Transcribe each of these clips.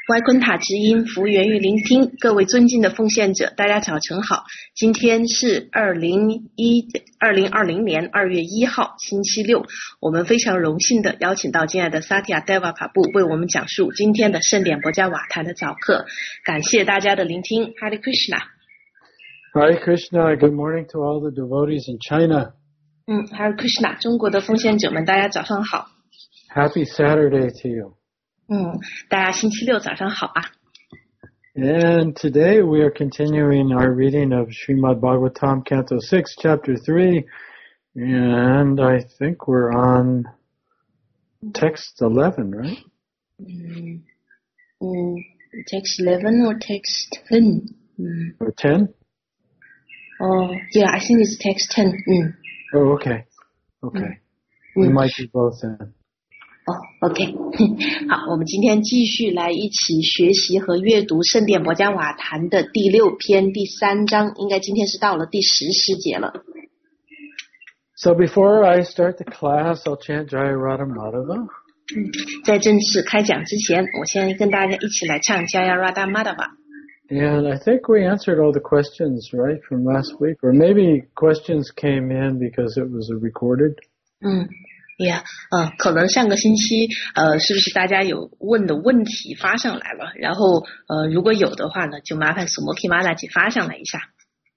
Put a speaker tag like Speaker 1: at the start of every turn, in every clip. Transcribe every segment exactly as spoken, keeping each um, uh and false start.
Speaker 1: 歪昆塔之音，服务源于聆听。各位尊敬的奉献者，大家早晨好。今天是二零一二零二零年二月一号，星期六。我们非常荣幸的邀请到敬爱的萨提亚戴瓦卡布为我们讲述今天的圣典博加瓦坛的早课。感谢大家的聆听。Hare Krishna。Hare
Speaker 2: Krishna. Good morning to all the devotees in China.
Speaker 1: 嗯 ，Hare Krishna。中国的奉献者们，大家早上好。
Speaker 2: Happy Saturday to you.
Speaker 1: 嗯，大家星期六早上好啊。
Speaker 2: And today we are continuing our reading of Srimad Bhagavatam, Canto six, Chapter three, and I think we're on text eleven, right?
Speaker 1: Mm, mm, text eleven or text ten?
Speaker 2: Mm. Or ten?
Speaker 1: Oh, yeah, I think it's text ten. Mm.
Speaker 2: Oh, okay. Okay. Mm. We mm. might do both then.
Speaker 1: 哦、oh, ，OK， 好，我们今天继续来一起学习和阅读圣典博加瓦坛的第六篇第三章，应该今天是到了第十诗节了。
Speaker 2: So before I start the class, I'll chant Jaya Radha Madhava.
Speaker 1: 嗯，在正式开讲之前，我先跟大家一起来唱 Jaya Radha Madhava。
Speaker 2: And I think we answered all the questions, right, from last week, or maybe questions came in because it was recorded.
Speaker 1: 嗯。Yeah, 呃，可能上个星期，呃，是不是大家有问的问题发上来了？然后，呃，如果有的话呢，就麻烦 Smoky 妈大姐发上来一下。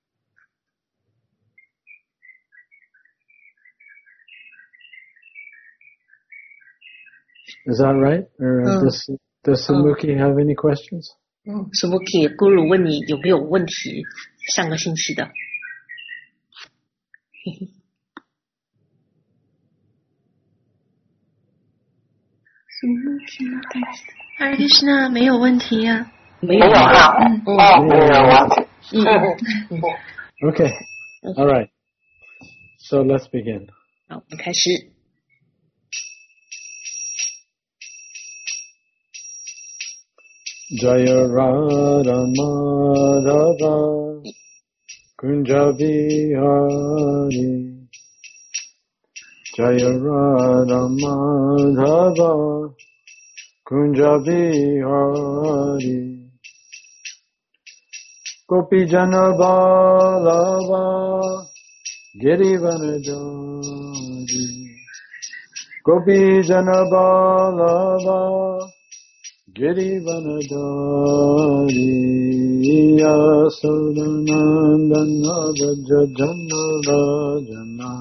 Speaker 2: Is that right? Or does does Smoky have any questions?
Speaker 1: 嗯 ，Smoky 咕噜问你有没有问题？上个星期的。嘿嘿。Hare Krishna 没有问题呀、啊，没有啊，嗯嗯，没有啊，嗯嗯
Speaker 2: Okay, all right. So let's begin.
Speaker 1: 好，我们开始。
Speaker 2: Jaya Radha Madhava Kunja Vihari Jaya Radha Madhava Kunja Vihari Gopi Jana Balava Girivanajari Gopi Jana Balava Girivanajari Yasodanandana Vrajajana Rajana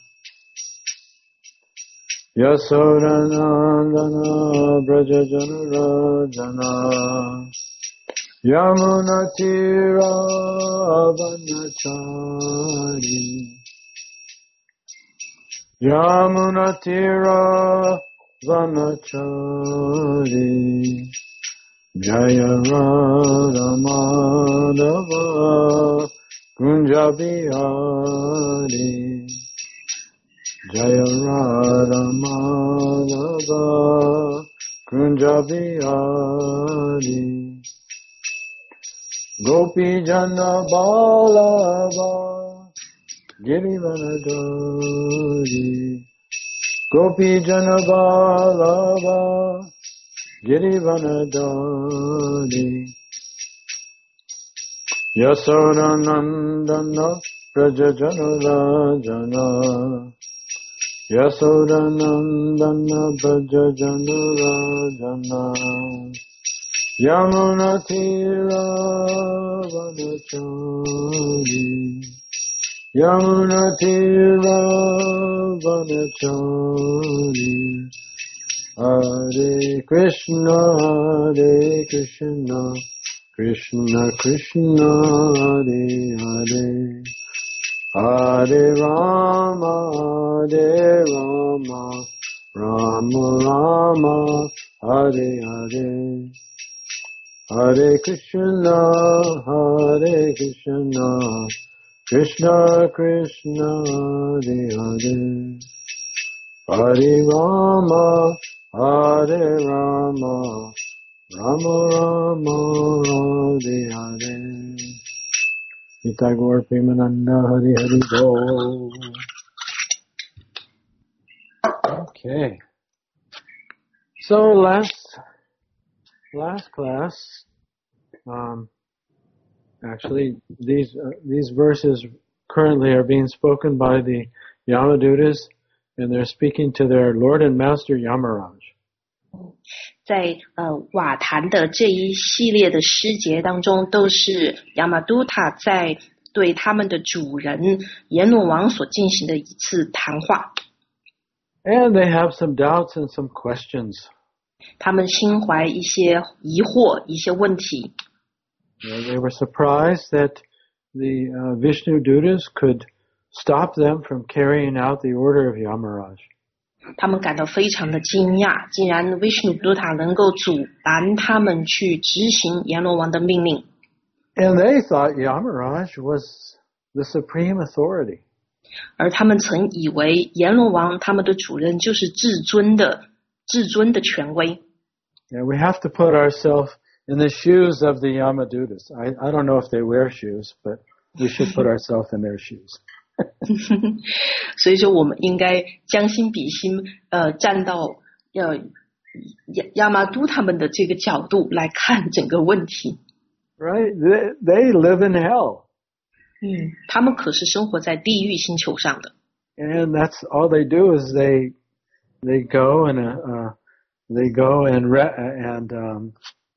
Speaker 2: Yasodanandana Vrajajana Rajana Yamunatira Vanachari Yamunatira Vanachari Jaya Radha Madhava Kunja Vihari Jaya Radha Madhava Kunja Vihari Gopi Jana Balava Girivanajari Gopi Jana Balava Girivanajari Yasodanandana Vrajajana Rajana Yasodanandana Vrajajana Rajana Yamunatira Vanachari Yamunatira Vanachari Hare Krishna Hare Krishna Krishna Krishna Hare Hare Hare Rama Hare Rama Rama Rama Hare Hare Hare Krishna Hare Krishna Krishna Krishna Hare Hare Hare Rama Hare Rama Rama Rama Hare Hare Nitya Gaur Premananda Hare Hare Bol. Okay. So last last class, um, actually, these uh, these verses currently are being spoken by the Yamadutas, and they're speaking to their Lord and Master Yamaraj.
Speaker 1: 在呃瓦坛的这一系列的诗节当中，都是亚玛都塔在对他们的主人阎罗王所进行的一次谈话。
Speaker 2: And they have some doubts and some questions.
Speaker 1: 他们心怀一些疑惑，一些问题。
Speaker 2: Yeah, they were surprised that the uh, Vishnu Dutas could stop them from carrying out the order of Yamaraj.
Speaker 1: 他们感到非常的惊讶，竟然 Vishnu Duta 能够阻拦他们去执行阎罗王的命令。
Speaker 2: And they thought Yamaraj was the supreme authority.
Speaker 1: 而他们曾以为阎罗王他们的主人就是至尊的至尊的权威。
Speaker 2: Yeah, we have to put ourselves in the shoes of the Yamadutas. I, I don't know if they wear shoes, but we should put ourselves in their shoes.
Speaker 1: 所以说我们应该将心比心，呃，站到呃亚亚玛都他们的这个角度来看整个问题。
Speaker 2: Right? They, they live in hell.
Speaker 1: 嗯，他们可是生活在地狱星球上的。
Speaker 2: And that's all they do is they they go and uh, they go and re- and um,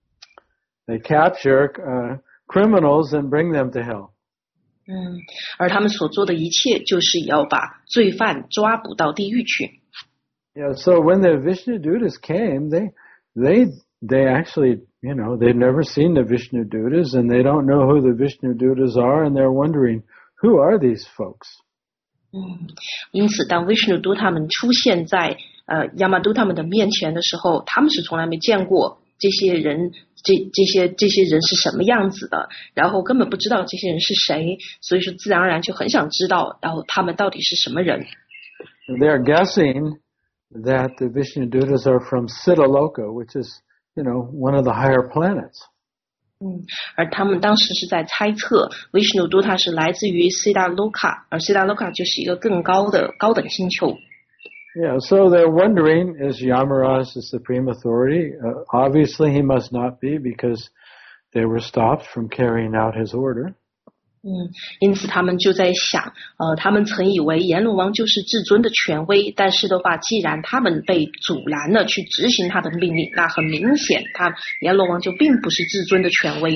Speaker 2: they capture uh, criminals and bring them to hell.
Speaker 1: 嗯，而他们所做的一切就是要把罪犯抓捕到地狱去。
Speaker 2: Yeah, so when the Vishnu Dutas came, they they they actually, you know, they've never seen the Vishnu Dutas and they don't know who the Vishnu Dutas are and they're wondering, who are these folks?
Speaker 1: 嗯，因此当 Vishnu Duta 他们出现在呃亚玛都他们的面前的时候，他们是从来没见过这些人，这这些这些人是什么样子的，然后根本不知道这些人是谁，所以说自然而然就很想知道，然后他们到底是什么人。
Speaker 2: They're guessing that the Vishnu Dutas are from Siddhaloka, which is, you know, one of the higher planets.
Speaker 1: 嗯，而他们当时是在猜测 Vishnu Duta 是来自于 Siddhaloka， 而 Siddhaloka 就是一个更高的高等星球。
Speaker 2: Yeah, so they're wondering, is Yamaraj the supreme authority? Uh, obviously he must not be because they were stopped from carrying out his order.
Speaker 1: 嗯，因此他们就在想，呃，他们曾以为阎罗王就是至尊的权威，但是的话，既然他们被阻拦了去执行他的命令，那很明显，他阎罗王就并不是至尊的权威。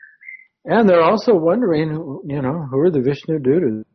Speaker 2: And they're also wondering, you know, who are the Vishnu Dutas?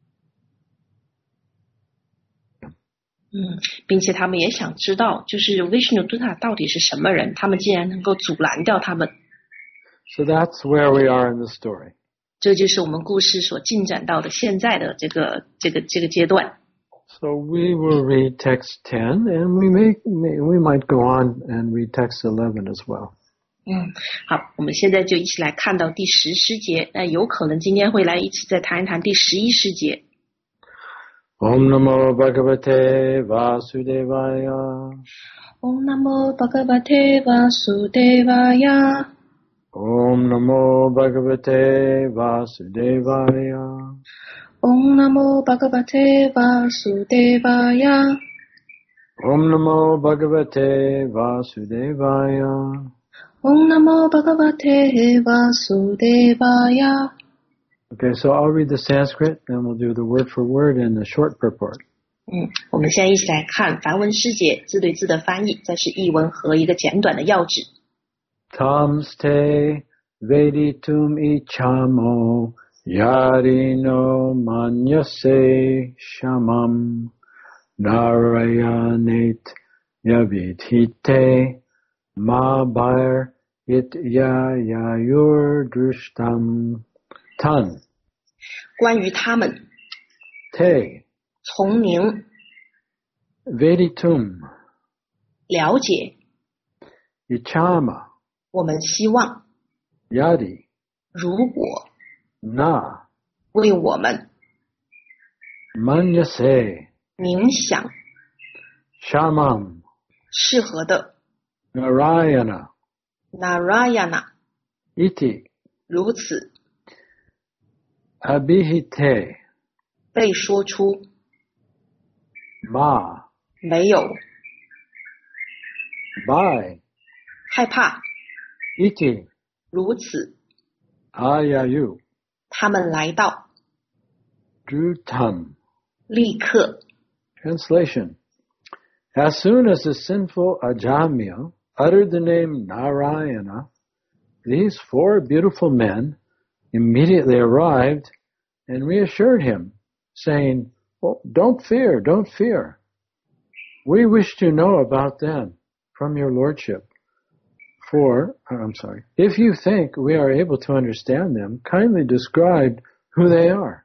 Speaker 1: 嗯，并且他们也想知道，就是 Vishnu Duta 到底是什么人，他们竟然能够阻拦掉他们。
Speaker 2: So that's where we are in the story.
Speaker 1: 这就是我们故事所进展到的现在的这个这个这个阶段。
Speaker 2: So we will read text ten, and we may, may we might go on and read text eleven as well.
Speaker 1: 嗯，好，我们现在就一起来看到第十诗节，那有可能今天会来一起再谈一谈第十一诗节。
Speaker 2: Om Namo Bhagavate Vasudevaya.
Speaker 1: Om Namo Bhagavate Vasudevaya.
Speaker 2: Om Namo Bhagavate Vasudevaya.
Speaker 1: Om Namo Bhagavate Vasudevaya.
Speaker 2: Om Namo Bhagavate Vasudevaya.
Speaker 1: Om Namo Bhagavate Vasudevaya.
Speaker 2: Okay, so I'll read the Sanskrit, and we'll do the word for word and the short purport.
Speaker 1: 嗯，我们现在一起来看梵文诗节字对字的翻译，再是译文和一个简短的要旨。
Speaker 2: Tamste veditum ichamo yarino manyase shamam narayanit yavithite mabar it yayayur drushtam tan.
Speaker 1: 关于他们，
Speaker 2: Te
Speaker 1: 从名
Speaker 2: veditum
Speaker 1: 了解，
Speaker 2: ichama
Speaker 1: 我们希望，
Speaker 2: yadi
Speaker 1: 如果
Speaker 2: na
Speaker 1: 为我们
Speaker 2: manyase
Speaker 1: 冥想
Speaker 2: shamam
Speaker 1: 适合的
Speaker 2: narayana
Speaker 1: Narayana
Speaker 2: iti
Speaker 1: 如此
Speaker 2: abhihite
Speaker 1: 被说出，
Speaker 2: ma
Speaker 1: 没有
Speaker 2: by
Speaker 1: 害怕
Speaker 2: Iti
Speaker 1: 如此，
Speaker 2: ayayu
Speaker 1: 他们来到，
Speaker 2: drutam.
Speaker 1: 立刻。
Speaker 2: Translation. As soon as the sinful Ajamil uttered the name Narayana, these four beautiful men immediately arrived and reassured him, saying, oh, don't fear, don't fear. We wish to know about them from your lordship. For, I'm sorry, if you think we are able to understand them, kindly describe who they are.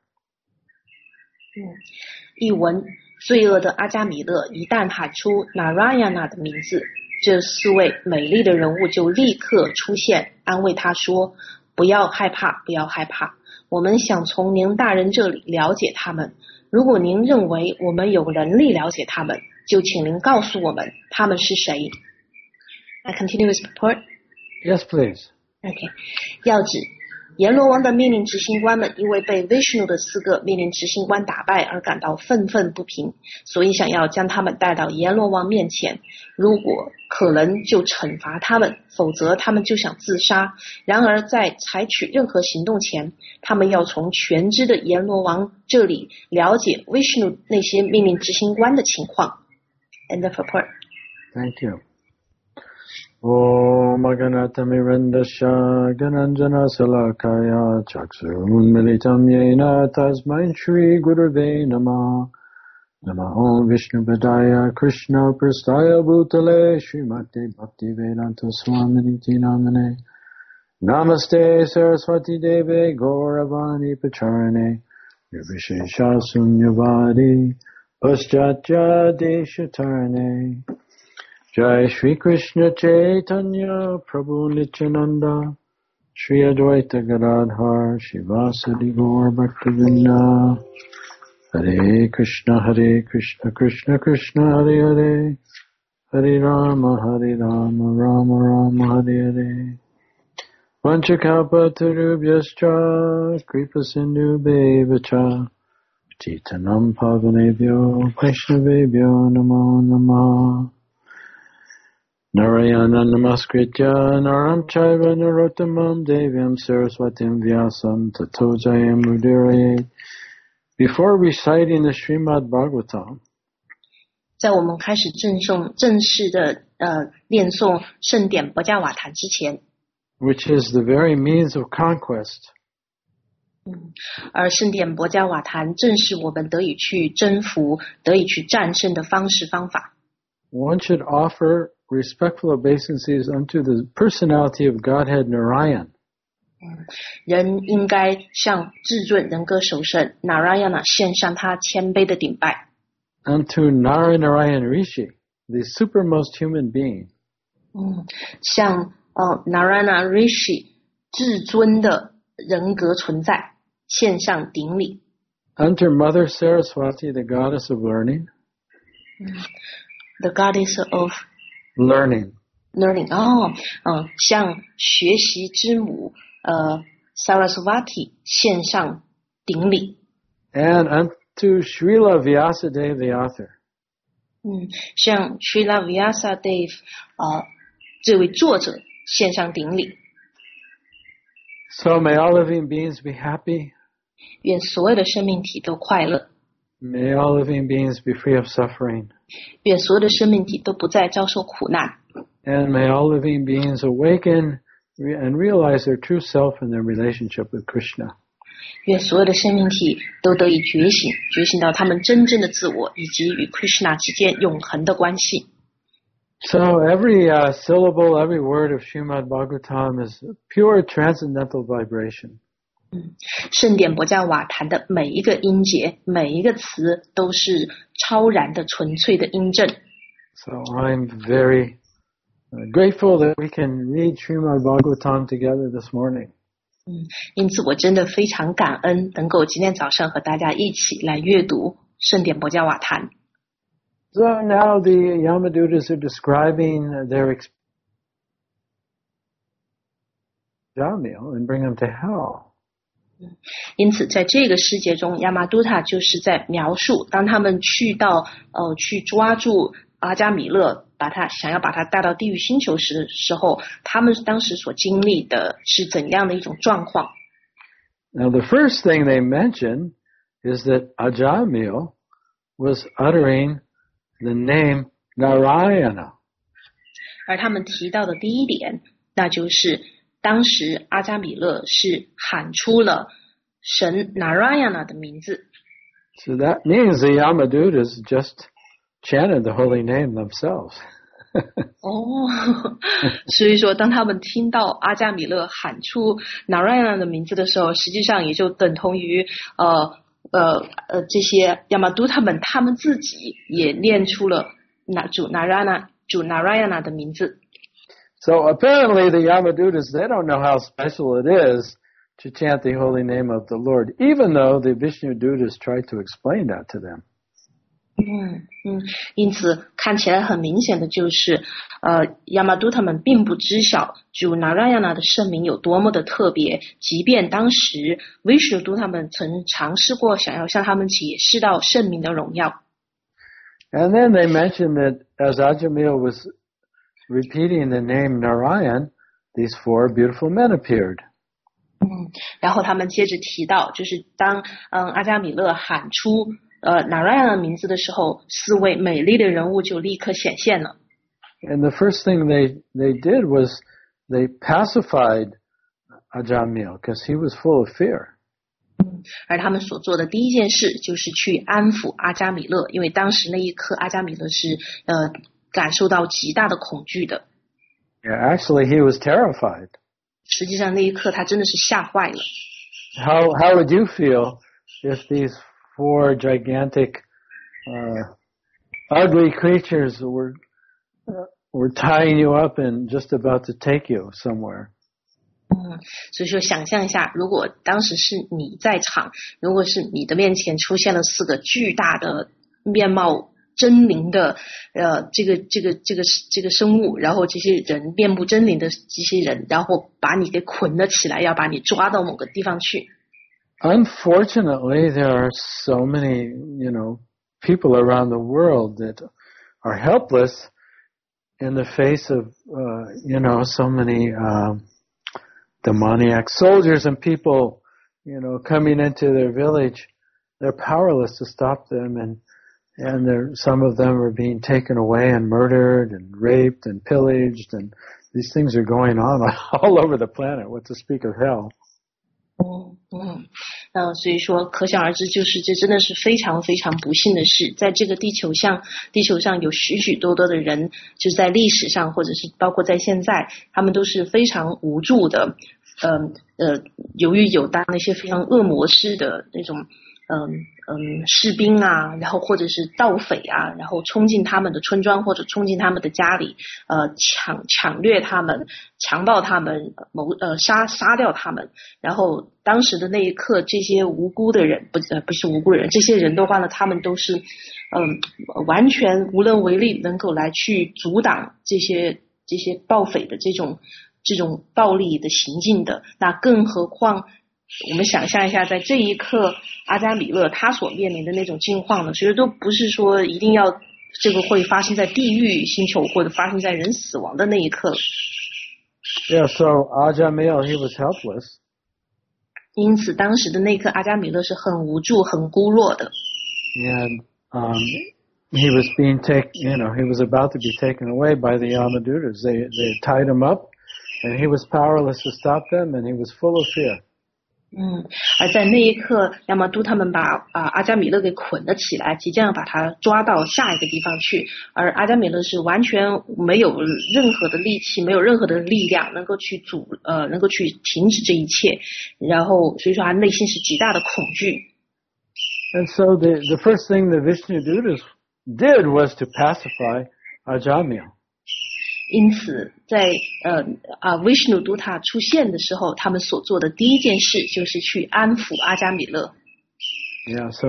Speaker 1: 译文：罪恶的阿加米勒一旦喊出 Narayana 的名字，这四位美丽的人物就立刻出现，安慰他说：“不要害怕，不要害怕。我们想从您大人这里了解他们。如果您认为我们有能力了解他们，就请您告诉我们他们是谁。” I continue with report.
Speaker 2: Yes, please.
Speaker 1: Okay. 要指阎罗王的命令执行官们因为被 Vishnu 的四个命令执行官打败而感到愤愤不平，所以想要将他们带到阎罗王面前，如果可能就惩罚他们，否则他们就想自杀。然而在采取任何行动前，他们要从全知的阎罗王这里了解 Vishnu 那些命令执行官的情况。End of report.
Speaker 2: Thank you. Om Aganatamirandasya Gananjana Salakaya Chaksun Militam Yena Tasmai Shri Gurave Namah Namaho Vishnu Padaya Krishna Prastaya Bhutale Srimate Bhakti Vedanta Swaminiti Namane Namaste Saraswati Deve Gauravani Pacharane Nirvishesha Sunyavadi Paschatya Deshatarane Jai Shri Krishna Chaitanya Prabhu Nityananda Shri Advaita Gadadhar Shivasadi Gaur Bhaktivinoda Hare Krishna Hare Krishna Krishna Krishna Hare Hare Hare Rama Hare Rama Rama Rama Hare Hare Vanchakalpa Tarubhyascha Kripa Sindhu Bevacha Chitanam Pavanebhyo Vaishnavebhyo Namo Namah Narayana Namaskritya Naram Chaiva Narottamam Devyam Saraswatim Vyasam Tato Jayam Udirayet. Before reciting the Srimad Bhagavatam,
Speaker 1: 在我们开始正诵正式的呃念诵圣典博伽瓦坛之前，
Speaker 2: which is the very means of conquest,
Speaker 1: 嗯，而圣典博伽瓦坛正是我们得以去征服、得以去战胜的方式方法。
Speaker 2: one should offer respectful obeisances unto the personality of Godhead Narayan.
Speaker 1: 人应该向至尊人格首圣 Narayana 献上他谦卑的顶拜。
Speaker 2: Unto Naranarayan Rishi, the supermost human being.
Speaker 1: 嗯，向呃 Narayana Rishi 至尊的人格存在献上顶礼。
Speaker 2: Unto Mother Saraswati, the goddess of learning.
Speaker 1: 嗯 The goddess of
Speaker 2: learning.
Speaker 1: learning. 哦，嗯，向学习之母呃 Saraswati 献上顶礼。
Speaker 2: And unto Srila Vyasadeva, the author.
Speaker 1: 嗯，向 Srila Vyasadeva 呃这位作者献上顶礼。
Speaker 2: So may all living beings be happy.
Speaker 1: 愿所有的生命体都快乐。
Speaker 2: May all living beings be free of suffering.
Speaker 1: 愿所有的生命体都不再遭受苦难。
Speaker 2: And may all living beings awaken and realize their true self in their relationship with Krishna.
Speaker 1: 愿所有的生命体都得以觉醒，觉醒到他们真正的自我以及与 Krishna 之间永恒的关系。
Speaker 2: So every uh, syllable, every word of Srimad Bhagavatam is pure transcendental vibration.
Speaker 1: 嗯，圣典博伽瓦坛的每一个音节，每一个词都是超然的纯粹的音正。
Speaker 2: So I'm very uh, grateful that we can read Srimad Bhagavatam together this morning.
Speaker 1: 嗯，因此我真的非常感恩，能够今天早上和大家一起来阅读圣典博伽瓦坛。
Speaker 2: So now the Yamadutas are describing their experience Jamil and bring them to hell.
Speaker 1: 因此在这个世界中，亚麻都塔就是在描述当他们去到呃去抓住阿加米勒把他想要把他带到地狱星球时时候，他们当时所经历的是怎样的一种状况。
Speaker 2: Now the first thing they mention is that Ajamil was uttering the name Narayana.
Speaker 1: 而他们提到的第一点，那就是当时阿加米勒是喊出了神 Narayana 的名字。
Speaker 2: So that means the Yamadutas just chanted the holy name themselves.
Speaker 1: 哦，所以说当他们听到阿加米勒喊出 Narayana 的名字的时候，实际上也就等同于呃呃呃这些 Yamaduta 们他们自己也念出了那主 Narayana 主 Narayana 的名字。
Speaker 2: So apparently the Yamadutas, they don't know how special it is to chant the holy name of the Lord, even though the Vishnu Dutas tried to explain that to them.
Speaker 1: 嗯嗯，因此看起来很明显的就是，呃，亚麻都他们并不知晓主 Narayana 的圣名有多么的特别，即便当时 Vishnu 都他们曾尝试过想要向他们解释到圣名的荣耀。
Speaker 2: And then they mentioned that as Ajamil was repeating the name Narayan, these four beautiful men appeared.
Speaker 1: 嗯，然后他们接着提到，就是当嗯阿加米勒喊出呃 Narayana 的名字的时候，四位美丽的人物就立刻显现了。
Speaker 2: And the first thing they, they did was they pacified Ajamil because he was full of fear.
Speaker 1: 而他们所做的第一件事就是去安抚阿加米勒，因为当时那一刻阿加米勒是呃感受到极大的恐惧的。
Speaker 2: Yeah, actually he was terrified.
Speaker 1: 实际上那一刻他真的是吓坏了。
Speaker 2: How, how would you feel if these four gigantic, uh, ugly creatures were, uh, were tying you up and just about to take you somewhere?
Speaker 1: 嗯，所以说想象一下，如果当时是你在场，如果是你的面前出现了四个巨大的面貌狰狞的呃这个这个这个这个生物，然后这些人面目狰狞的这些人，然后把你给捆了起来，要把你抓到某个地方去。
Speaker 2: Unfortunately, there are so many, you know, people around the world that are helpless in the face of, uh, you know, so many um, demoniac soldiers and people, you know, coming into their village. They're powerless to stop them, and and there, some of them are being taken away and murdered and raped and pillaged, and these things are going on all over the planet. What to speak of hell?
Speaker 1: 嗯嗯，那所以说可想而知，就是这真的是非常非常不幸的事。在这个地球上，地球上有许许多多的人，就是在历史上或者是包括在现在，他们都是非常无助的，嗯 呃, 呃，由于有当那些非常恶魔式的那种。嗯嗯，士兵啊，然后或者是盗匪啊，然后冲进他们的村庄或者冲进他们的家里，呃，抢抢掠他们，强暴他们，谋呃杀杀掉他们。然后当时的那一刻，这些无辜的人不呃不是无辜的人，这些人的话呢，他们都是嗯完全无能为力，能够来去阻挡这些这些盗匪的这种这种暴力的行径的。那更何况。我们想象一下，在这一刻，阿加米勒他所面临的那种境况呢，其实都不是说一定要这个会发生在地狱星球或者发生在人死亡的那一刻。
Speaker 2: Yeah, so Ajamil, he was helpless.
Speaker 1: 因此，当时的那一刻，阿加米勒是很无助、很孤弱的。
Speaker 2: And um, he was being taken, you know, he was about to be taken away by the Yamadutas. They they tied him up, and he was powerless to stop them, and he was full of fear.
Speaker 1: 嗯，而在那一刻，亚麻都他们把啊阿加米勒给捆了起来，即将要把他抓到下一个地方去。而阿加米勒是完全没有任何的力气，没有任何的力量能够去阻呃，能够去停止这一切。然后，所以说他内心是极大的恐惧。
Speaker 2: And so the the first thing the Vishnu Dutas did was to pacify Ajamil.
Speaker 1: 因此，在呃啊 Vishnu Duta 出现的时候，他们所做的第一件事就是去安抚阿加米勒。
Speaker 2: Yeah, so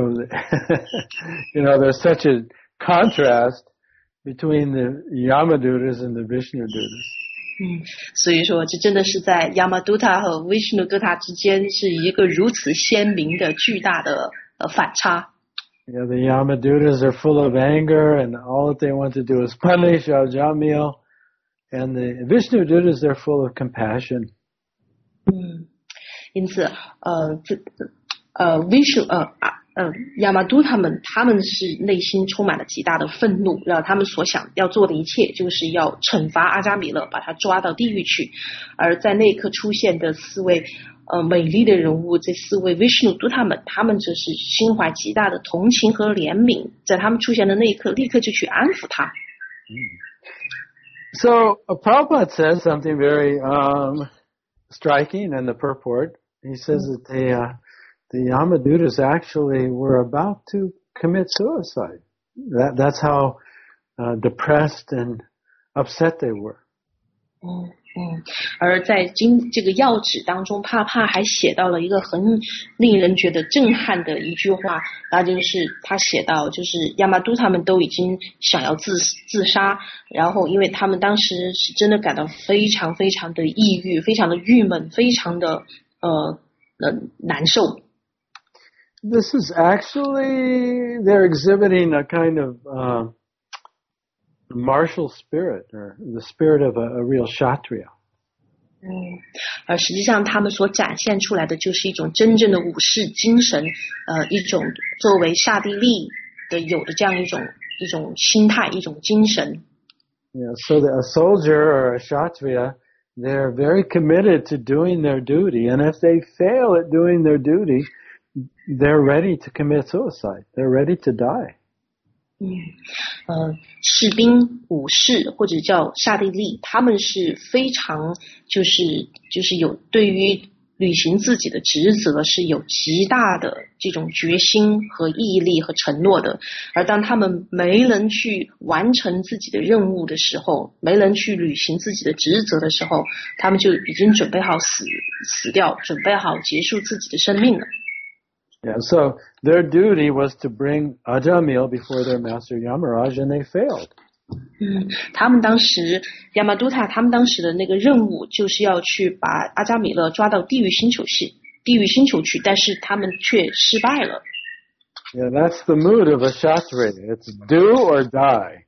Speaker 2: you know, there's such a contrast between the Yamadutas and the Vishnu Dutas.
Speaker 1: 嗯，所以说这真的是在 Yamaduta 和 Vishnu Duta 之间是一个如此鲜明的巨大的呃反差。
Speaker 2: Yeah, the Yamadutas are full of anger, and all that they want to do is punish Ajamil. And the Vishnudutas, they're full of compassion.
Speaker 1: 嗯，因此，呃，这呃，Vishnu 呃呃亚麻都他们他们是内心充满了极大的愤怒，然后他们所想要做的一切就是要惩罚阿伽米勒，把他抓到地狱去。而在那一刻出现的四位呃美丽的人物，这四位 Vishnu 都他们，他们则是心怀极大的同情和怜悯，在他们出现的那一刻，立刻就去安抚他。
Speaker 2: So uh, Prabhupada says something very um, striking in the purport. He says that the uh, the Yamadutas actually were about to commit suicide. That that's how uh, depressed and upset they were.
Speaker 1: 嗯嗯，而在经这个要旨当中，帕帕还写到了一个很令人觉得震撼的一句话，那就是他写到，就是亚麻都他们都已经想要自自杀，然后因为他们当时是真的感到非常非常的抑郁，非常的郁闷，非常的呃呃难受。
Speaker 2: This is actually they're exhibiting a kind of uh, martial spirit, or the spirit of a, a real kshatriya.
Speaker 1: 嗯，而实际上他们所展现出来的就是一种真正的武士精神，呃，一种作为刹帝利的有的这样一种一种心态，一种精神。
Speaker 2: Yeah, so that a soldier or a kshatriya, they're very committed to doing their duty, and if they fail at doing their duty, they're ready to commit suicide. They're ready to die.
Speaker 1: 嗯，呃，士兵、武士或者叫刹帝利，他们是非常就是就是有对于履行自己的职责是有极大的这种决心和毅力和承诺的。而当他们没能去完成自己的任务的时候，没能去履行自己的职责的时候，他们就已经准备好死死掉，准备好结束自己的生命了。
Speaker 2: Yeah, so their duty was to bring Ajamil before their master Yamaraj, and they failed.
Speaker 1: 嗯，他们当时亚麻都塔，他们当时的那个任务就是要去把阿伽米勒抓到地狱星球去，地狱星球去，但是他们却失败了。
Speaker 2: Yeah, that's the mood of a kshatriya. It's do or die.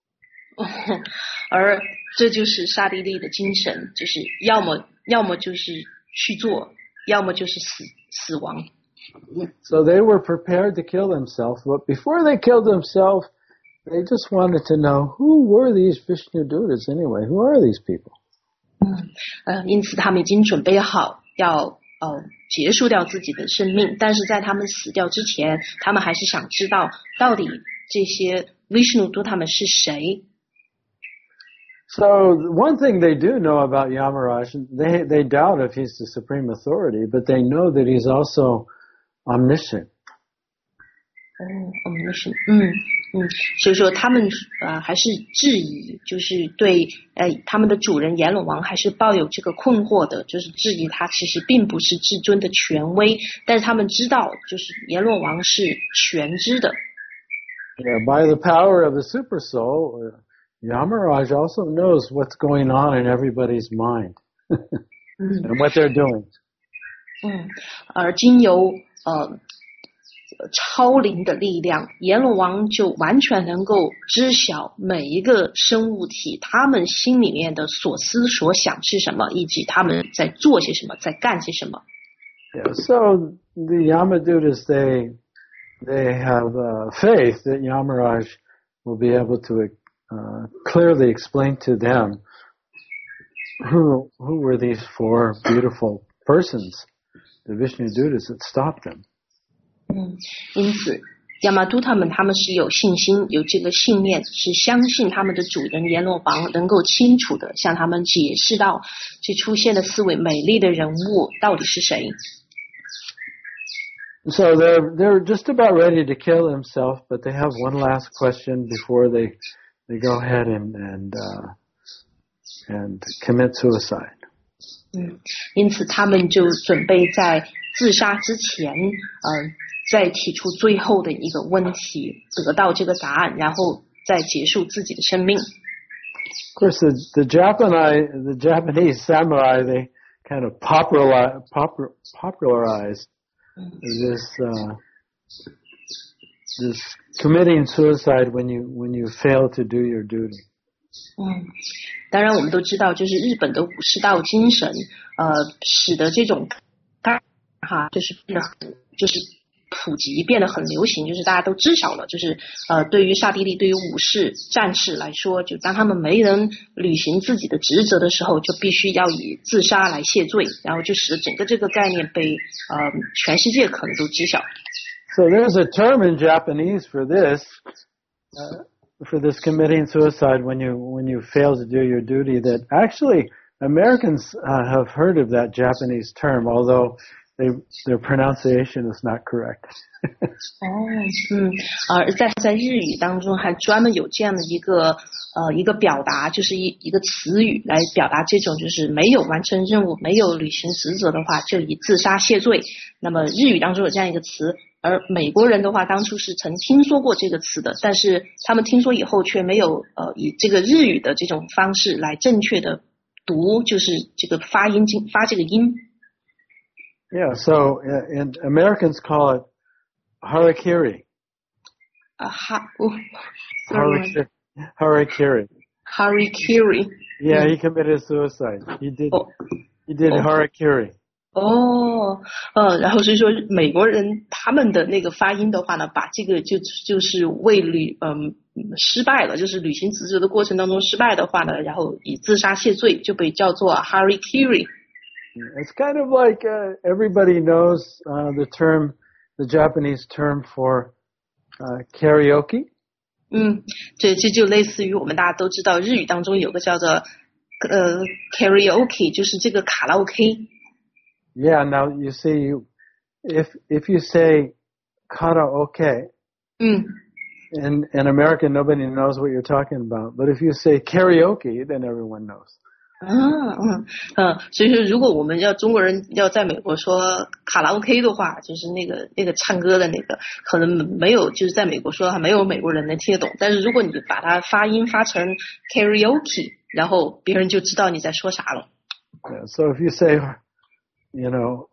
Speaker 1: 而这就是刹帝利的精神，就是要么要么就是去做，要么就是死死亡。
Speaker 2: So they were prepared to kill themselves, but before they killed themselves, they just wanted to know, who were these Vishnudutas anyway? Who are these people?
Speaker 1: 嗯，呃，因此他们已经准备好要呃结束掉自己的生命，但是在他们死掉之前，他们还是想知道到底这些 Vishnudu 他们是谁。
Speaker 2: So one thing they do know about Yamaraj, they they doubt if he's the supreme authority, but they know that he's also omniscient.
Speaker 1: 哦 omniscient， 嗯嗯，所以说他们呃还是质疑，就是对呃他们的主人阎罗王还是抱有这个困惑的，就是质疑他其实并不是至尊的权威，但是他们知道，就是阎罗王是全知的。
Speaker 2: Yeah, by the power of the super soul, Yamaraj also knows what's going on in everybody's mind and what they're doing.
Speaker 1: 嗯，而经由呃超灵的力量，阎罗王就完全能够知晓每一个生物体他们心里面的所思所想是什么，以及他们在做些什么，在干些什么。
Speaker 2: Yeah, so the Yamadutas, they they have uh, faith that Yamaraj will be able to uh, clearly explain to them who who were these four beautiful persons, the Vishnudutas that stopped them.
Speaker 1: 嗯，因此亚麻都他们他们是有信心，有这个信念，是相信他们的主人阎罗王能够清楚的向他们解释到这出现的四位美丽的人物到底是谁。
Speaker 2: So they're they're just about ready to kill themselves, but they have one last question before they they go ahead and and uh, and commit suicide.
Speaker 1: 嗯，因此他们就准备在自杀之前，呃，再提出最后的一个问题，得到这个答案，然后再结束自己的生命。
Speaker 2: Of course, the the Japanese the Japanese samurai, they kind of popularize popular, popularized this uh, this committing suicide when you when you fail to do your duty.
Speaker 1: 嗯，当然我们都知道，就是日本的武士道精神，呃，使得这种哈，就是变得很，就是普及，变得很流行，就是大家都知晓了，就是呃，对于刹帝利，对于武士、战士来说，就当他们没能履行自己的职责的时候，就必须要以自杀来谢罪，然后就使得整个这个概念被呃全世界可能都知晓。
Speaker 2: So there's a term in Japanese for this. Uh, for this committing suicide when you when you fail to do your duty that actually Americans uh, have heard of that Japanese term, although they, their pronunciation is not correct.
Speaker 1: 哦，嗯，而在在日语当中还专门有这样的一个呃一个表达，就是一一个词语来表达这种就是没有完成任务、没有履行职责的话，就以自杀谢罪。那么日语当中有这样一个词。而美国人的话，当初是曾听说过这个词的，但是他们听说以后却没有呃以这个日语的这种方式来正确的读，就是这个发音发这个音。
Speaker 2: Yeah, so and Americans call it harakiri.
Speaker 1: 啊哈，哦
Speaker 2: harakiri.
Speaker 1: Harakiri.
Speaker 2: Yeah, he committed suicide. He did. Oh. He did oh. harakiri.
Speaker 1: 哦，呃，然后所以说美国人他们的那个发音的话呢，把这个就就是为履嗯失败了，就是履行职责的过程当中失败的话呢，然后以自杀谢罪，就被叫做 harakiri。
Speaker 2: It's kind of like uh, everybody knows uh, the term, the Japanese term for uh, karaoke.
Speaker 1: 嗯，这这就类似于我们大家都知道日语当中有个叫做呃 karaoke， 就是这个卡拉 OK。
Speaker 2: Yeah, now you see, you, if if you say karaoke,
Speaker 1: mm.
Speaker 2: in in America nobody knows what you're talking about. But if you say karaoke, then everyone knows.
Speaker 1: 啊，嗯嗯，所以说如果我们要中国人要在美国说卡拉 OK 的话，就是那个那个唱歌的那个，可能没有就是在美国说没有美国人能听得懂。但是如果你把它发音发成 karaoke， 然后别人就知道你在说啥了。
Speaker 2: Yeah, so if you say You know,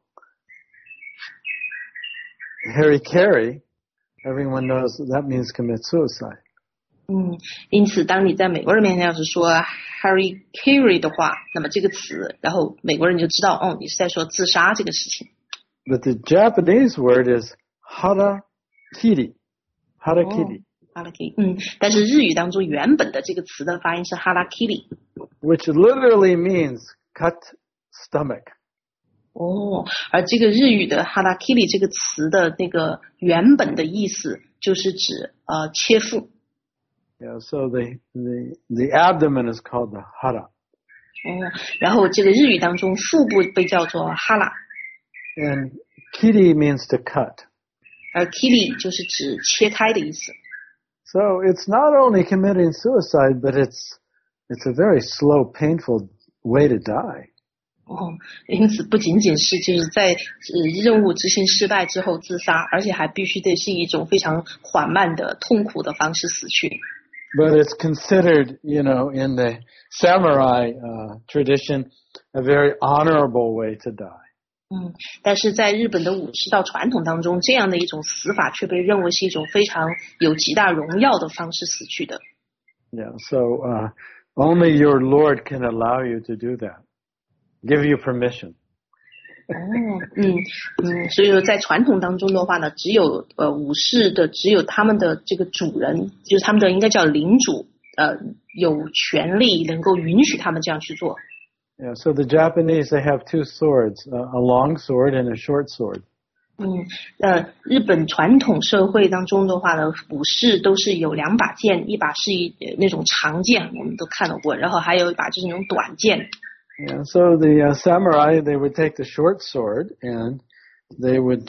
Speaker 2: Harry Carey, everyone knows that means commit suicide.
Speaker 1: 嗯，因此当你在美国人面前要是说 Harry Carey 的话，那么这个词，然后美国人就知道，哦，你是在说自杀这个事情。
Speaker 2: But the Japanese word is harakiri. Harakiri.
Speaker 1: Harakiri. 嗯，但是日语当中原本的这个词的发音是 harakiri.
Speaker 2: Which literally means cut stomach.
Speaker 1: 哦，而这个日语的 harakiri 这个词的那个原本的意思就是指呃切腹。
Speaker 2: Yeah, so the the the abdomen is called the hara.
Speaker 1: 哦，然后这个日语当中腹部被叫做 hara。
Speaker 2: And kiri means to cut.
Speaker 1: 而 kiri 就是指切开的意思。
Speaker 2: So it's not only committing suicide, but it's it's a very slow, painful way to die.
Speaker 1: 哦，因此不仅仅是就是在呃任务执行失败之后自杀，而且还必须得是一种非常缓慢的、痛苦的方式死去。
Speaker 2: But it's considered, you know, in the samurai uh, tradition, a very honorable way to die.
Speaker 1: 嗯，但是在日本的武士道传统当中，这样的一种死法却被认为是一种非常有极大荣耀的方式死去的。
Speaker 2: Yeah, so uh, only your Lord can allow you to do that. Give you permission.
Speaker 1: 哦，嗯嗯，所以说在传统当中的话呢，只有呃武士的，只有他们的这个主人，就是他们的应该叫领主，呃，有权利能够允许他们这样去做。
Speaker 2: Yeah, so the Japanese, they have two swords, a long sword and a short sword.
Speaker 1: 嗯，呃，日本传统社会当中的话呢，武士都是有两把剑，一把是一那种长剑，我们都看到过，然后还有一把就是那种短剑。
Speaker 2: Yeah, so the uh, samurai, they would take the short sword and they would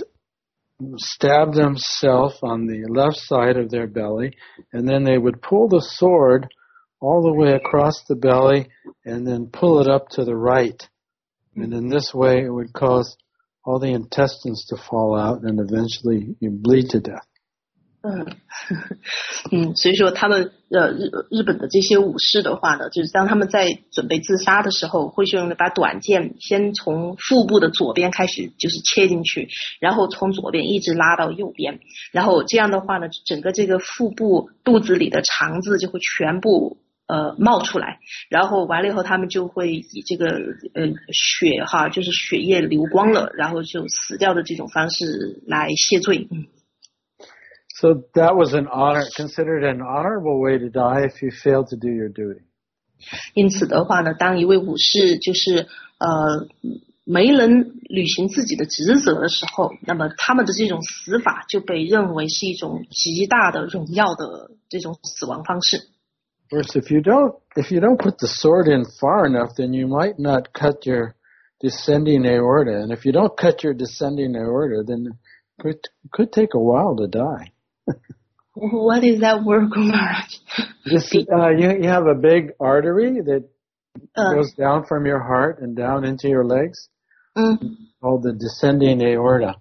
Speaker 2: stab themselves on the left side of their belly, and then they would pull the sword all the way across the belly and then pull it up to the right. And in this way, it would cause all the intestines to fall out and eventually you bleed to death.
Speaker 1: 嗯嗯，所以说他们呃日日本的这些武士的话呢，就是当他们在准备自杀的时候，会用把短剑先从腹部的左边开始就是切进去，然后从左边一直拉到右边，然后这样的话呢，整个这个腹部肚子里的肠子就会全部呃冒出来，然后完了以后他们就会以这个呃血哈，就是血液流光了，然后就死掉的这种方式来谢罪。嗯。
Speaker 2: So that was an honor, considered an honorable way to die if you failed to do your duty.
Speaker 1: 因此的话呢，当一位武士就是呃没能履行自己的职责的时候，那么他们的这种死法就被认为是一种极大的荣耀的这种死亡方式。
Speaker 2: Of course, if you don't, if you don't put the sword in far enough, then you might not cut your descending aorta. And if you don't cut your descending aorta, then it could, could take a while to die.
Speaker 1: What is that word, Kumar?
Speaker 2: Just, uh, you, you have a big artery that
Speaker 1: uh,
Speaker 2: goes down from your heart and down into your legs,
Speaker 1: mm.
Speaker 2: called the descending aorta.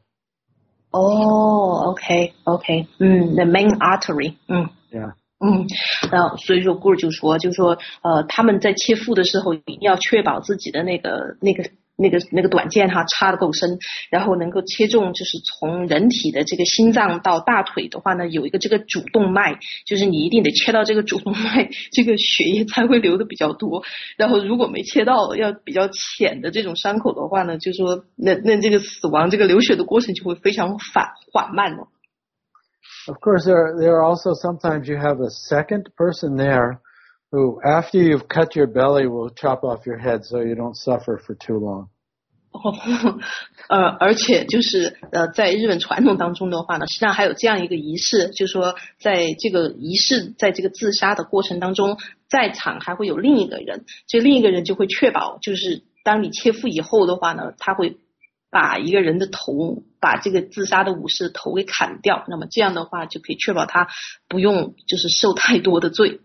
Speaker 1: Oh, okay, okay. Mm, the main artery. Mm.
Speaker 2: Yeah.
Speaker 1: 嗯，然后所以说 Guru 就说，就说呃，他们在切腹的时候一定要确保自己的那个那个那个那个短剑哈插得够深，然后能够切中，就是从人体的这个心脏到大腿的话呢，有一个这个主动脉，就是你一定得切到这个主动脉，这个血液才会流的比较多。然后如果没切到，要比较浅的这种伤口的话呢，就说那那这个死亡这个流血的过程就会非常缓缓慢了。
Speaker 2: Of course, there, there are also sometimes you have a second person there who, after you've cut your belly, will chop off your head so you don't suffer for too long.
Speaker 1: 呃，而且就是呃，在日本传统当中的话呢，实际上还有这样一个仪式，就是说，在这个仪式，在这个自杀的过程当中，在场还会有另一个人，这另一个人就会确保，就是当你切腹以后的话呢，他会把一个人的头，把这个自杀的武士的头给砍掉，那么这样的话就可以确保他不用就是受太多的罪。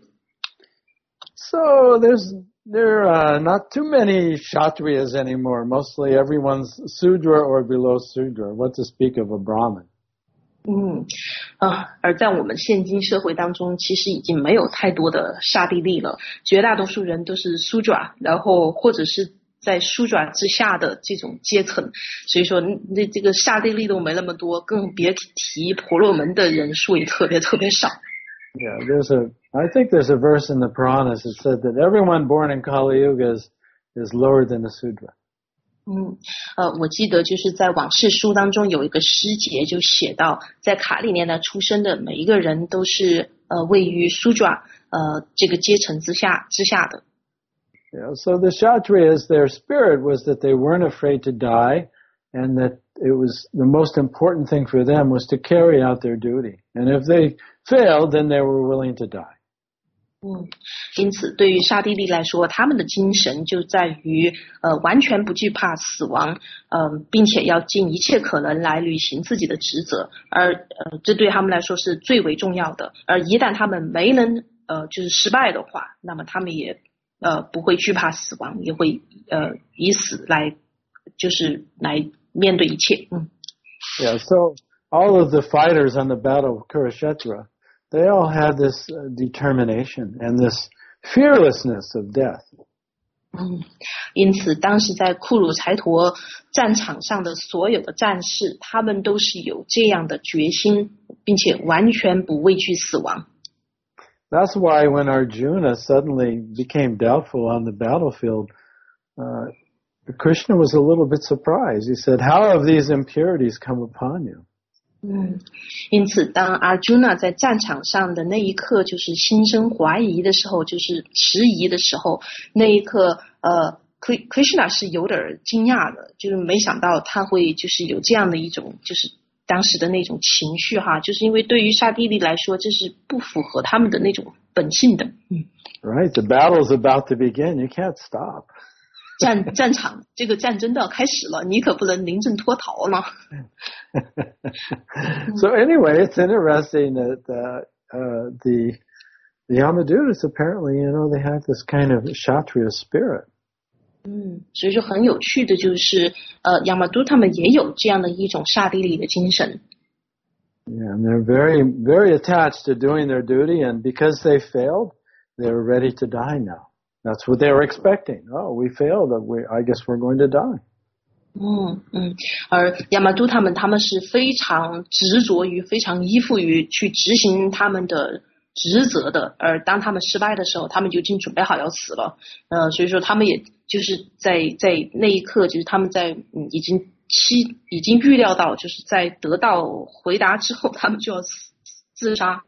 Speaker 2: So there's there are not too many Kshatriyas anymore. Mostly everyone's Sudra or below Sudra. What to speak of a Brahmin?
Speaker 1: 嗯啊，而在我们现今社会当中，其实已经没有太多的刹帝利了，绝大多数人都是 Sudra， 然后或者是在书爪之下的这种阶层，所以说这这个刹帝利都没那么多，更别提婆罗门的人数也特别特别少。
Speaker 2: Yeah, there's a. I think there's a verse in the Puranas that said that everyone born in Kali Yuga is is lower than a Sudra.
Speaker 1: 嗯，呃，我记得就是在往事书当中有一个诗节就写到，在卡里年代出生的每一个人都是呃位于书爪呃这个阶层之下之下的。
Speaker 2: Yeah, so the Kshatriyas, their spirit was that they weren't afraid to die, and that it was the most important thing for them was to carry out their duty. And if they failed, then they were willing to die.
Speaker 1: 嗯，因此对于刹帝利来说，他们的精神就在于呃完全不惧怕死亡，嗯、呃，并且要尽一切可能来履行自己的职责，而呃这对他们来说是最为重要的。而一旦他们没能呃就是失败的话，那么他们也呃不会惧怕死亡，也会呃以死来就是来面对一切。嗯。
Speaker 2: Yeah, so all of the fighters on the battle of Kurukshetra, they all had this uh, determination and this fearlessness of death.
Speaker 1: 嗯，因此当时在库鲁柴陀战场上的所有的战士，他们都是有这样的决心，并且完全不畏惧死亡。
Speaker 2: That's why when Arjuna suddenly became doubtful on the battlefield, uh, Krishna was a little bit surprised. He said, "How have these impurities come upon you?"
Speaker 1: 嗯，因此当 Arjuna 在战场上的那一刻，就是心生怀疑的时候，就是迟疑的时候，那一刻，呃 ，Krishna 是有点惊讶的，就是没想到他会就是有这样的一种，就是当时的那种情绪哈，就是因为对于刹帝利来说，这是不符合他们的那种本性的。嗯
Speaker 2: Right, the battle's about to begin. You can't stop.
Speaker 1: 战战场这个战争都要开始了，你可不能临阵脱逃了。
Speaker 2: So anyway, it's interesting that uh, uh, the the Yamadutas apparently, you know, they have this kind of Kshatriya spirit.
Speaker 1: 嗯，所以说很有趣的就是，呃，亚马都他们也有这样的一种刹帝利的精神。
Speaker 2: Yeah, and they're very, very attached to doing their duty, and because they failed, they're ready to die now. That's what they were expecting. Oh, we failed. We, I guess we're going to die.
Speaker 1: 嗯嗯，而亚麻都他们他们是非常执着于、非常依附于去执行他们的职责的，而当他们失败的时候，他们就已经准备好要死了。呃，所以说他们也就是在在那一刻，就是他们在嗯已经期已经预料到，就是在得到回答之后，他们就要死自杀。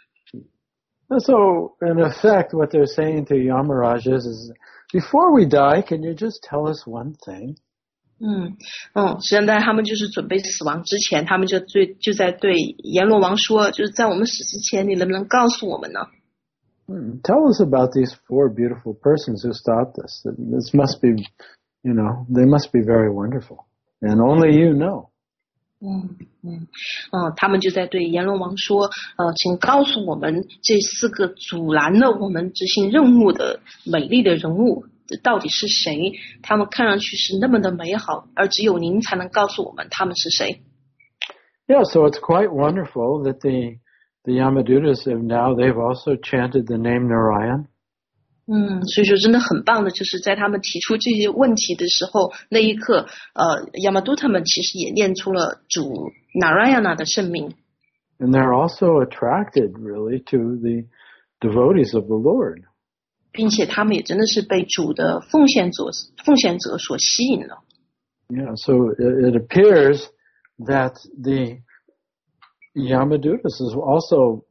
Speaker 2: So, in effect, what they're saying to Yamaraj is, is, before we die, can you just tell us one thing?
Speaker 1: 嗯嗯，实际上他们就是准备死亡之前，他们就对就在对阎罗王说，就是在我们死之前，你能不能告诉我们呢？
Speaker 2: Hmm, tell us about these four beautiful persons who stopped us. This must be, you know, they must be very wonderful, and only you know.
Speaker 1: 嗯嗯嗯，他们就在对阎罗王说，呃，请告诉我们这四个阻拦了我们执行任务的美丽的人物到底是谁？他们看上去是那么的美好，而只有您才能告诉我们他们是谁。
Speaker 2: Yeah, so it's quite wonderful that the the Yamadutas have now they've also chanted the name Narayan.
Speaker 1: 嗯，所以说真的很棒的，就是在他们提出这些问题的时候，那一刻，呃，亚麻都他们其实也念出了主 Narayana 的圣名。
Speaker 2: And they're also attracted really to the devotees of the Lord.
Speaker 1: 并且他们也真的是被主的奉献者奉献者所吸引了。
Speaker 2: Yeah, so it, it appears that the Yamadutas is also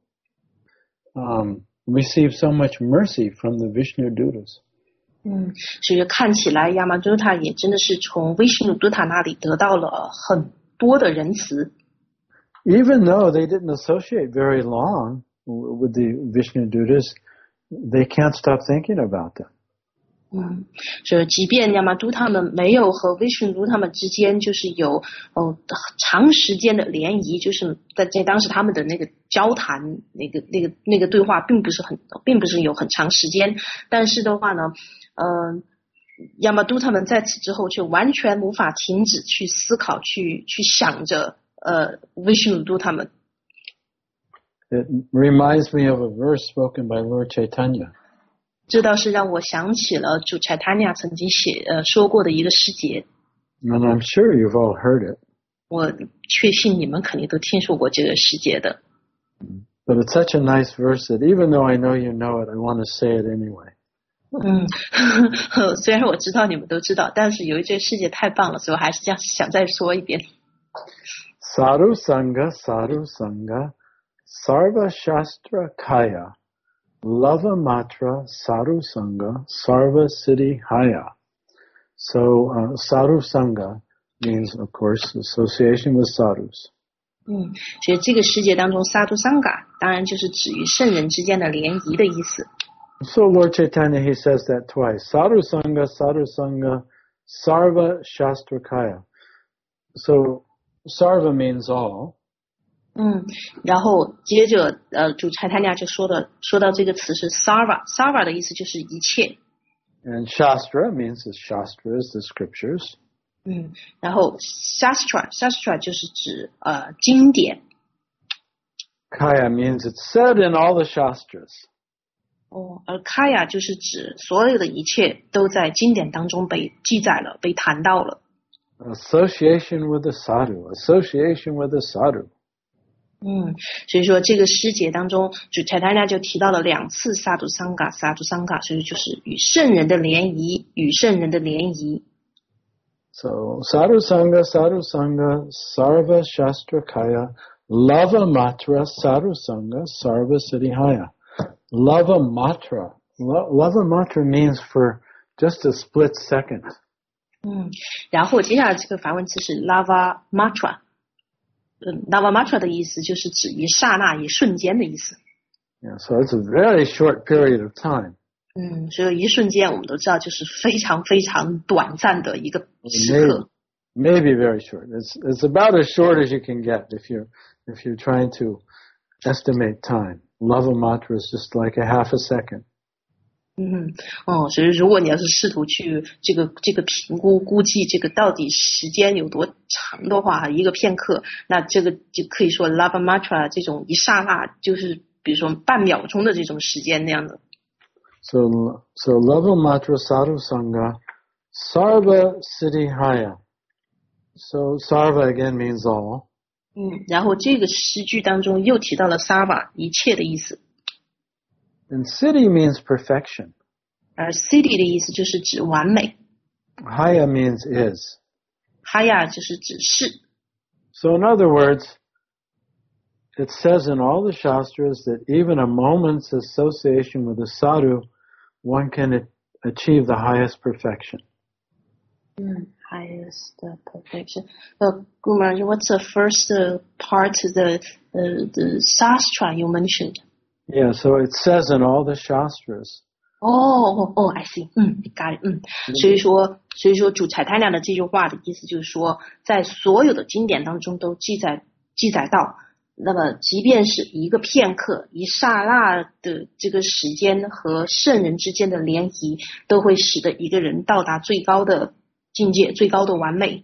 Speaker 2: um, receive so much mercy from the Vishnu Dutas.
Speaker 1: 嗯，所以看起来亚麻都塔也真的是从 Vishnu Duta 那里得到了很多的仁慈。
Speaker 2: Even though they didn't associate very long with the Vishnu Dutas, they can't stop thinking about them.
Speaker 1: 嗯，所以即便亚麻都他们没有和 Vishnu 他们之间就是有哦长时间的联谊，就是在在当时他们的那个交谈，那个那个那个对话并不是很并不是有很长时间，但是的话呢，呃，亚麻都他们在此之后却完全无法停止去思考，去去想着呃 Vishnu 他们。
Speaker 2: It reminds me of a verse spoken by Lord Chaitanya.
Speaker 1: 这倒是让我想起了主 Chaitanya 曾经写呃说过的一个诗节。
Speaker 2: And I'm sure you've all heard it.
Speaker 1: 我确信你们肯定都听说过这个诗节的。
Speaker 2: But it's such a nice verse that even though I know you know it, I want to say it anyway.
Speaker 1: 嗯，虽然我知道你们都知道，但是由于这个诗节太棒了，所以我还是这样想再说一遍。
Speaker 2: Sadhu Sangha, Sadhu Sangha, Sarva Shastra Kaya, Lava Matra, Sadhu Sangha, Sarva Siddhi Haya. So, uh, Sadhu Sangha means, of course, association with sadhus.
Speaker 1: 嗯，所以这个诗节当中 ，Sadhu Sangha 当然就是指与圣人之间的联谊的意思。
Speaker 2: So Lord Chaitanya, he says that twice. Sadhu Sangha, Sadhu Sangha, Sarva Shastra Kaya. So, Sarva means all.
Speaker 1: 嗯，然后接着呃，主 Chaitanya 就说的说到这个词是 Sarva，Sarva 的意思就是一切。
Speaker 2: And Shastra means the Shastras, the scriptures.
Speaker 1: 嗯，然后 Shastra，Shastra 就是指呃经典。
Speaker 2: Kaya means it's said in all the Shastras.
Speaker 1: 哦，而 Kaya 就是指所有的一切都在经典当中被记载了，被谈到了。
Speaker 2: Association with the sadhu, association with the sadhu.
Speaker 1: 嗯，所以说这个诗节当中，主 Chaitanya 就提到了两次 Sadhu Sangha，Sadhu Sangha，所以就是与圣人的联谊，与圣人的联谊。
Speaker 2: So, Sadhu Sangha, Sadhu Sangha, Sarva Shastra Kaya, Lava Matra, Sadhu Sangha, Sarva Siddhi Haya. Lava Matra. Lava Matra means for just a split second.
Speaker 1: 嗯，然后接下来这个梵文词是 Lava Matra。嗯 ，Lava Matra 的意思就是指一刹那、一瞬间的意思。
Speaker 2: Yeah, so it's a very short period of time.
Speaker 1: 嗯，所以一瞬间我们都知道就是非常非常短暂的一个时刻。
Speaker 2: Maybe, maybe very short. It's it's about as short as you can get if you're if you're trying to estimate time. Lava Matra is just like a half a second.
Speaker 1: 嗯，哦，所以如果你要是试图去这个这个评估估计这个到底时间有多长的话，一个片刻，那这个就可以说 lava matra 这种一刹那，就是比如说半秒钟的这种时间那样的。
Speaker 2: So, so lava matra sadhu sangha sarva siddhi haya. So sarva again means all.
Speaker 1: 嗯，然后这个诗句当中又提到了 sarva 一切的意思。
Speaker 2: And siddhi means perfection.
Speaker 1: 而 siddhi 的意思就是指完美。
Speaker 2: Haya means is.
Speaker 1: haya 就是指是。
Speaker 2: So in other words, it says in all the Shastras that even a moment's association with a sadhu, one can achieve the highest perfection.
Speaker 1: Mm, highest uh, perfection. Uh, Gumar, what's the first uh, part, the, uh, the Shastra you mentioned?
Speaker 2: Yeah, so it says in all the Shastras.
Speaker 1: Oh, oh, I see. 嗯 got it. 嗯，所以说，所以说主柴太娘的这句话的意思就是说，在所有的经典当中都记载记载到。那么即便是一个片刻一刹那的这个时间和圣人之间的联谊都会使得一个人到达最高的境界最高的完美。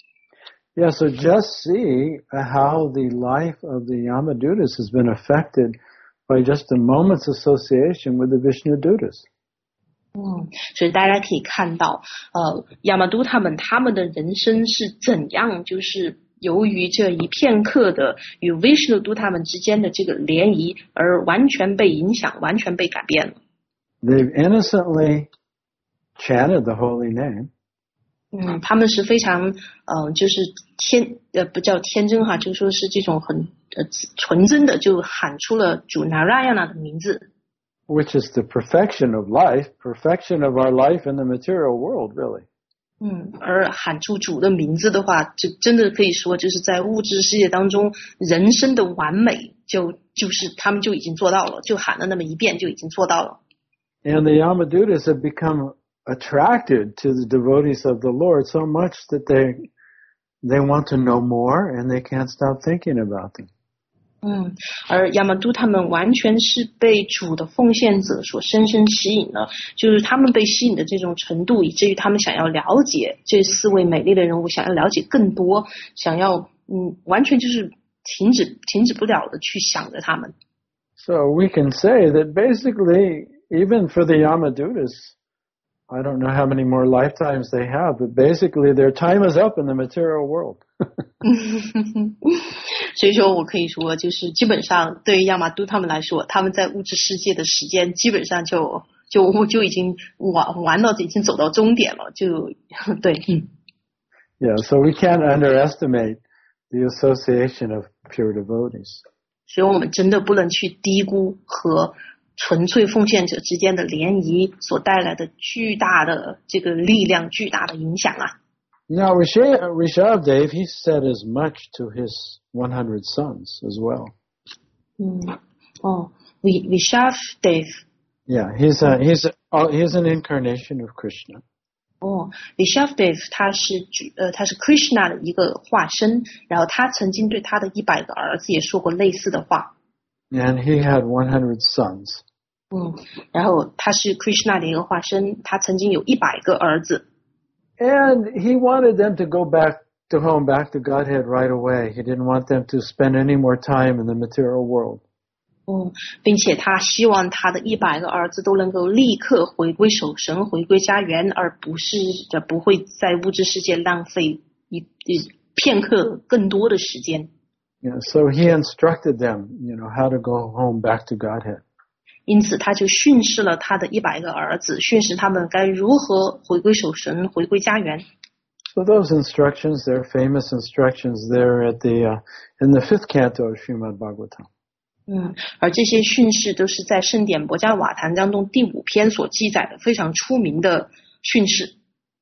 Speaker 2: Yeah, so just see how the life of the Yamadutas has been affected by just a moment's association with the Vishnudutas.
Speaker 1: 嗯，所以大家可以看到呃亚玛都他们他们的人生是怎样就是由于这一片刻的与 Vishnu 都他们之间的这个联谊而完全被影响完全被改变了。
Speaker 2: They've innocently chanted the holy name.
Speaker 1: 嗯，他们是非常呃就是天呃不叫天真哈，就说是这种很呃纯真的就喊出了主 Narayana 的名字。
Speaker 2: Which is the perfection of life, perfection of our life in the material world, really.
Speaker 1: 嗯，而喊出主的名字的话，就真的可以说就是在物质世界当中人生的完美，就就是他们就已经做到了，就喊了那么一遍就已经做到了。
Speaker 2: And the Yamadutas have become attracted to the devotees of the Lord so much that they they want to know more and they can't stop thinking about them.
Speaker 1: 嗯，而亚玛都他们完全是被主的奉献者所深深吸引了，就是他们被吸引的这种程度，以至于他们想要了解这四位美丽的人物，想要了解更多，想要嗯，完全就是停止停止不了的去想着他们。
Speaker 2: So we can say that basically, even for the Yamadutas, I don't know how many more lifetimes they have, but basically their time is up in the material world.
Speaker 1: 所以说我可以说就是基本上对于亚玛都他们来说，他们在物质世界的时间基本上就就就已经玩玩到已经走到终点了，就对。
Speaker 2: Yeah, so we can't underestimate the association of pure devotees.
Speaker 1: 所以我们真的不能去低估和纯粹奉献者之间的联谊所带来的巨大的这个力量，巨大的影响啊。
Speaker 2: Now, Rishabdev, he said as much to his one hundred sons as well.
Speaker 1: 嗯，哦 Rishabdev
Speaker 2: Yeah, he's a, he's a, oh, he's an incarnation of Krishna.
Speaker 1: 哦 Rishabdev 他是呃他是 Krishna 的一个化身，然后他曾经对他的一百个儿子也说过类似的话。
Speaker 2: And he had one hundred sons.
Speaker 1: 嗯，然后他是 Krishna 的一个化身，他曾经有一百个儿子。
Speaker 2: And he wanted them to go back to home, back to Godhead right away. He didn't want them to spend any more time in the material world.
Speaker 1: 嗯，并且他希望他的一百个儿子都能够立刻回归守神，回归家园，而不是不会在物质世界浪费一一片刻更多的时间。
Speaker 2: Yeah, so he instructed them, you know, how to go home back to Godhead.
Speaker 1: 因此他就训示了他的一百个儿子，训示他们该如何回归守神，回归家园。
Speaker 2: So those instructions, they're famous instructions there at the uh, in the fifth canto of Srimad Bhagavatam.
Speaker 1: 嗯，而这些训示都是在圣典博伽瓦坛当中第五篇所记载的非常出名的训示。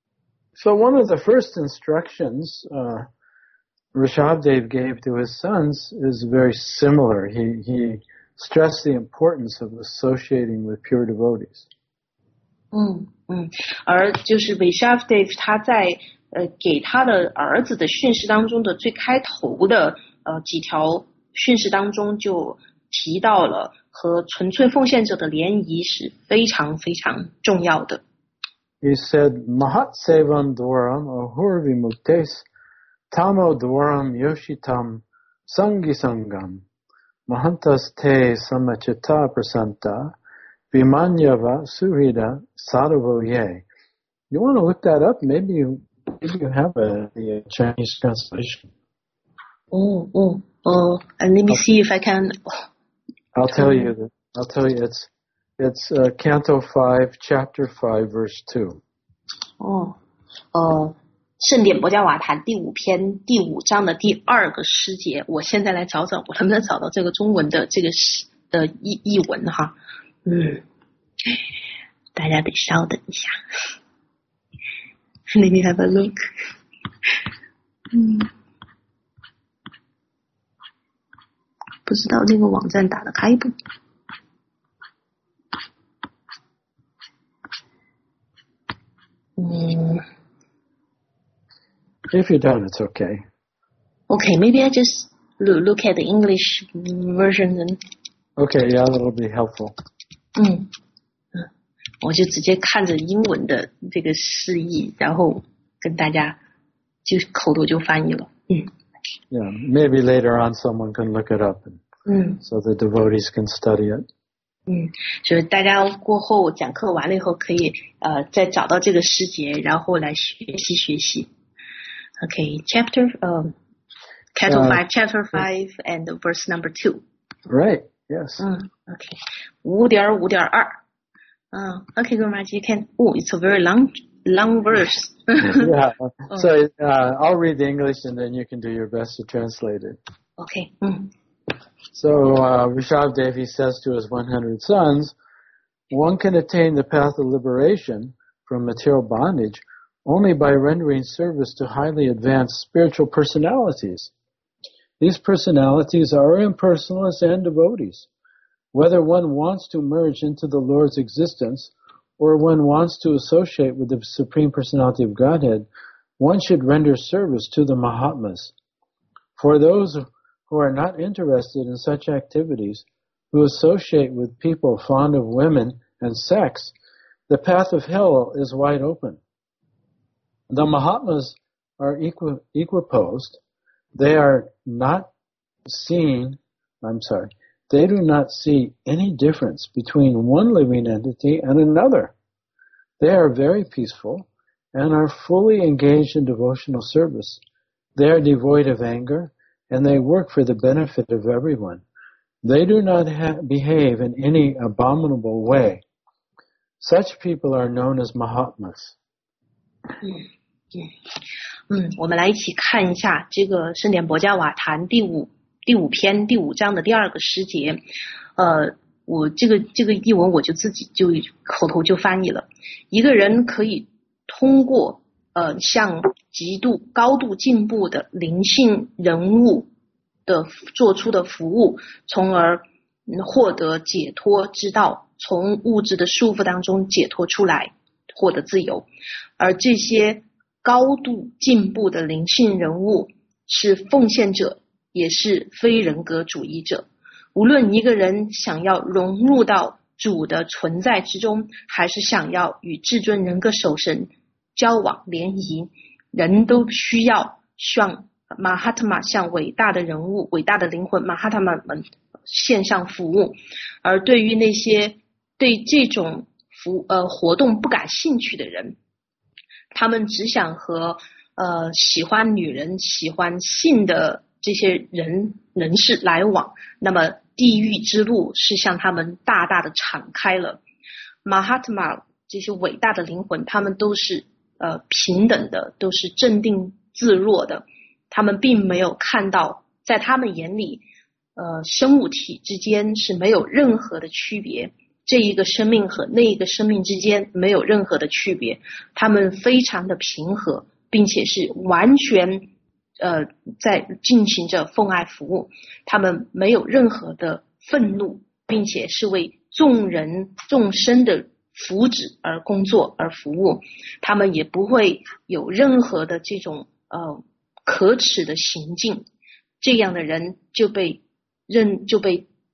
Speaker 2: So one of the first instructions uh, Rishabdev gave to his sons is very similar. He he stressed the importance of associating with pure devotees.
Speaker 1: 嗯嗯，而就是 Rishabdev 他在呃给他的儿子的训示当中的最开头的呃几条训示当中就提到了和纯粹奉献者的联谊是非常非常重要的。
Speaker 2: He said, Mahat sevam dwaram ahurvi muktes tamo dwaram yoshitam sangisangam mahantas te samachita prasanta vimanyava suhida sadavo ye. You want to look that up? Maybe you, maybe you have a, a Chinese translation.
Speaker 1: Oh, oh, oh, and let me see if I can.
Speaker 2: I'll tell you that. I'll tell you it's it's uh, Canto five, Chapter five, Verse two.
Speaker 1: 哦，呃，圣典博加瓦坛第五篇第五章的第二个诗节，我现在来找找，我能不能找到这个中文的这个诗的译译文哈？嗯，大家得稍等一下。Let me have a look. 嗯，不知道这个网站打得开不？嗯
Speaker 2: If you don't, it's okay.
Speaker 1: Okay, maybe I just look, look at the English version then.
Speaker 2: Okay, yeah, that'll be helpful.
Speaker 1: 嗯嗯，我就直接看着英文的这个释义，然后跟大家就口头就翻译了。嗯。
Speaker 2: Yeah, maybe later on someone can look it up, and,
Speaker 1: 嗯
Speaker 2: so the devotees can study it.
Speaker 1: 嗯，所以大家过后讲课完了以后，可以呃再找到这个诗节，然后来学习学习。Okay, chapter um, Title
Speaker 2: Uh,
Speaker 1: five, chapter five, and verse number two.
Speaker 2: Right, yes.
Speaker 1: 嗯 ，OK， 五点五点二。嗯 ，OK, Gurumaji, you can. Oh, it's a very long, long verse.
Speaker 2: Yeah, so uh, I'll read the English and then you can do your best to translate it.
Speaker 1: OK, 嗯
Speaker 2: So uh, Rishabh Devi says to his one hundred sons, one can attain the path of liberation from material bondage only by rendering service to highly advanced spiritual personalities. These personalities are impersonalists and devotees. Whether one wants to merge into the Lord's existence or one wants to associate with the Supreme Personality of Godhead, one should render service to the Mahatmas. For those who are not interested in such activities, who associate with people fond of women and sex, the path of hell is wide open. The Mahatmas are equi- equiposed. They are not seeing, I'm sorry, they do not see any difference between one living entity and another. They are very peaceful and are fully engaged in devotional service. They are devoid of anger and they work for the benefit of everyone. They do not ha- behave in any abominable way. Such people are known as Mahatmas.
Speaker 1: 嗯嗯嗯，我们来一起看一下这个圣典博加瓦坛第五第五篇第五章的第二个诗节。呃，我这个这个译文我就自己就口头就翻译了。一个人可以通过呃向极度高度进步的灵性人物的做出的服务，从而获得解脱之道，从物质的束缚当中解脱出来，获得自由。而这些高度进步的灵性人物是奉献者，也是非人格主义者。无论一个人想要融入到主的存在之中，还是想要与至尊人格守神交往联谊，人都需要向马哈特玛，向伟大的人物、伟大的灵魂马哈特玛们献上服务。而对于那些对这种服呃活动不感兴趣的人，他们只想和呃喜欢女人、喜欢性的这些人人士来往，那么地狱之路是向他们大大的敞开了。马哈特玛这些伟大的灵魂，他们都是呃平等的，都是镇定自若的，他们并没有看到，在他们眼里呃生物体之间是没有任何的区别，这一个生命和那一个生命之间没有任何的区别，他们非常的平和，并且是完全呃在进行着奉爱服务，他们没有任何的愤怒，并且是为众人众生的福祉而工作而服务，他们也不会有任何的这种呃可耻的行径，这样的人就被认就被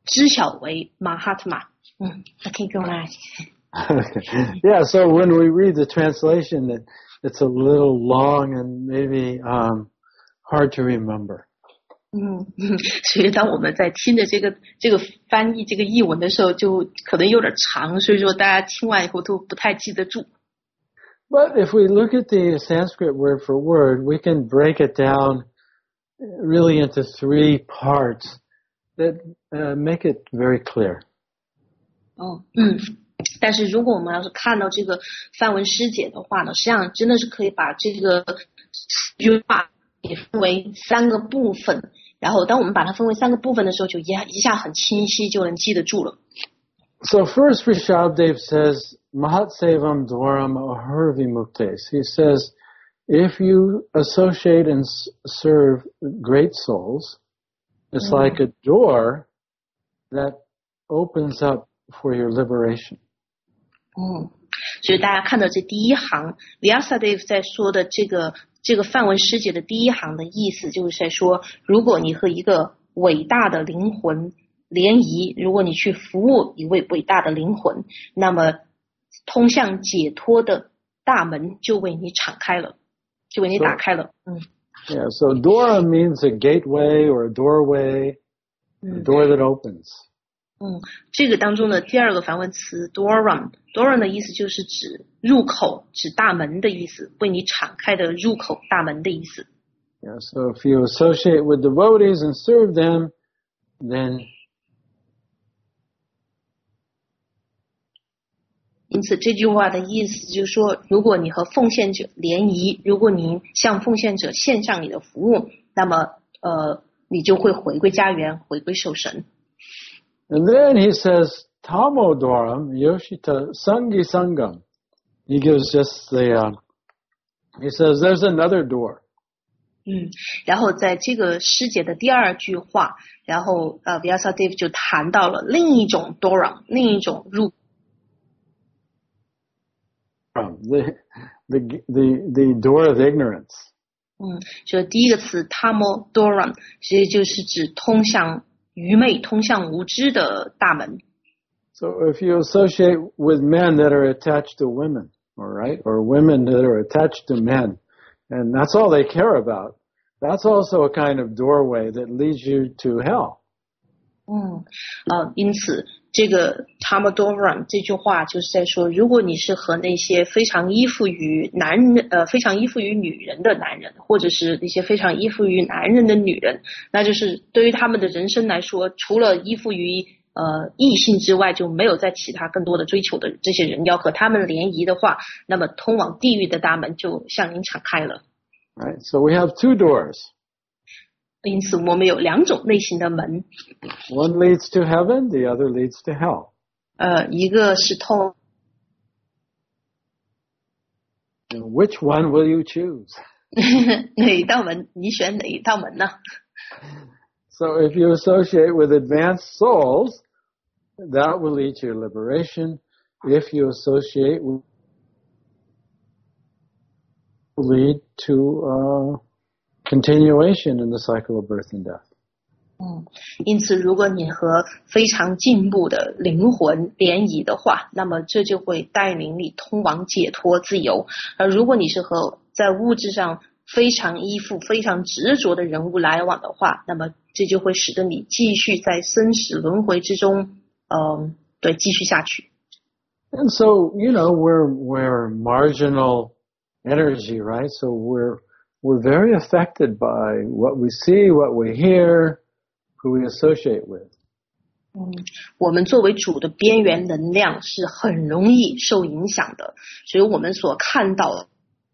Speaker 1: 知晓为 Mahatma。嗯，那可以跟我来。
Speaker 2: Yeah, so when we read the translation, it, it's a little long and maybe um, hard to remember.
Speaker 1: 嗯，所以当我们在听着这个这个翻译这个译文的时候，就可能有点长，所以说大家听完以后都不太记得住。
Speaker 2: But if we look at the Sanskrit word for word, we can break it down really into three parts that uh, make it very clear.
Speaker 1: 哦，嗯，但是如果我们要是看到这个梵文诗解的话呢，实际上真的是可以把这个句话也分为三个部分，然后当我们把它分为三个部分的时候，就一下一下很清晰，就能记得住了。
Speaker 2: So first, Rishabdev says, Mahatsevam Dwaram Ahurvi Muktes. He says, if you associate and serve great souls, it's mm. like a door that opens up for your liberation.
Speaker 1: 嗯，所以大家看到这第一行 Vyasadeva 在说的这个这个梵文诗解的第一行的意思，就是在说，如果你和一个伟大的灵魂联谊，如果你去服务一位伟大的灵魂，那么通向解脱的大门就为你敞开了，就为你打开了。嗯。
Speaker 2: Yeah, so Dwara means a gateway or a doorway, a door that opens.
Speaker 1: 嗯，这个当中的第二个梵文词 Dwaram，Dwaram 的意思就是指入口，指大门的意思，为你敞开的入口大门的意思。
Speaker 2: Yeah, so if you associate with devotees and serve them, then
Speaker 1: 因此这句话的意思就是说，如果你和奉献者联谊，如果你向奉献者献上你的服务，那么呃，你就会回归家园，回归受神。
Speaker 2: And then he says, Tamodwaram Yoshita Sangi Sangam. He gives just the, uh, he says, there's another door.
Speaker 1: 嗯，然后在这个诗解的第二句话，然后呃 Vyasadeva 就谈到了另一种 Dwaram， 另一种入。
Speaker 2: The, the, the, the door of ignorance.
Speaker 1: 嗯，就第一个词 Tamodwaram， 其实就是指通向愚昧、通向无知的大门。
Speaker 2: So if you associate with men that are attached to women, all right, or women that are attached to men, and that's all they care about, that's also a kind of doorway that leads you to hell.
Speaker 1: 嗯，呃，因此这个 Tamodwaram 这句话就是在说，如果你是和那些非常依附于男人，呃，非常依附于女人的男人，或者是那些非常依附于男人的女人，那就是对于他们的人生来说，除了依附于呃异性之外，就没有再其他更多的追求的这些人，要和他们联谊的话，那么通往地狱的大门就向您敞开了。
Speaker 2: Right, so we have two doors.
Speaker 1: 因此我们有两种类型的门。
Speaker 2: One leads to heaven, the other leads to hell.
Speaker 1: 呃，一个是通。
Speaker 2: Which one will you choose?
Speaker 1: 哪一道门？你选哪一道门呢？
Speaker 2: So if you associate with advanced souls, that will lead to your liberation. If you associate with will lead to uh, continuation in the cycle of birth and death.
Speaker 1: 嗯，因此如果你和非常进步的灵魂联谊的话，那么这就会带领你通往解脱自由。而如果你是和在物质上非常依附、非常执着的人物来往的话，那么这就会使得你继续在生死轮回之中，嗯，对，继续下去。
Speaker 2: And so, you know, we're we're marginal energy, right? So we're we're very affected by what we see, what we hear, who we associate with.
Speaker 1: 嗯，我们作为主的边缘能量是很容易受影响的，所以我们所看到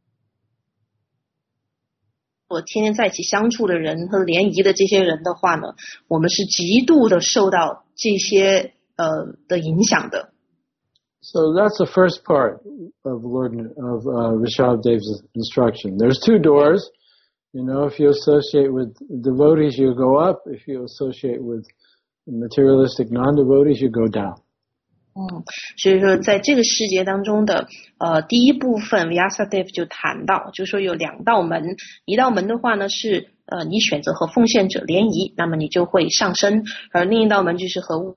Speaker 1: 我天天在一起相处的人和联谊的这些人的话呢，我们是极度的受到这些呃的影响的。
Speaker 2: So that's the first part of Lord of uh, Rishabdev's instruction. There's two doors. You know, if you associate with devotees, you go up. If you associate with materialistic non-devotees, you go down.
Speaker 1: 嗯，所以说在这个世界当中的呃第一部分 Vyasadeva 就谈到，就说有两道门，一道门的话呢是呃，你选择和奉献者联谊，那么你就会上升。而另一道门就是和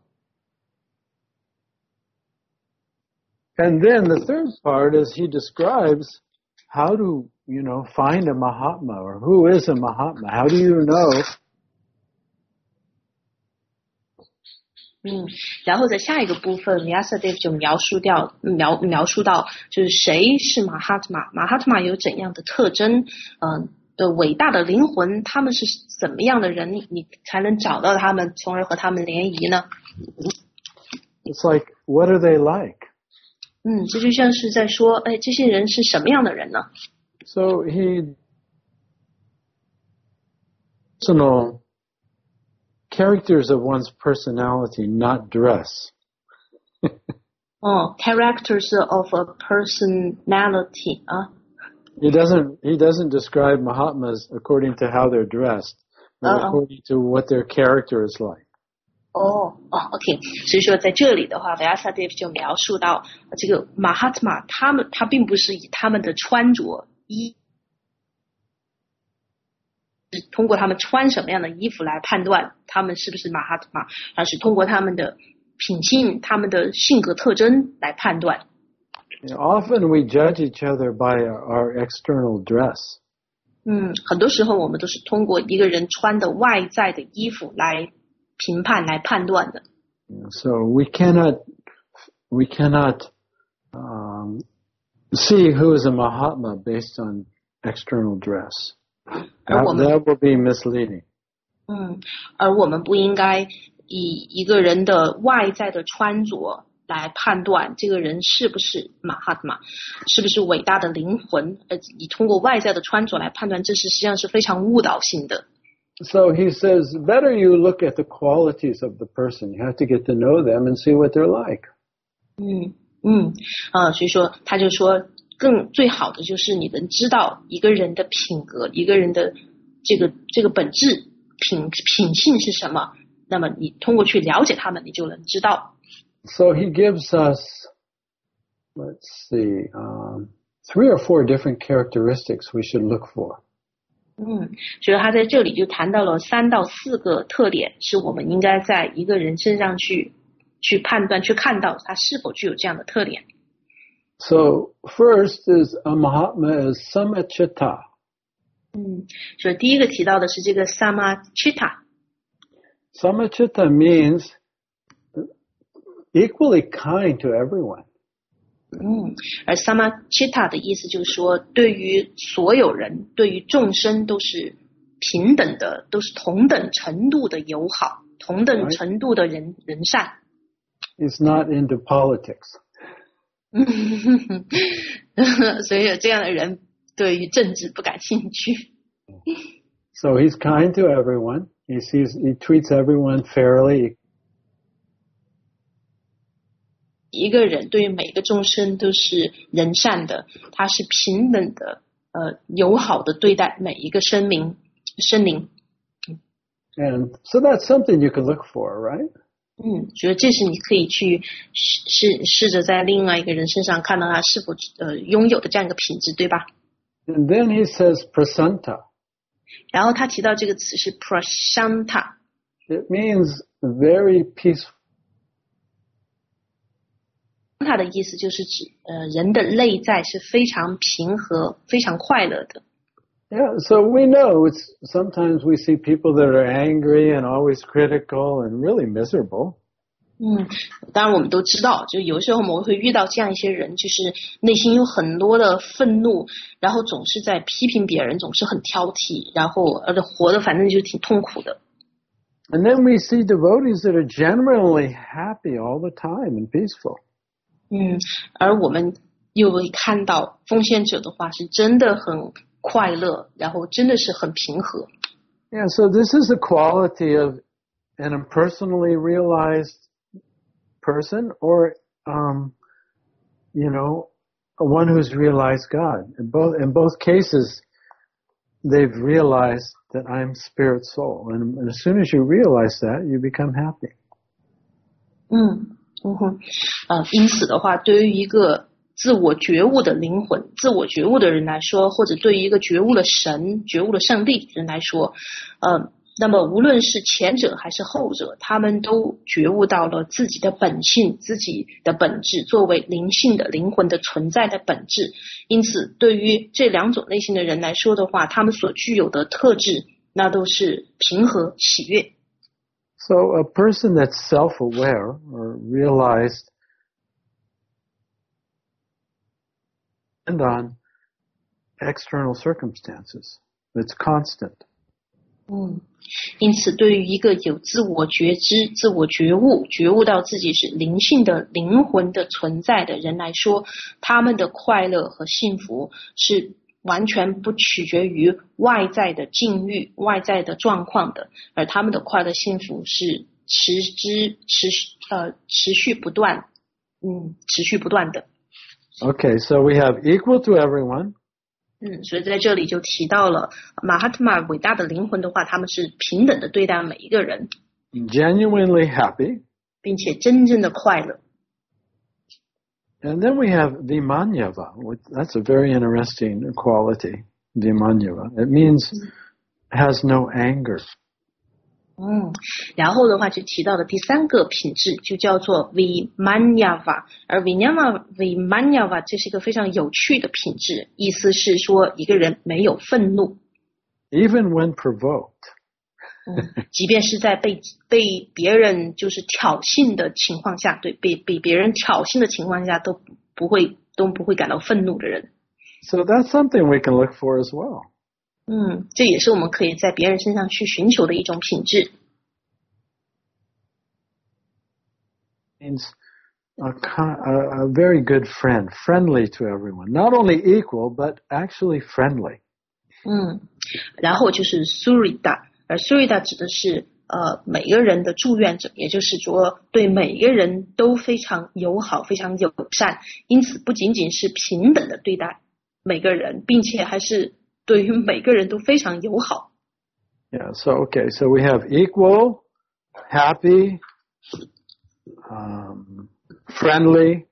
Speaker 2: And then the third part is he describes how to, you know, find a Mahatma, or who is a Mahatma? How do you know?
Speaker 1: 嗯，然后在下一个部分 Vyasadeva 就描述掉描描述到就是谁是马哈特玛，马哈特玛有怎样的特征，嗯、呃、的伟大的灵魂，他们是怎么样的人，你才能找到他们，从而和他们联谊呢？
Speaker 2: It's like, what are they like?
Speaker 1: 嗯，这就像是在说，哎，这些人是什么样的人呢？
Speaker 2: So he personal characters of one's personality, not dress.
Speaker 1: 哦 ，characters of a personality 啊。
Speaker 2: He doesn't he doesn't describe Mahatmas according to how they're dressed, but
Speaker 1: Uh-oh.
Speaker 2: according to what their character is like.
Speaker 1: 哦哦 ，OK， 所以说在这里的话 ，Vyasadeva 就描述到这个 Mahatma， 他们他并不是以他们的穿着衣，通过他们穿什么样的衣服来判断他们是不是 Mahatma， 而是通过他们的品性、他们的性格特征来判断。
Speaker 2: You know, often we judge each other by our, our external dress.
Speaker 1: 嗯，很多时候我们都是通过一个人穿的外在的衣服来评判、来判断的。
Speaker 2: So we cannot we cannot um, see who is a Mahatma based on external dress. That, that will be misleading.
Speaker 1: 嗯，而我们不应该以一个人的外在的穿着来判断这个人是不是马哈特玛，是不是伟大的灵魂，呃，以通过外在的穿着来判断，这是实际上是非常误导性的。
Speaker 2: So he says, better you look at the qualities of the person. You have to get to know them and see what they're like.
Speaker 1: 嗯嗯啊，所以说他就说，更最好的就是你能知道一个人的品格，一个人的这个这个本质品品性是什么。那么你通过去了解他们，你就能知道。
Speaker 2: So he gives us, let's see, um, three or four different characteristics we should look for.
Speaker 1: 嗯，所以他在这里就谈到了三到四个特点，是我们应该在一个人身上去去判断、去看到他是否具有这样的特点。
Speaker 2: So first is a Mahatma is samachita.
Speaker 1: 嗯，所以第一个提到的是这个 samachita。
Speaker 2: Samachita means equally kind to everyone.
Speaker 1: 嗯，而 samachita 的意思就是说，对于所有人，对于众生都是平等的，都是同等程度的友好，同等程度的人人善。
Speaker 2: He's not into politics.
Speaker 1: 所以有这样的人对于政治不感兴趣。
Speaker 2: So he's kind to everyone. He sees, he treats everyone fairly.
Speaker 1: 一个人对于每个众生都是人善的，他是平等的，呃，友好的对待每一个生灵生灵。
Speaker 2: And so that's something you can look for, right?
Speaker 1: 嗯，觉得这是你可以去试试试着在另外一个人身上看到他是否呃拥有的这样一个品质，对吧？
Speaker 2: And then he says prasanta.
Speaker 1: 然后他提到这个词是 prashanta。
Speaker 2: It means very peaceful.
Speaker 1: 它的意思就是指呃人的内在是非常平和、非常快乐的。
Speaker 2: Yeah, so we know it's sometimes we see people that are angry and always critical and really miserable.
Speaker 1: 嗯，当然我们都知道，就有时候我们会遇到这样一些人，就是内心有很多的愤怒，然后总是在批评别人，总是很挑剔，然后呃活得反正就挺痛苦的。
Speaker 2: And then we see devotees that are genuinely happy all the time and peaceful.
Speaker 1: 嗯，而我们又会看到奉献者的话是真的很快乐，然后真的是很平和。
Speaker 2: Yeah, so this is a quality of an impersonally realized person or, um, you know, one who's realized God. In both, in both cases, they've realized that I'm spirit soul. And, and as soon as you realize that, you become happy.
Speaker 1: 嗯。嗯哼，呃，因此的话，对于一个自我觉悟的灵魂，自我觉悟的人来说，或者对于一个觉悟的神、觉悟的上帝人来说，呃，那么无论是前者还是后者，他们都觉悟到了自己的本性、自己的本质，作为灵性的灵魂的存在的本质。因此，对于这两种类型的人来说的话，他们所具有的特质，那都是平和、喜悦。
Speaker 2: So a person that's self-aware or realized and on external circumstances, it's constant.
Speaker 1: 嗯，因此对于一个有自我觉知、自我觉悟、觉悟到自己是灵性的灵魂的存在的人来说，他们的快乐和幸福是完全不取决于外在的境遇、外在的状况的，而他们的快乐幸福是持之持续呃持续不断，嗯，持续不断的。
Speaker 2: Okay, so we have equal to everyone.
Speaker 1: 嗯，所以在这里就提到了马哈特玛伟大的灵魂的话，他们是平等的对待每一个人，
Speaker 2: Genuinely happy.
Speaker 1: 并且真正的快乐。
Speaker 2: And then we have Vimanyava. That's a very interesting quality, Vimanyava. It means has no anger.
Speaker 1: 嗯，然后的话就提到的第三个品质就叫做 Vimanyava， 而 Vimanyava Vimanyava 这是一个非常有趣的品质，意思是说一个人没有愤怒，
Speaker 2: Even when provoked.
Speaker 1: 嗯，即便是在被被别人就是挑衅的情况下，对，被被别人挑衅的情况下都不会都不会感到愤怒的人。
Speaker 2: So that's something we can look for as well.
Speaker 1: 嗯，这也是我们可以在别人身上去寻求的一种品质。
Speaker 2: Means a, a, a very good friend, friendly to everyone. Not only equal, but actually friendly.
Speaker 1: 嗯，然后就是 Surita， 而 Surita 指的是呃每个人的祝愿者，也就是说对每个人都非常友好、非常友善，因此不仅仅是平等的对待每个人，并且还是对于每个人都非常友好。
Speaker 2: Yeah, so okay, so we have equal, happy, um, friendly,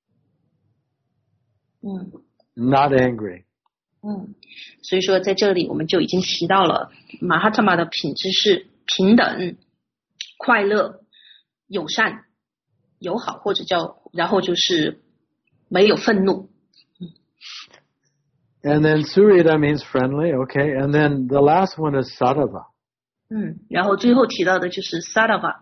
Speaker 1: 嗯
Speaker 2: not angry.
Speaker 1: 嗯，所以说在这里我们就已经提到了马哈特玛的品质是平等、快乐、友善、友好，或者叫然后就是没有愤怒。
Speaker 2: And then Surita means friendly, okay, and then the last one is Sattva,
Speaker 1: 嗯，然后最后提到的就是 Sattva，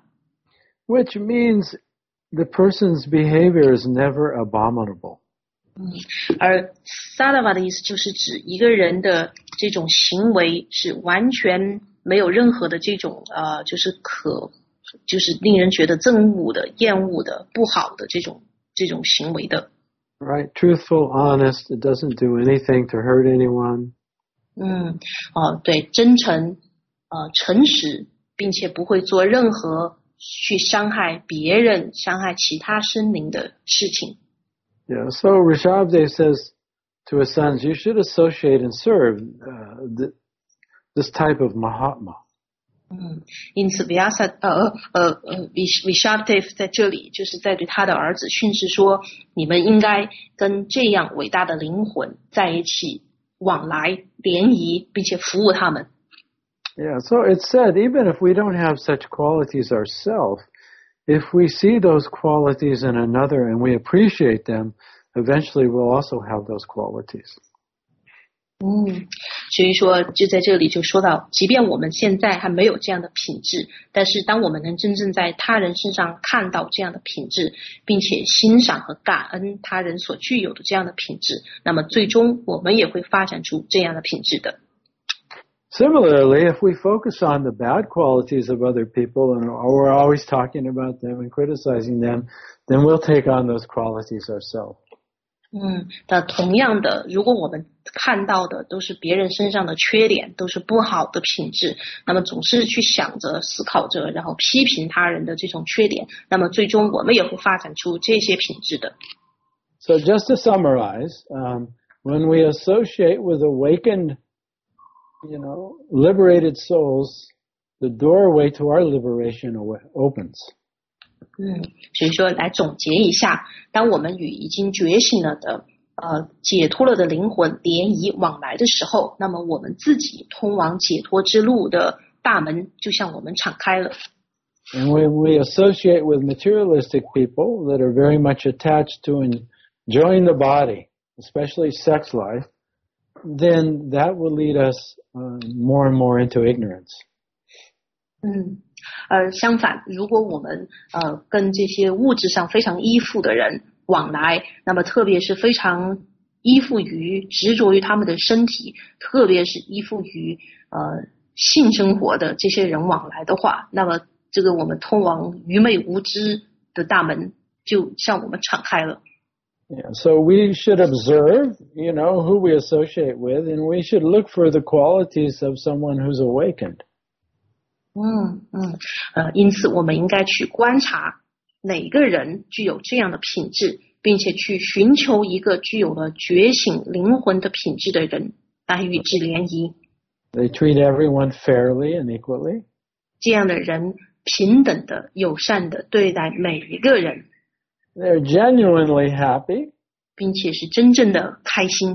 Speaker 2: which means the person's behavior is never abominable.
Speaker 1: 嗯，而 Sattva 的意思就是指一个人的这种行为是完全没有任何的这种呃，就是可就是令人觉得憎恶的、厌恶的、不好的这种这种行为的。
Speaker 2: Right? Truthful, honest, it doesn't do anything to hurt anyone.
Speaker 1: 嗯，哦，对，真诚，呃，诚实，并且不会做任何去伤害别人、伤害其他生灵的事情。
Speaker 2: Yeah, so Rishabdev says to his sons, you should associate and serve uh, th- this type of Mahatma.
Speaker 1: 嗯，因此 Vyasa 呃呃呃 Vishadadev 在这里就是在对他的儿子训示说，你们应该跟这样伟大的灵魂在一起往来联谊，并且服务他们。
Speaker 2: Yeah, so it's said, even if we don't have such qualities ourselves, if we see those qualities in another and we appreciate them, eventually we'll also have those qualities.
Speaker 1: 嗯，所以说就在这里就说到，即便我们现在还没有这样的品质，但是当我们能真正在他人身上看到这样的品质，并且欣赏和感恩他人所具有的这样的品质，那么最终我们也会发展出这样的品质的。
Speaker 2: Similarly, if we focus on the bad qualities of other people and we're always talking about them and criticizing them, then we'll take on those qualities ourselves.
Speaker 1: 嗯，那同样的，如果我们看到的都是别人身上的缺点，都是不好的品质，那么总是去想着、思考着，然后批评他人的这种缺点，那么最终我们也会发展出这些品质的。
Speaker 2: So just to summarize, um, when we associate with awakened, you know, liberated souls, the doorway to our liberation opens.
Speaker 1: 嗯，所以说来总结一下，当我们与已经觉醒了的呃解脱了的灵魂联谊往来的时候，那么我们自己通往解脱之路的大门就向我们敞开了。
Speaker 2: And when we associate with materialistic people that are very much attached to enjoying the body, especially sex life, then that will lead us uh, more and more into ignorance.
Speaker 1: 嗯，而相反，如果我们呃跟这些物质上非常依附的人往来，那么特别是非常依附于执着于他们的身体，特别是依附于呃性生活的这些人往来的话，那么这个我们通往愚昧无知的大门就向我们敞开了。
Speaker 2: Yeah, so we should observe, you know, who we associate with, and we should look for the qualities of someone who's awakened.
Speaker 1: 嗯嗯，呃，因此我们应该去观察哪个人具有这样的品质，并且去寻求一个具有了觉醒灵魂的品质的人来与之联谊。
Speaker 2: They treat everyone fairly and equally.
Speaker 1: 这样的人平等的、友善的对待每一个人。
Speaker 2: They're genuinely happy.
Speaker 1: 并且是真正的开心。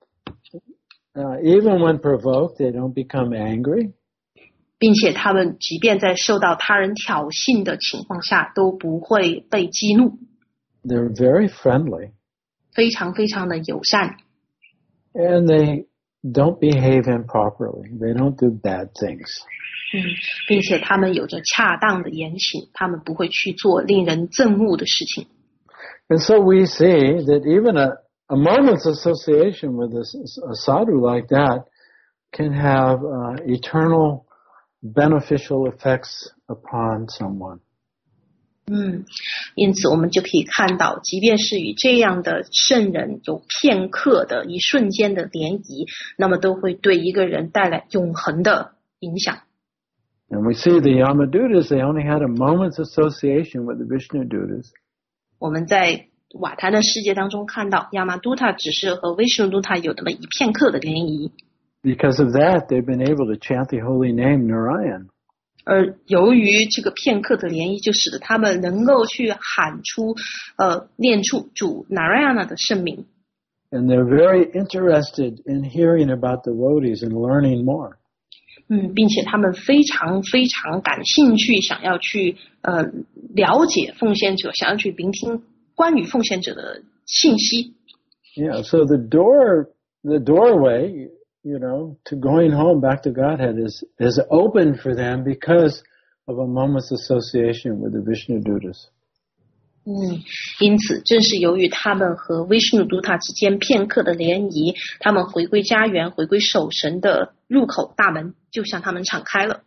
Speaker 2: Uh, even when provoked, they don't become angry.
Speaker 1: 并且他们即便在受到他人挑衅的情况下都不会被激怒。
Speaker 2: They're very friendly.
Speaker 1: 非常非常的友善。
Speaker 2: And they don't behave improperly. They don't do bad things.
Speaker 1: 嗯，并且他们有着恰当的言行，他们不会去做令人憎恶的事情。
Speaker 2: And so we see that even a, a moment's association with a, a sadhu like that can have uh, eternal beneficial effects upon someone.
Speaker 1: 嗯，因此我们就可以看到，即便是与这样的圣人有片刻的一瞬间的联谊，那么都会对一个人带来永恒的影响。
Speaker 2: And we see the Yamadutas, they only had a moment's association with the Vishnudutas.
Speaker 1: 我们在瓦坛的世界当中看到，亚麻都塔只是和威什努都塔有那么一片刻的联谊。
Speaker 2: Because of that, they've been able to chant the holy name Narayan.
Speaker 1: 而由于这个片刻的联谊，就使得他们能够去喊出，呃，念出主 Narayana 的圣名。
Speaker 2: And they're very interested in hearing about devotees and learning more.
Speaker 1: 嗯，并且他们非常非常感兴趣，想要去呃了解奉献者，想要去聆听关于奉献者的信息。
Speaker 2: Yeah, so the door, the doorway, you know, to going home back to Godhead is is open for them because of a moment's association with the Vishnudutas.
Speaker 1: 嗯，因此正是由于他们和威什努都塔之间片刻的联谊，他们回归家园、回归守神的入口大门就向他们敞开了。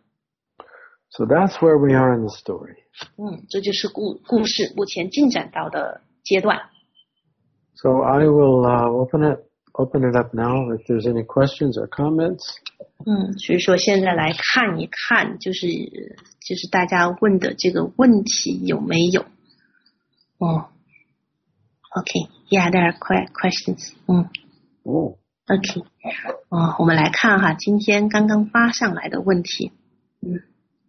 Speaker 2: So that's where we are in the story.
Speaker 1: 嗯，这就是故故事目前进展到的阶段。
Speaker 2: So I will uh, open it open it up now if there's any questions or comments.
Speaker 1: 嗯，所以说现在来看一看，就是就是大家问的这个问题有没有？哦 ，OK， yeah, there are questions. 嗯，
Speaker 2: 哦
Speaker 1: ，OK， 哦，我们来看哈，今天刚刚发上来的问题，嗯。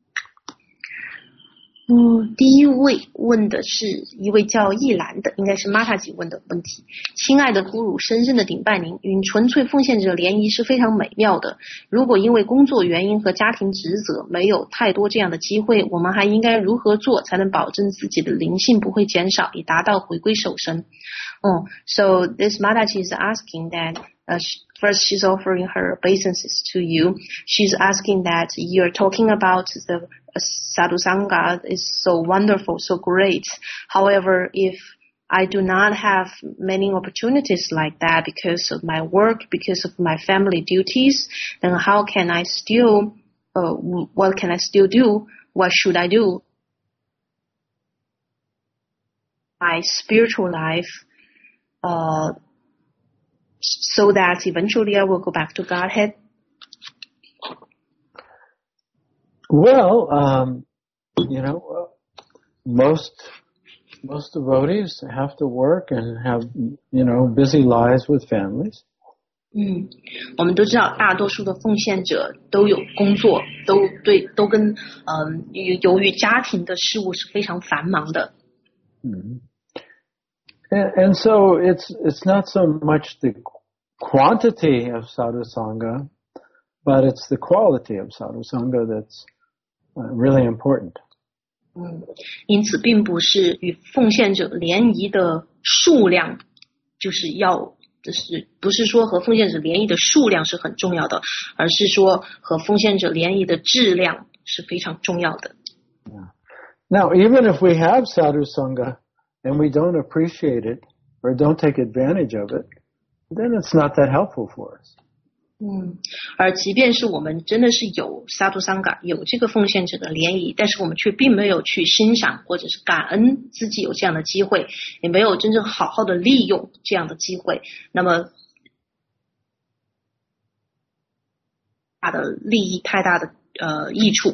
Speaker 1: 嗯，第一位问的是一位叫易兰的，应该是玛塔吉问的问题。亲爱的咕噜，深深的顶拜您，与纯粹奉献者联谊是非常美妙的。如果因为工作原因和家庭职责没有太多这样的机会，我们还应该如何做才能保证自己的灵性不会减少，以达到回归守神？嗯 ，So this Mataji is asking that. Uh, first, she's offering her obeisances to you. She's asking that you're talking about the uh, Sadhu Sangha is so wonderful, so great. However, if I do not have many opportunities like that because of my work, because of my family duties, then how can I still, uh, what can I still do? What should I do? My spiritual life, uh, so that eventually I will go back to Godhead?
Speaker 2: Well, um, you know, most most devotees have to work and have, you know, busy lives with families.
Speaker 1: 嗯，我们都知道，大多数的奉献者都有工作，都对，都跟嗯，由于家庭的事务是非常繁忙的。
Speaker 2: 嗯 and, and so it's it's not so much the quantity of sadhusanga, but it's the quality of sadhusanga that's uh, really important.
Speaker 1: 嗯，因此并不是与奉献者联谊的数量，就是要。就是不是说和奉献者联谊的数量是很重要的，而是说和奉献者联谊的质量是非常重要的。
Speaker 2: Now, even if we have sadhu sangha and we don't appreciate it or don't take advantage of it, then it's not that helpful for us.
Speaker 1: 嗯，而即便是我们真的是有萨图桑嘎，有这个奉献者的联谊，但是我们却并没有去欣赏或者是感恩自己有这样的机会，也没有真正好好的利用这样的机会，那么大的利益太大的呃益处。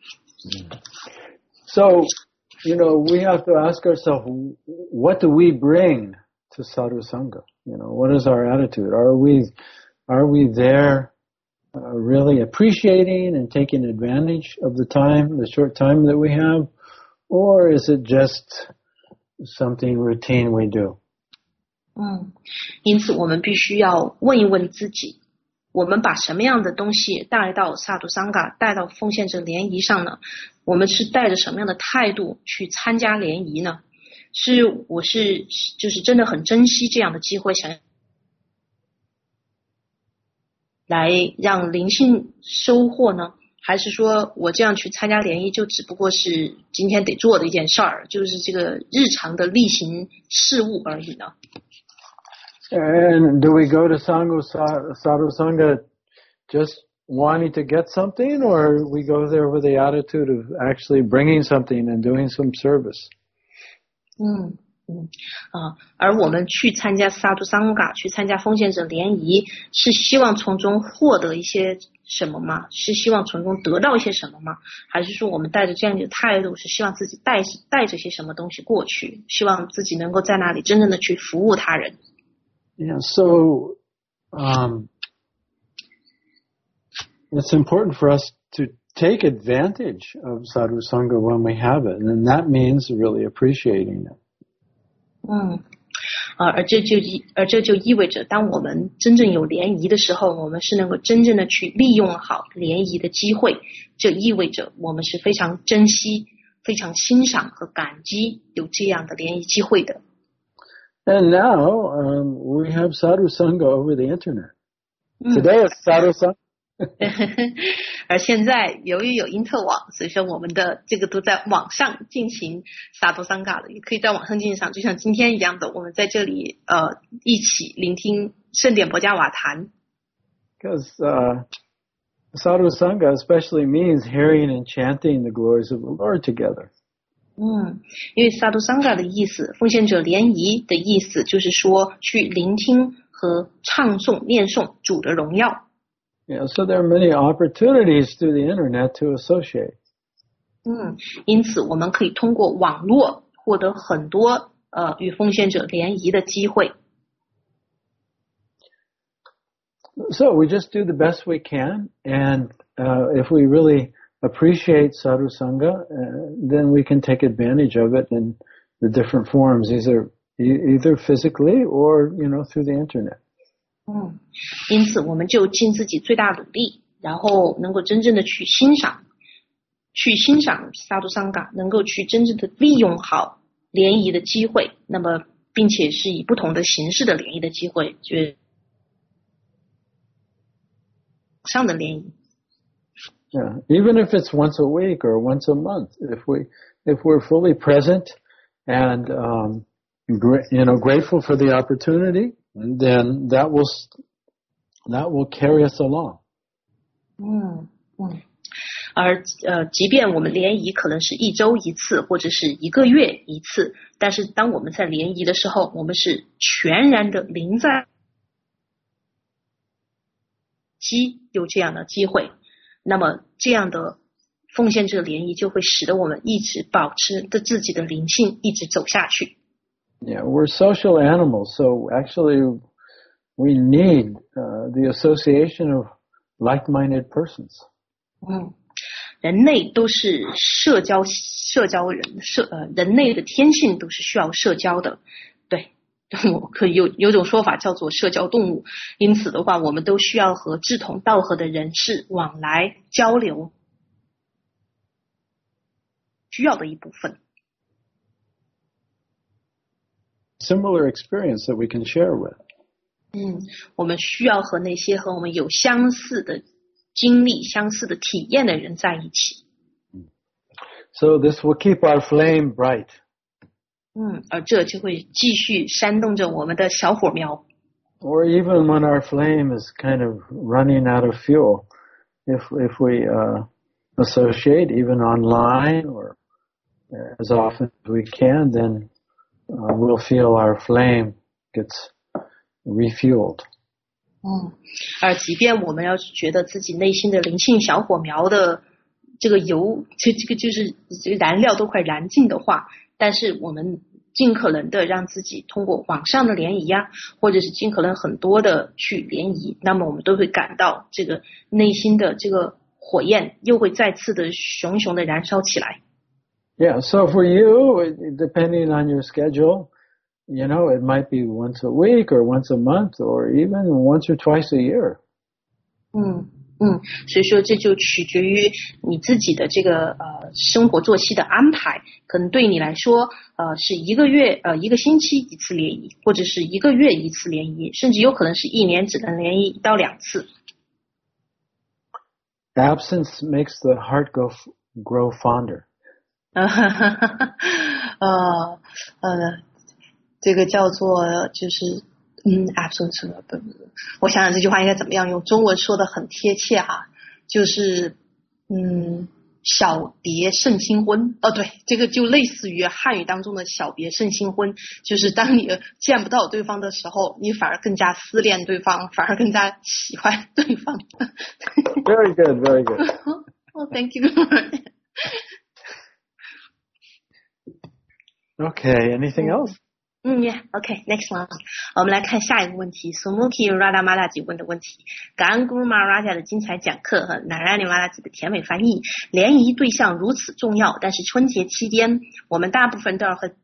Speaker 2: So, you know, we have to ask ourselves, what do we bring to sadhu sangha? You know, what is our attitude? Are we Are we there uh, really appreciating and taking advantage of the time, the short time that we have? Or is it just something routine we do?
Speaker 1: 嗯，因此我们必须要问一问自己，我们把什么样的东西带到萨图桑嘎，带到奉献者联谊上呢？我们是带着什么样的态度去参加联谊呢？是我是就是真的很珍惜这样的机会，想来让灵性收获呢？还是说我这样去参加联谊就只不过是今天得做的一件事儿，就是这个日常的例行事务而已呢？
Speaker 2: And do we go to Sangha, Sadhu Sangha just wanting to get something, or we go there with the attitude of actually bringing something and doing some service?
Speaker 1: 嗯嗯啊，而我们去参加萨图桑嘎，去参加奉献者联谊，是希望从中获得一些什么吗？是希望从中得到一些什么吗？还是说我们带着这样的态度，是希望自己带带着些什么东西过去，希望自己能够在那里真正的去服务他人？
Speaker 2: Yeah, so um, it's important for us to take advantage of sadhu sangha when we have it, and that means really appreciating it.
Speaker 1: 嗯，啊，而这就意，而这就意味着，当我们真正有联谊的时候，我们是能够真正的去利用好联谊的机会。这意味着我们是非常珍惜、非常欣赏和感激有这样的联谊机会的。
Speaker 2: And now um, we have sadhu sangha over the internet. Today is sadhu sangha.
Speaker 1: 而现在由于有因特网，所以说我们的这个都在网上进行萨图桑嘎了，也可以在网上进行，就像今天一样的，我们在这里呃一起聆听圣典博加瓦谈。
Speaker 2: Because uh, sadhu sangha especially means hearing and chanting the glories of the Lord together.
Speaker 1: 嗯，因为萨图桑嘎的意思，奉献者联谊的意思就是说去聆听和唱诵、念诵主的荣耀。
Speaker 2: Yeah, so there are many opportunities through the internet to associate.
Speaker 1: 嗯，因此我们可以通过网络获得很多呃与奉献者联谊的机会。
Speaker 2: So we just do the best we can, and uh, if we really appreciate sadhu sangha, uh, then we can take advantage of it in the different forms, either either physically or you know through the internet.
Speaker 1: 嗯，因此我们就尽自己最大努力，然后能够真正的去欣赏，去欣赏萨图桑嘎，能够去真正的利用好联谊的机会，那么并且是以不同的形式的联谊的机会，就是上的联谊。
Speaker 2: Yeah, even if it's once a week or once a month, if we if we're fully present and um, gra- you know grateful for the opportunity, then that will that will carry us along.
Speaker 1: 嗯嗯，而呃，即便我们联谊可能是一周一次或者是一个月一次，但是当我们在联谊的时候，我们是全然的临在，机有这样的机会。那么这样的奉献者联谊就会使得我们一直保持着自己的灵性，一直走下去。
Speaker 2: Yeah, we're social animals, so actually we need uh, the association of like-minded persons.
Speaker 1: 嗯，人类都是社交社交人，社呃人类的天性都是需要社交的，对，我可以有有种说法叫做社交动物，因此的话，我们都需要和志同道合的人士往来交流，需要的一部分。
Speaker 2: Similar experience that we can share with.
Speaker 1: 嗯，我们需要和那些和我们有相似的经历、相似的体验的人在一起。
Speaker 2: So this will keep our flame bright.
Speaker 1: 嗯，而这就会继续煽动着我们的小火苗。
Speaker 2: Or even when our flame is kind of running out of fuel, if if we uh, associate even online or as often as we can, then uh, we'll feel our flame gets refueled.
Speaker 1: 嗯，而即便我们要是觉得自己内心的灵性小火苗的这个油，这这个就是这个燃料都快燃尽的话，但是我们尽可能的让自己通过网上的联谊呀、啊，或者是尽可能很多的去联谊，那么我们都会感到这个内心的这个火焰又会再次的熊熊的燃烧起来。
Speaker 2: Yeah, so for you, depending on your schedule, you know, it might be once a week or once a month or even once or twice a year.
Speaker 1: 嗯嗯，所以说这就取决于你自己的这个呃生活作息的安排，可能对你来说呃是一个月呃一个星期一次联谊，或者是一个月一次联谊，甚至有可能是一年只能联谊一到两次。
Speaker 2: Absence makes the heart go grow fonder.
Speaker 1: 呃呃这个叫做就是嗯 absence 不不不，我想想这句话应该怎么样用中文说的很贴切哈，就是嗯小别胜新婚哦，对，这个就类似于汉语当中的小别胜新婚，就是当你见不到对方的时候，你反而更加思念对方，反而更加喜欢对方。
Speaker 2: Very good, very good.
Speaker 1: Oh, thank you.
Speaker 2: Okay, anything else?
Speaker 1: 嗯 ，Yeah, OK, next one. 我们来看下一个问题 ，Sumuki Radha Mataji 问的问题。感恩 Guru Maharaja 的精彩讲课和 Narayani Mataji 的甜美翻译。联谊对象如此重要，但是春节期间，我们大部分都要和，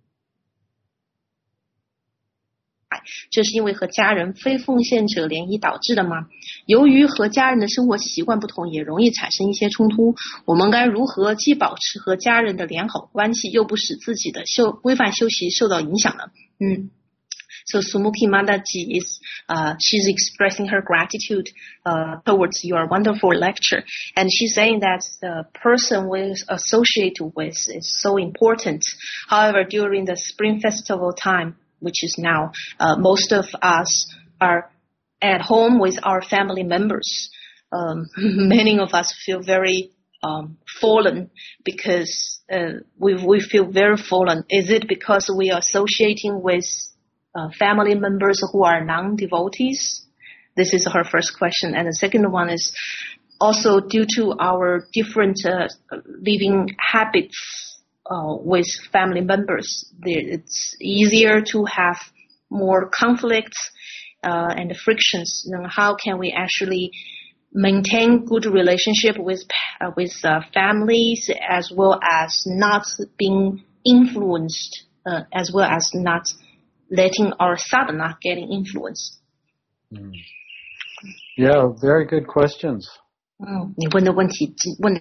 Speaker 1: 这是因为和家人非奉献者联谊导致的吗？由于和家人的生活习惯不同，也容易产生一些冲突。我们该如何既保持和家人的良好关系，又不使自己的修规范修习受到影响呢？嗯。So Sumuki Mataji is, uh, she's expressing her gratitude uh, towards your wonderful lecture, and she's saying that the person we associate with is so important. However, during the Spring Festival time, which is now, uh, most of us are at home with our family members. Um, many of us feel very um, fallen because uh, we we feel very fallen. Is it because we are associating with uh, family members who are non-devotees? This is her first question. And the second one is also due to our different uh, living habits uh, with family members. It's easier to have more conflicts uh, and frictions. Then how can we actually maintain good relationship with uh, with uh, families as well as not being influenced, uh, as well as not letting our sadhana getting influenced?
Speaker 2: Mm. Yeah, very good questions.
Speaker 1: 嗯，你问的问题问的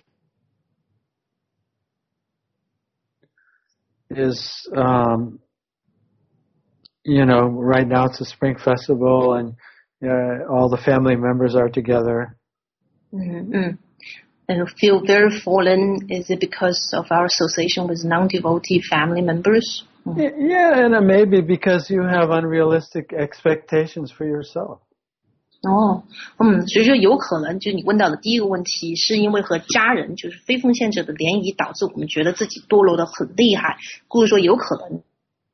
Speaker 2: is um, you know, right now it's a spring festival and uh, all the family members are together.
Speaker 1: Mm-hmm. And feel very fallen. Is it because of our association with non-devotee family members?
Speaker 2: Mm-hmm. Yeah, and it may be because you have unrealistic expectations for yourself.
Speaker 1: 哦，嗯，所以说有可能就是你问到的第一个问题，是因为和家人就是非奉献者的联谊，导致我们觉得自己堕落的很厉害，故意说有可能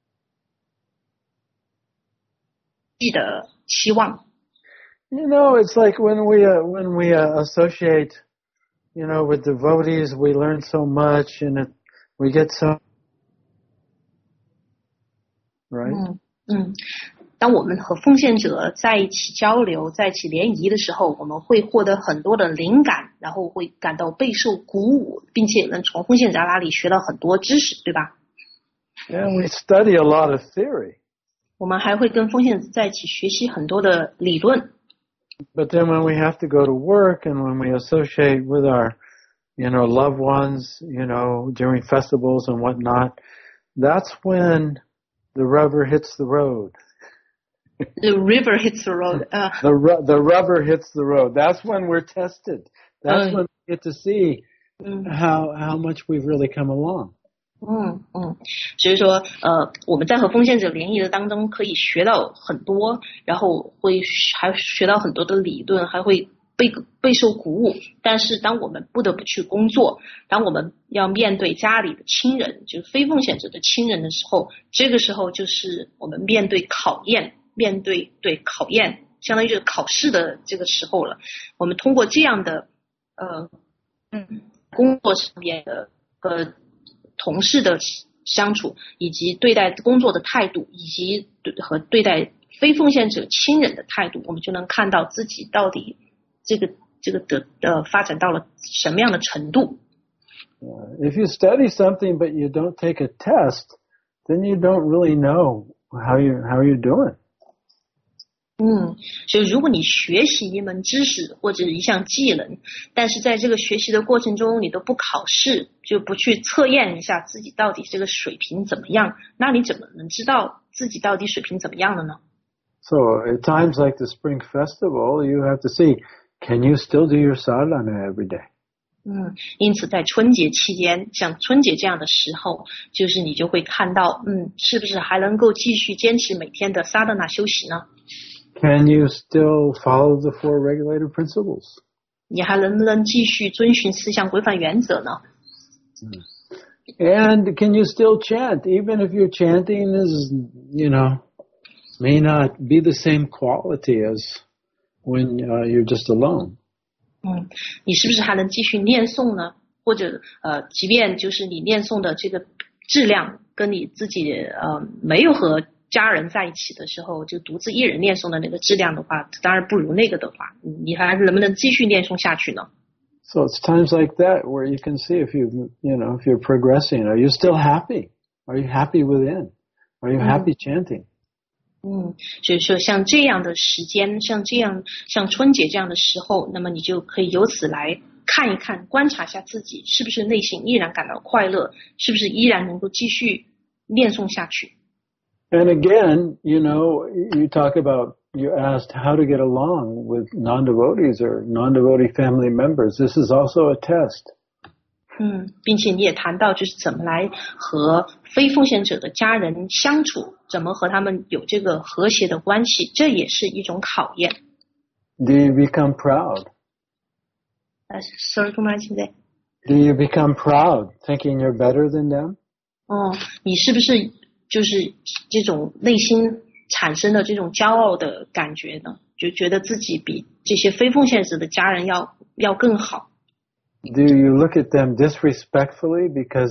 Speaker 1: 记得期望。
Speaker 2: You know, it's like when we uh, when we uh, associate, you know, with devotees, we learn so much, and it, we get so right.
Speaker 1: 嗯嗯。 当我们和奉献者在一起交流，在一起联谊的时候，我们会获得很多的灵感，然后会感到备受鼓舞，并且能从奉献者那里学到很多知识，对吧？
Speaker 2: And we study a lot of theory.
Speaker 1: 我们还会跟奉献者在一起学习很多的理论。
Speaker 2: But then when we have to go to work and when we associate with our, you know, loved ones, you know, during festivals and whatnot, that's when the rubber hits the road.
Speaker 1: The river hits the road. Uh,
Speaker 2: the, ru- the rubber hits the road. That's when we're tested. That's
Speaker 1: uh,
Speaker 2: when we get to see
Speaker 1: um,
Speaker 2: how, how much we've really come along.
Speaker 1: 嗯嗯，所以说呃我们在和奉献者联谊的当中可以学到很多，然后会还学到很多的理论，还会备备受鼓舞。但是当我们不得不去工作，当我们要面对家里的亲人，就是非奉献者的亲人的时候，这个时候就是我们面对考验，面对对考验，相当于就是考试的这个时候了。我们通过这样的呃嗯工作上面的呃同事的相处，以及对待工作的态度，以及和对待非奉献者亲人的态度，我们就能看到自己到底这个这个的呃发展到了什么样的程度。
Speaker 2: Uh, if you study something but you don't take a test, then you don't really know how you how you're doing.
Speaker 1: 嗯，所以如果你学习一门知识或者一项技能，但是在这个学习的过程中你都不考试，就不去测验一下自己到底这个水平怎么样，那你怎么能知道自己到底水平怎么样了呢？
Speaker 2: So at times like the Spring Festival, you have to see, can you still do your sadhana every day?
Speaker 1: 嗯，因此在春节期间，像春节这样的时候，就是你就会看到，嗯，是不是还能够继续坚持每天的萨达那修习呢？
Speaker 2: Can you still follow the four regulative principles?
Speaker 1: 你还能不能继续遵循四项规范原则呢？
Speaker 2: And can you still chant, even if your chanting is, you know, may not be the same quality as when uh, you're just alone?
Speaker 1: 嗯，你是不是还能继续念诵呢？或者呃，即便就是你念诵的这个质量跟你自己呃没有和家人在一起的时候，就独自一人念诵的那个质量的话，当然不如那个的话，你还能不能继续念诵下去呢？
Speaker 2: So it's times like that where you can see if you, you know, if you're progressing. Are you still happy? Are you happy within? Are you happy chanting?
Speaker 1: 嗯，所以说像这样的时间，像这样像春节这样的时候，那么你就可以由此来看一看，观察一下自己是不是内心依然感到快乐，是不是依然能够继续念诵下去。
Speaker 2: And again, you know, you talk about, you asked how to get along with non-devotees or non-devotee family members. This is also a test.
Speaker 1: 嗯，并且你也谈到就是怎么来和非奉献者的家人相处，怎么和他们有这个和谐的关系，这也是一种考验。
Speaker 2: Do you become proud?
Speaker 1: 呃 ，sorry， 干嘛现在？
Speaker 2: Do you become proud, thinking you're better than them?
Speaker 1: 哦，你是不是就是这种内心产生的这种骄傲的感觉呢？就觉得自己比这些非奉献者的家人要要更好。
Speaker 2: Do you look at them disrespectfully because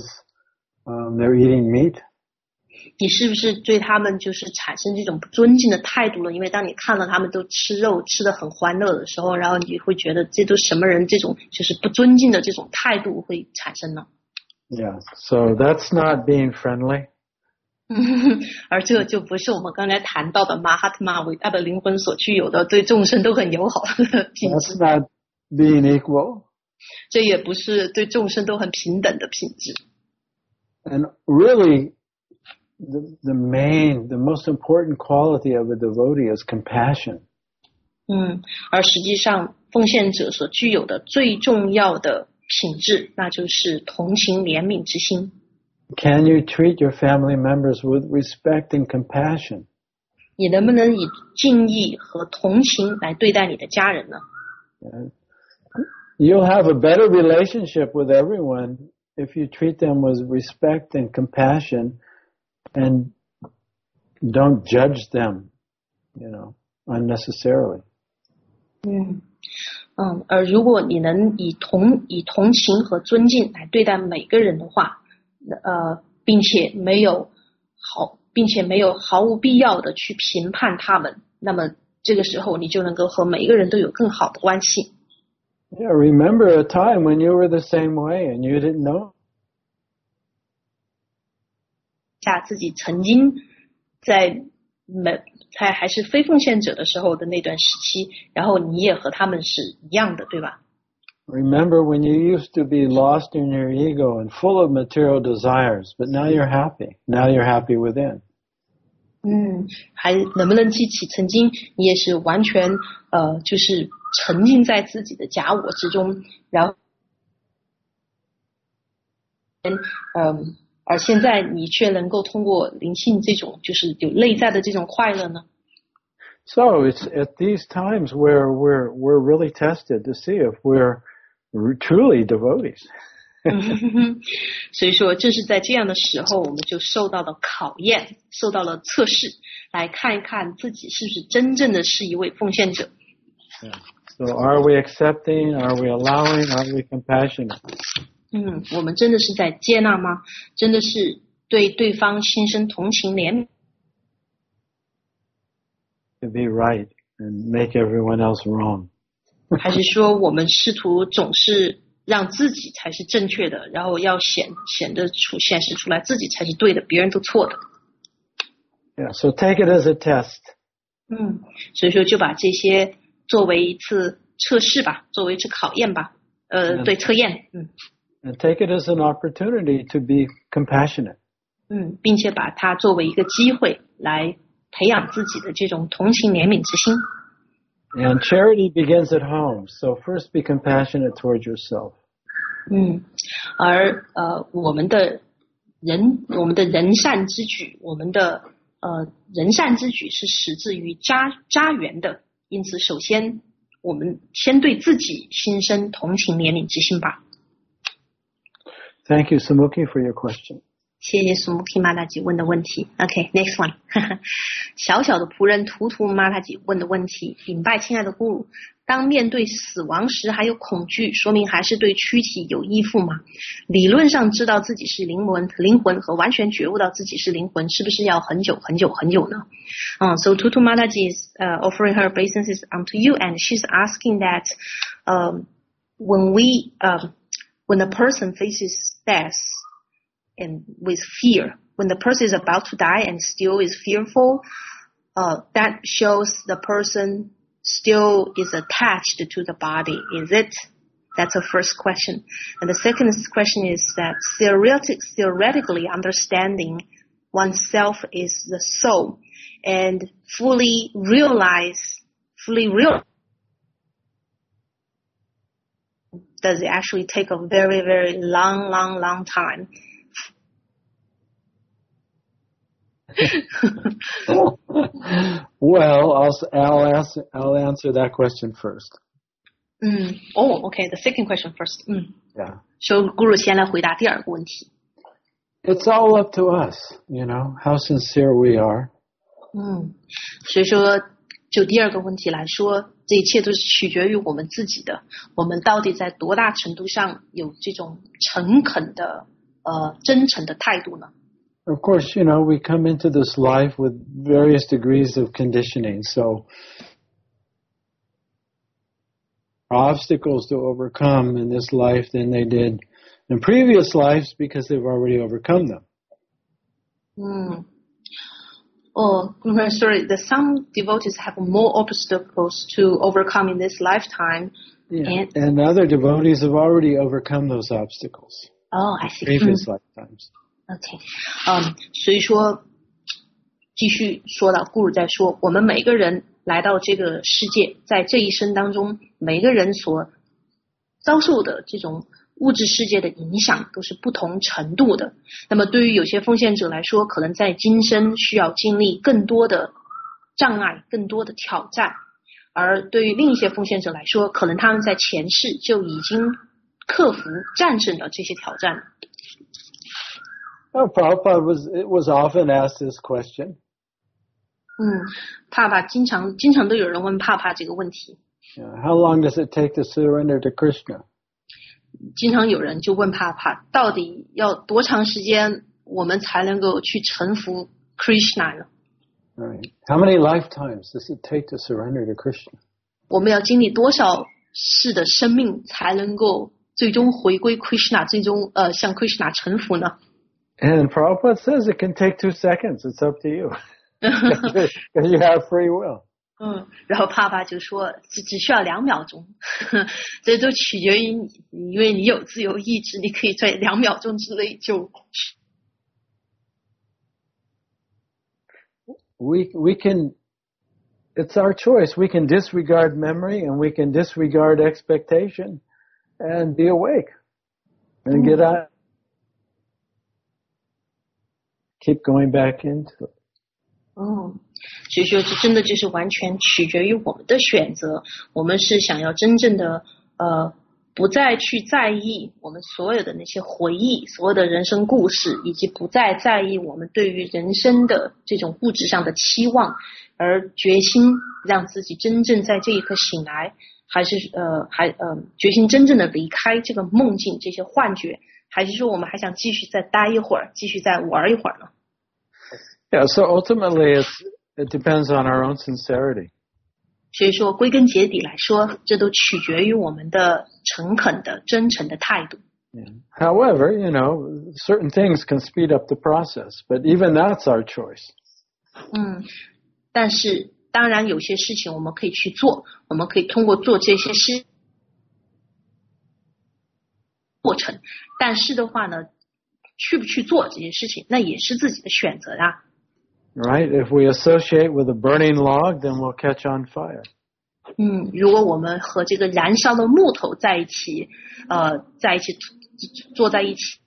Speaker 2: um, they're eating meat?
Speaker 1: 你是不是对他们就是产生这种不尊敬的态度了？因为当你看到他们都吃肉吃得很欢乐的时候，然后你会觉得这都什么人，这种就是不尊敬的这种态度会产生呢？
Speaker 2: Yeah, so that's not being friendly.
Speaker 1: 而这就不是我们刚才谈到的马哈特玛伟大的灵魂所具有的对众生都很友好的品质。
Speaker 2: That's not being equal.
Speaker 1: 这也不是对众生都很平等的品质。
Speaker 2: And really, the, the main, the most important quality of a devotee is compassion.
Speaker 1: 嗯，而实际上奉献者所具有的最重要的品质，那就是同情怜悯之心。
Speaker 2: Can you treat your family members with respect and compassion?
Speaker 1: 你能不能以敬意和同情来对待你的家人呢？
Speaker 2: You'll have a better relationship with everyone if you treat them with respect and compassion and don't judge them, you know, unnecessarily.
Speaker 1: 嗯嗯，而如果你能以同以同情和尊敬来对待每个人的话，呃，并且没有好， 并且没有毫无必要的去评判他们，那么这个时候你就能够和每一个人都有更好的关系。
Speaker 2: Yeah, remember a time when you were the same way and you didn't know.
Speaker 1: 下自己曾经在没在还是非奉献者的时候的那段时期，然后你也和他们是一样的，对吧？
Speaker 2: Remember when you used to be lost in your ego and full of material desires, but now you're happy. Now you're happy within.
Speaker 1: 嗯，还能不能记起曾经你也是完全呃，就是沉浸在自己的假我之中，然后，嗯，而现在你却能够通过灵性这种就是有内在的这种快乐呢？
Speaker 2: So it's at these times where we're we're really tested to see if we're truly devotees.
Speaker 1: 所以说正是在这样的时候，我们就受到了考验，受到了测试，来看一看自己是不是真正的是一位奉献者。
Speaker 2: Yeah. So are we accepting? Are we allowing? Are we compassionate?
Speaker 1: 嗯，我们真的是在接纳吗？真的是对对方心生同情怜悯？
Speaker 2: To be right and make everyone else wrong.
Speaker 1: 还是说我们试图总是让自己才是正确的，然后要显显得出显示出来自己才是对的，别人都错的。
Speaker 2: Yeah, so take it as a test.
Speaker 1: 嗯，所以说就把这些作为一次测试吧，作为一次考验吧，呃，
Speaker 2: Yeah.
Speaker 1: 对，测验，嗯
Speaker 2: And take it as an opportunity to be compassionate.
Speaker 1: 嗯，并且把它作为一个机会来培养自己的这种同情怜悯之心。
Speaker 2: And charity begins at home. So first be compassionate towards yourself.
Speaker 1: 嗯，而呃，我们的人，我们的人善之举，我们的呃人善之举是始自于家家园的，因此首先我们先对自己心生同情怜悯之心吧。
Speaker 2: Thank you, Samuki, for your question.
Speaker 1: 谢谢苏木基玛达吉问的问题。OK，next one 。小小的仆人图图玛达吉问的问题：禀拜亲爱的咕噜，当面对死亡时还有恐惧，说明还是对躯体有依附吗？理论上知道自己是灵魂，灵魂和完全觉悟到自己是灵魂，是不是要很久很久很久呢？嗯、uh, ，So Tutu Mataji is uh, offering her obeisances unto you, and she's asking that um, when we um, when a person faces death. And with fear, when the person is about to die and still is fearful, uh, that shows the person still is attached to the body. Is it? That's the first question. And the second question is that theoretic, theoretically understanding oneself is the soul and fully realize, fully real. Does it actually take a very, very long, long, long time?
Speaker 2: Well, I'll, I'll, ask, I'll answer that question first.
Speaker 1: Mm. Oh, okay. The second question first. Mm.
Speaker 2: Yeah.
Speaker 1: So, Guru 先来回答第二个问题。
Speaker 2: It's all up to us, you know, how sincere we are.
Speaker 1: 嗯，所以说，就第二个问题来说，这一切都是取决于我们自己的。我们到底在多大程度上有这种诚恳的、呃真诚的态度呢？
Speaker 2: Of course, you know, we come into this life with various degrees of conditioning, so obstacles to overcome in this life than they did in previous lives because they've already overcome them.
Speaker 1: Mm. Oh, sorry. The some devotees have more obstacles to overcome in this lifetime,
Speaker 2: Yeah.
Speaker 1: and,
Speaker 2: and other devotees have already overcome those obstacles
Speaker 1: oh, I see.
Speaker 2: in previous
Speaker 1: Mm.
Speaker 2: lifetimes.
Speaker 1: OK， 嗯，所以说，继续说到咕噜在说，我们每个人来到这个世界，在这一生当中，每个人所遭受的这种物质世界的影响都是不同程度的。那么对于有些奉献者来说，可能在今生需要经历更多的障碍，更多的挑战，而对于另一些奉献者来说，可能他们在前世就已经克服战胜了这些挑战。
Speaker 2: Oh, Prabhupada was, it was often asked this question.
Speaker 1: 嗯，帕帕经常经常都有人问帕帕这个问题。
Speaker 2: Yeah, how long does it take to surrender to Krishna?
Speaker 1: 经常有人就问帕帕，到底要多长时间我们才能够去臣服 Krishna 呢？
Speaker 3: Right. How many lifetimes does it take to surrender to Krishna?
Speaker 1: 我们要经历多少世的生命才能够最终回归 Krishna， 最终呃向 Krishna 臣服呢？
Speaker 2: And Prabhupada says it can take two seconds. It's up to you. Because you have free will.
Speaker 1: 嗯，然后爸爸就说只只需要两秒钟，这都取决于你，因为你有自由意志，你可以在两秒钟之内就。
Speaker 2: We we can, it's our choice. We can disregard memory and we can disregard expectation and be awake and get out, keep going back into it.
Speaker 1: 嗯，所以说这真的就是完全取决于我们的选择。我们是想要真正的呃，不再去在意我们所有的那些回忆，所有的人生故事，以及不再在意我们对于人生的这种物质上的期望，而决心让自己真正在这一刻醒来，还是呃还呃决心真正的离开这个梦境，这些幻觉，还是说我们还想继续再待一会儿，继续再玩一会儿呢？
Speaker 2: Yeah, so ultimately it's, it depends on our own sincerity.
Speaker 1: 所以说归根结底来说，这都取决于我们的诚恳的真诚的态度。
Speaker 2: Yeah. However, you know, certain things can speed up the process, but even that's our choice.
Speaker 1: 嗯，但是当然有些事情我们可以去做，我们可以通过做这些事过程，但是的话呢，去不去做这些事情，那也是自己的选择啊。
Speaker 2: Right? If we associate with a burning log, then we'll catch on fire.
Speaker 1: 嗯，如果我们和这个燃烧的木头在一起，呃，在一起坐在一起。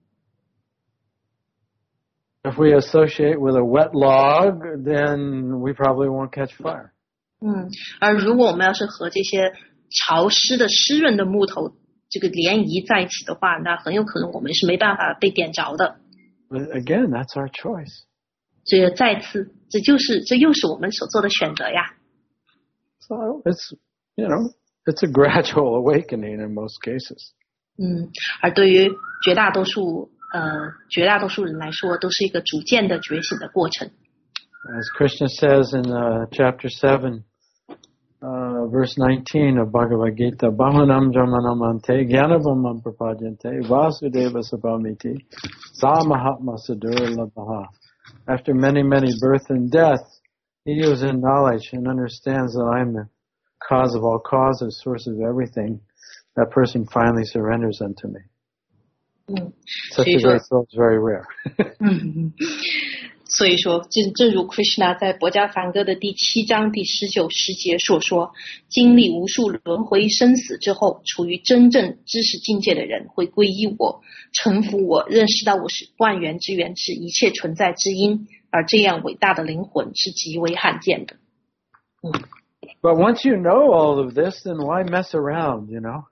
Speaker 2: If we associate with a wet log, then we probably won't catch fire.
Speaker 1: 嗯，而如果我们要是和这些潮湿的湿润的木头这个联谊在一起的话，那很有可能我们是没办法被点着的。
Speaker 2: But again, that's our choice.
Speaker 1: 所以再次，这就是这又是我们所做的选择呀。
Speaker 2: So it's, you know, it's a gradual awakening in most cases.
Speaker 1: 嗯，而对于绝大多数呃绝大多数人来说，都是一个逐渐的觉醒的过程。
Speaker 2: As Krishna says in uh, chapter seven, uh, verse nineteen of Bhagavad Gita, Bahanam Jamanamante Gyanavamam Prapadyante Vasudeva Sabhamiti Sa Mahatma Sadur Labhaha. After many, many birth and death, he who is in knowledge and understands that I am the cause of all causes, source of everything, that person finally surrenders unto me.
Speaker 1: 嗯，
Speaker 2: Such a great soul is very rare.
Speaker 1: 嗯，所以说，正正如 Krishna 在《薄伽梵歌》的第七章第十九十节所说，经历无数轮回生死之后，处于真正知识境界的人会归依我，臣服我，认识到我是万源之源，是一切存在之因，而这样伟大的灵魂是极为罕见的。嗯。
Speaker 2: But once you know all of this, then why mess around, you know?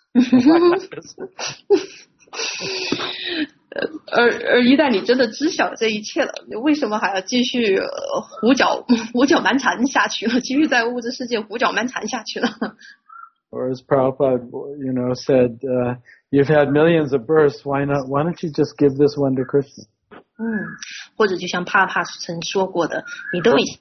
Speaker 1: 而而一旦你真的知晓这一切了，你为什么还要继续、呃、胡搅胡搅蛮缠下去了？继续在物质世界胡搅蛮缠下去了？
Speaker 2: Or as Prabhupada, you know, said, uh, you've had millions of births, why not? Why don't you just give this one to Krishna?
Speaker 1: 嗯，或者就像帕帕曾说过的，你都已经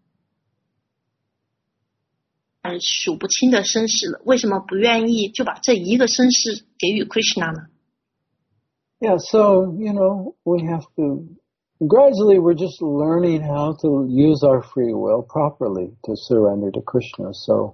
Speaker 1: 数不清的身世了，为什么不愿意就把这一个身世给予 Krishna 呢？
Speaker 3: Yeah, so, you know, we have to, gradually we're just learning how to use our free will properly to surrender to Krishna. So,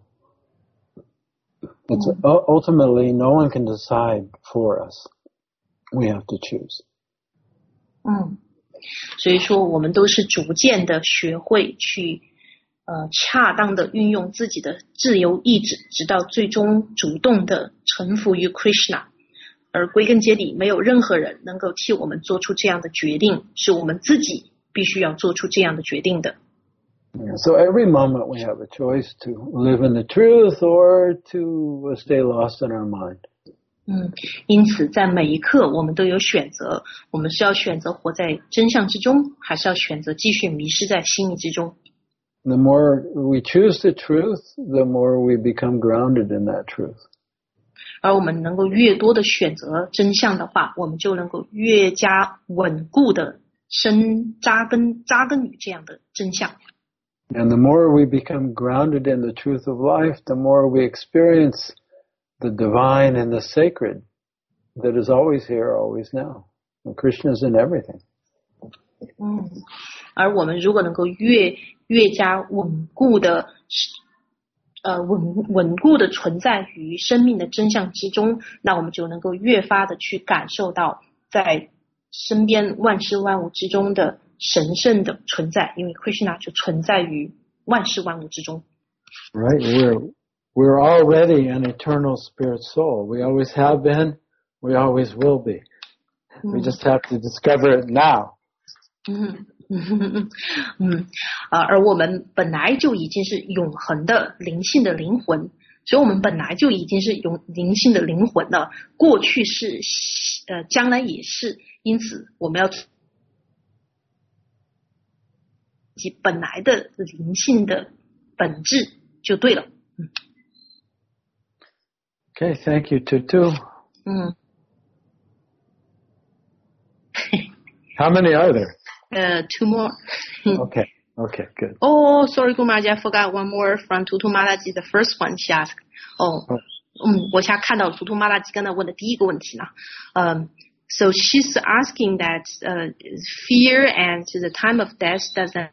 Speaker 3: it's uh, ultimately no one can decide for us. We have to choose.
Speaker 1: 嗯，所以说我们都是逐渐的学会去呃恰当的运用自己的自由意志，直到最终主动的臣服于 Krishna。而归根结底，没有任何人能够替我们做出这样的决定，是我们自己必须要做出这样的决定的。
Speaker 3: Yeah, so every moment we have a choice to live in the truth or to stay lost in our mind.
Speaker 1: 嗯，因此在每一刻我们都有选择，我们是要选择活在真相之中，还是要选择继续迷失在心意之中。
Speaker 3: The more we choose the truth, the more we become grounded in that truth.
Speaker 1: 而我们能够越多的选择真相的话，我们就能够越加稳固的深扎根扎根于这样的真相。
Speaker 3: And the more we become grounded in the truth of life, the more we experience the divine and the sacred that is always here, always now. And Krishna is in everything.
Speaker 1: 嗯，而我们如果能够越越加稳固的，呃稳稳固的存在于生命的真相之中，那我们就能够越发的去感受到在身边万事万物之中的神圣的存在，因为 Krishna 就存在于万事万物之中。
Speaker 2: Right, we're we're already an eternal spirit soul. We always have been, we always will be. We just have to discover it now.
Speaker 1: 嗯嗯嗯啊，而我们本来就已经是永恒的灵性的灵魂，所以我们本来就已经是永灵性的灵魂了。过去是，呃，将来也是，因此我们要及本来的灵性的本质就对了。嗯。
Speaker 3: Okay, thank you, Tutu.
Speaker 1: 嗯。
Speaker 3: How many are there?
Speaker 1: Uh, two more.
Speaker 3: Okay, okay, good.
Speaker 1: Oh, sorry, Gumarji, I forgot one more from Tutu Mataji. The first one she asked. Oh, 嗯，我现在看到图图马拉吉刚才问的第一个问题呢。嗯、um,，so she's asking that uh, fear and the time of death doesn't.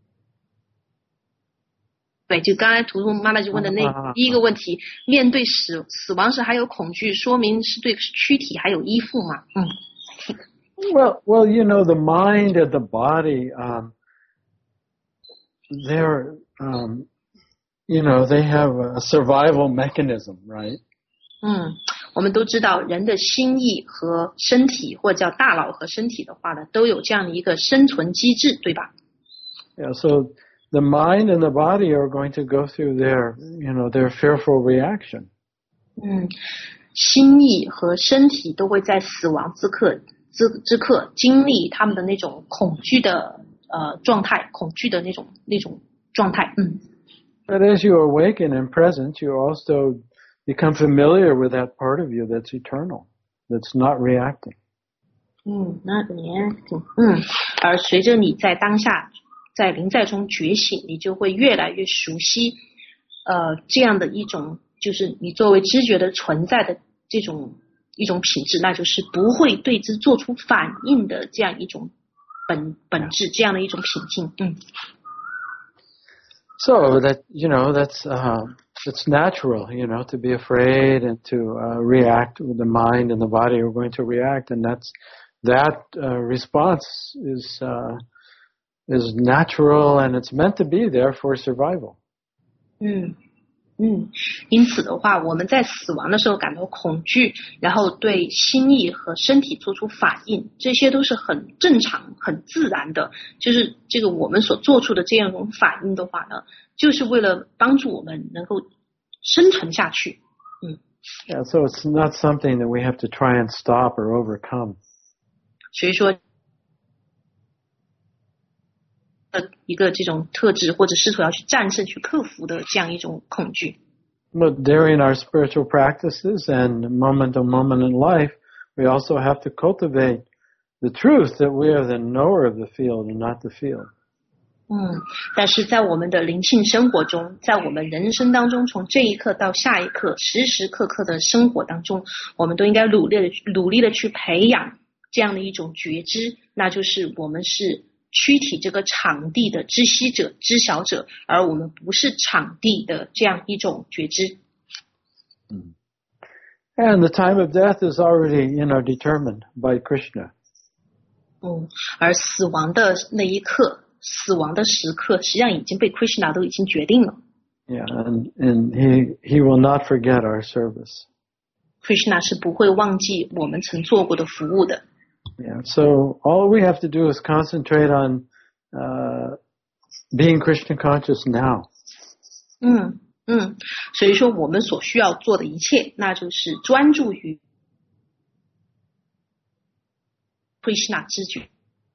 Speaker 1: 对，就刚才图图马拉吉问的那第一个问题，面对死死亡时还有恐惧，说明是对躯体还有依附嘛？嗯。
Speaker 3: Well, well, you know, the mind and the body, um, they're, um, you know, they have a survival mechanism, right?
Speaker 1: 嗯，我们都知道人的心意和身体，或者叫大脑和身体的话呢，都有这样的一个生存机制，对吧？
Speaker 3: Yeah, so the mind and the body are going to go through their, you know, their fearful reaction.
Speaker 1: 嗯，心意和身体都会在死亡之刻。之之刻经历他们的那种恐惧的呃状态，恐惧的那种那种状态，嗯。
Speaker 3: But as you awaken and present, you also become familiar with that part of you that's eternal, that's not reacting.
Speaker 1: 嗯，那年，嗯，而随着你在当下在临在中觉醒，你就会越来越熟悉，呃，这样的一种就是你作为知觉的存在的这种。一种品质，那就是不会对之做出反应的这样一种本本质，这样的一种品性。嗯。
Speaker 3: So that you know that's uh, it's natural, you know, to be afraid and to uh, react with the mind and the body are going to react, and that's that uh, response is uh, is natural and it's meant to be there for survival.
Speaker 1: 嗯。嗯，因此的话，我们在死亡的时候感到恐惧，然后对心意和身体做出反应，这些都是很正常、很自然的。就是这个我们所做出的这样一种反应的话呢，就是为了帮助我们能够生存下去。嗯。
Speaker 3: Yeah, so it's not something that we have to try and stop or overcome.
Speaker 1: 所以说，一个这种特质，或者试图要去战胜、去克服的这样一种恐惧。
Speaker 3: But during our spiritual practices and moment to moment in life, we also have to cultivate the truth that we are the knower of the field and not the field.
Speaker 1: 嗯，但是在我们的灵性生活中，在我们人生当中，从这一刻到下一刻，时时刻刻的生活当中，我们都应该努力的、努力的去培养这样的一种觉知，那就是我们是。躯体这个场地的知悉者、知晓者，而我们不是场地的这样一种觉知。
Speaker 3: 嗯 And the time of death is already, you know, determined by Krishna.
Speaker 1: 嗯，而死亡的那一刻，死亡的时刻，实际上已经被 Krishna 都已经决定了。
Speaker 3: Yeah, and and he he will not forget our service.
Speaker 1: Krishna 是不会忘记我们曾做过的服务的。
Speaker 3: Yeah, so all we have to do is concentrate on uh, being Krishna conscious now.
Speaker 1: 嗯嗯，所以说我们所需要做的一切，那就是专注于 Krishna 知觉。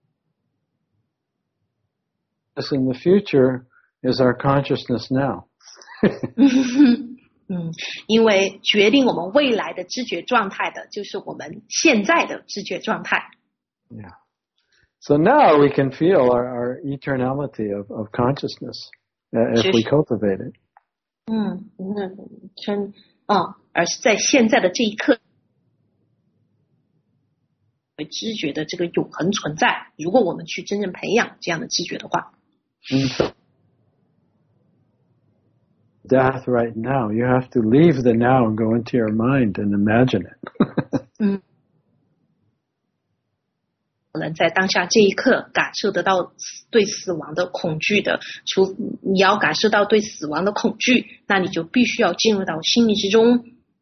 Speaker 3: In the future is our consciousness now.
Speaker 1: 嗯，因为决定我们未来的知觉状态的，就是我们现在的知觉状态。
Speaker 3: Yeah. So now we can feel our, our eternality of, of consciousness uh, if we cultivate it.
Speaker 1: 嗯，那真啊，而是在现在的这一刻，知觉的这个永恒存在。如果我们去真正培养这样的知觉的话。
Speaker 3: Death right now. You have to leave the now and go into your mind and imagine it.
Speaker 1: 嗯，我们在当下这一刻感受得到对死亡的恐惧的，除你要感受到对死亡的恐惧，那你就必须要进入到心理之中。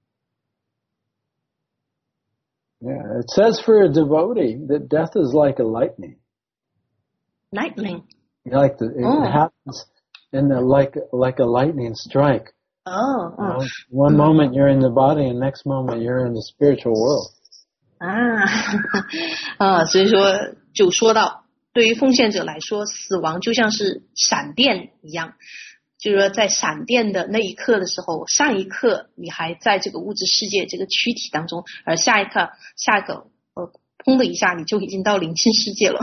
Speaker 3: Yeah, it says for a devotee that death is like a lightning.
Speaker 1: Lightning.
Speaker 3: Like the, it
Speaker 1: oh.
Speaker 3: happens in the like like a lightning strike.
Speaker 1: Oh, oh.
Speaker 3: You know, one mm. moment you're in the body, and next moment you're in the spiritual world.
Speaker 1: 啊，啊，所以说就说到，对于奉献者来说，死亡就像是闪电一样。就是说，在闪电的那一刻的时候，上一刻你还在这个物质世界这个躯体当中，而下一刻，下一个呃，砰的一下，你就已经到灵性世界了。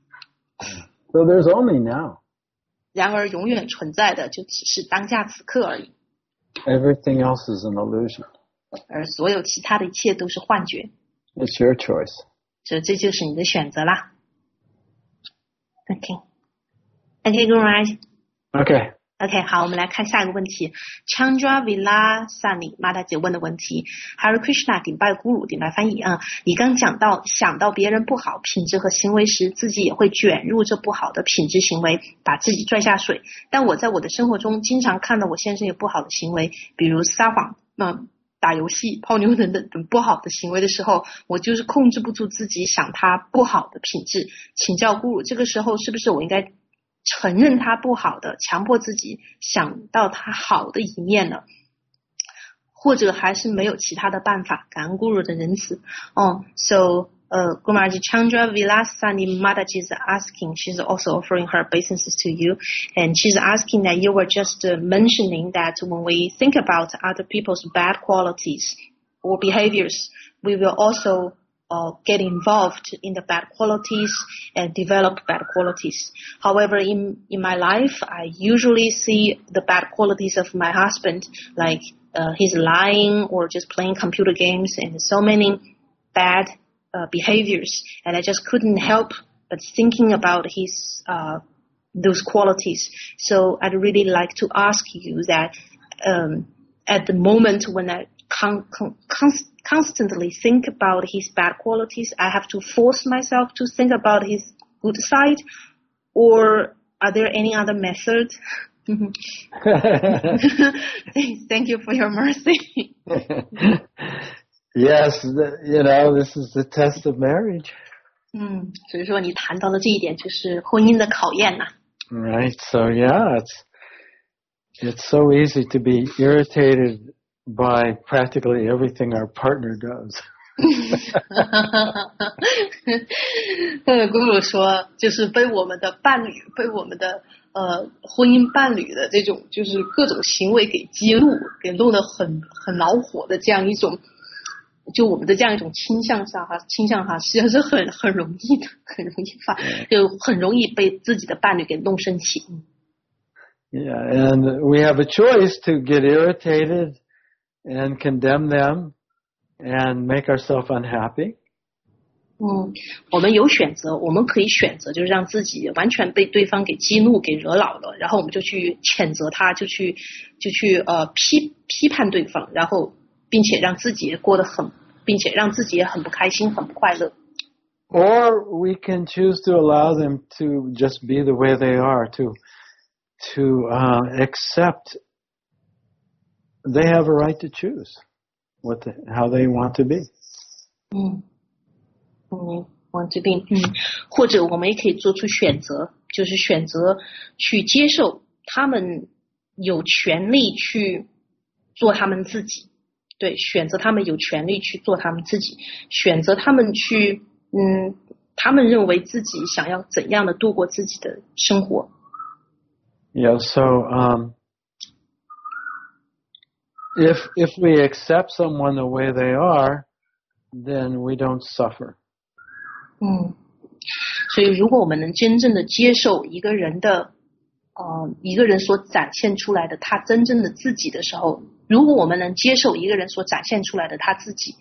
Speaker 3: So there's only now.
Speaker 1: 然而，永远存在的就只是当下此刻而已。
Speaker 3: Everything else is an illusion.
Speaker 1: 而所有其他的一切都是幻觉。
Speaker 3: It's your choice.
Speaker 1: 所以这就是你的选择啦。OK, OK, Guru Maharaj.
Speaker 3: OK.
Speaker 1: OK, 好，我们来看下一个问题。Chandra Vilasani 马大姐问的问题。Hare Krishna 顶拜咕噜，顶拜翻译啊、嗯。你刚讲到想到别人不好品质和行为时，自己也会卷入这不好的品质行为，把自己拽下水。但我在我的生活中经常看到我先生有不好的行为，比如撒谎、嗯、打游戏、泡妞等等等不好的行为的时候，我就是控制不住自己想他不好的品质。请教咕噜，这个时候是不是我应该承认他不好的，强迫自己想到他好的一面呢？或者还是没有其他的办法？感恩 Guru 的仁慈。哦、oh, so uh, Guruji Chandra Vilasani Mataji is asking, she's also offering her obeisances to you, and she's asking that you were just uh, mentioning that when we think about other people's bad qualities or behaviors, we will also Uh, get involved in the bad qualities and develop bad qualities. However, in in my life, I usually see the bad qualities of my husband, like uh, he's lying or just playing computer games and so many bad uh, behaviors, and I just couldn't help but thinking about his uh, those qualities. So I'd really like to ask you that um, at the moment when I con- con- const- constantly think about his bad qualities, I have to force myself to think about his good side, or are there any other methods? Thank you for your mercy.
Speaker 3: Yes, the, you know, this is the test of marriage.
Speaker 1: 嗯，所以说你谈到的这一点就是婚姻的考验呐。
Speaker 3: Right, so yeah, it's it's so easy to be irritated by practically everything our partner does.
Speaker 1: 呃，姑姑说，就是被我们的伴侣，被我们的呃婚姻伴侣的这种，就是各种行为给激怒，给弄得很很恼火的这样一种，就我们的这样一种倾向上哈，倾向哈，实际上是很很容易的，很容易发，就很容易被自己的伴侣给弄生气。
Speaker 3: Yeah, and we have a choice to get irritated and condemn them and make ourselves unhappy.
Speaker 1: 嗯，我们有选择，我们可以选择，就是让自己完全被对方给激怒、给惹恼了，然后我们就去谴责他，就去就去呃批批判对方，然后并且让自己过得很，并且让自己也很不开心、很不快乐。
Speaker 3: Or we can choose to allow them to just be the way they are, to to uh, accept they have a right to choose what the, how they want to be.
Speaker 1: 嗯嗯 want to be 嗯，或者我们也可以做出选择，就是选择去接受他们有权利去做他们自己，对，选择他们有权利去做他们自己，选择他们去嗯，他们认为自己想要怎样的度过自己的生活。
Speaker 3: Yeah, so um, if if we accept someone the way they are, then we don't suffer.
Speaker 1: 嗯， 所以如果我们能真正的接受一个人的呃一个人所展现出来的他真正的自己的时候，如果我们能接受一个人所展现出来的他自己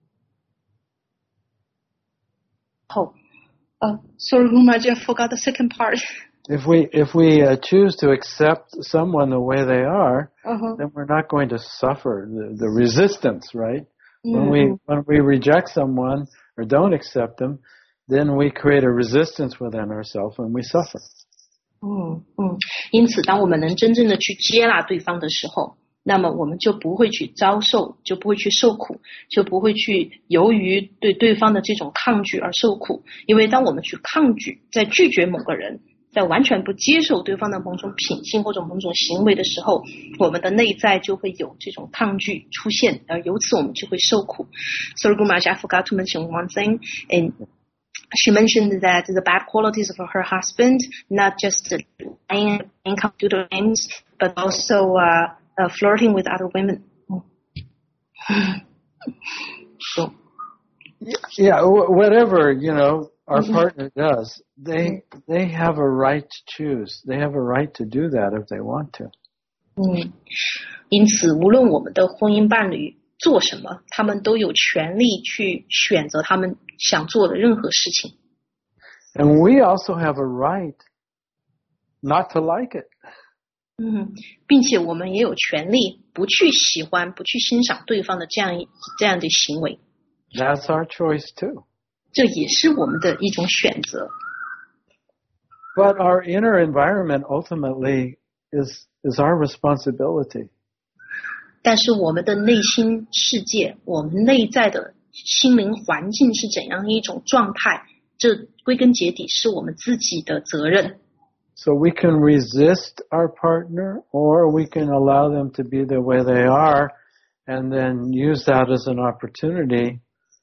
Speaker 1: 后uh, sorry Gurumaji, I forgot the second part.
Speaker 3: If we if we uh, choose to accept someone the way they are,
Speaker 1: uh-huh.
Speaker 3: then we're not going to suffer the, the resistance, right?
Speaker 1: Mm-hmm.
Speaker 3: When we when we reject someone or don't accept them, then we create a resistance within ourselves and we suffer.
Speaker 1: 嗯嗯，因此，当我们能真正的去接纳对方的时候，那么我们就不会去遭受，就不会去受苦，就不会去由于对对方的这种抗拒而受苦。因为当我们去抗拒，在拒绝某个人，在完全不接受对方的某种品性或者某种行为的时候，我们的内在就会有这种抗拒出现，而由此我们就会受苦。Sorry, Gurumaji, I forgot to mention one thing. And she mentioned that the bad qualities of her husband, not just playing computer games, but also uh, uh, flirting with other women. So,
Speaker 3: yeah, whatever, you know, our
Speaker 1: mm-hmm.
Speaker 3: partner does, they they have a right to choose. They have a right to do that if they want to.
Speaker 1: 嗯，因此，无论我们的婚姻伴侣做什么，他们都有权利去选择他们想做的任何事情。
Speaker 3: And we also have a right not to like it.
Speaker 1: 嗯，并且我们也有权利不去喜欢、不去欣赏对方的这样这样的行为。
Speaker 3: That's our choice too.
Speaker 1: 这也是我们的一种选择。
Speaker 3: But our inner environment ultimately is is our responsibility.
Speaker 1: 但是我们的内心世界，我们内在的心灵环境是怎样一种状态，这归根结底是我们自己的责任。
Speaker 3: So we can resist our partner, or we can allow them to be the way they are, and then use that as an opportunity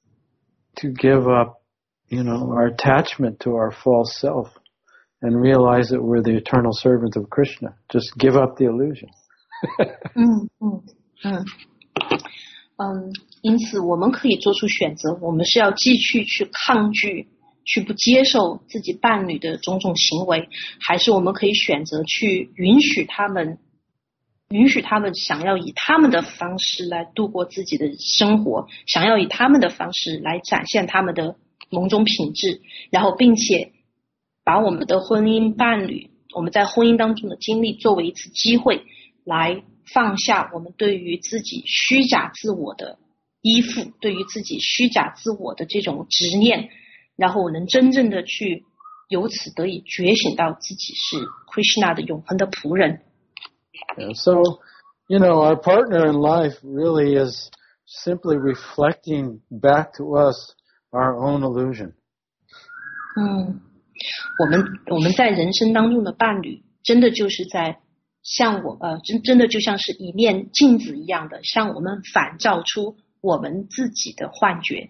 Speaker 3: to give up, you know, our attachment to our false self and realize that we're the eternal servant of Krishna. Just give up the illusion.
Speaker 1: 嗯嗯嗯嗯，因此我们可以做出选择，我们是要继续去抗拒，去不接受自己伴侣的种种行为，还是我们可以选择去允许他们，允许他们想要以他们的方式来度过自己的生活，想要以他们的方式来展现他们的某种品质，然后并且把我们的婚姻伴侣，我们在婚姻当中的经历作为一次机会，来放下我们对于自己虚假自我的依附，对于自己虚假自我的这种执念，然后我能真正的去由此得以觉醒到自己是 Krishna 的永恒的仆人。
Speaker 3: Yeah, so, you know, our partner in life really is simply reflecting back to us our own illusion.
Speaker 1: 嗯，我们我们在人生当中的伴侣，真的就是在像我呃，真真的就像是一面镜子一样的，向我们反照出我们自己的幻觉。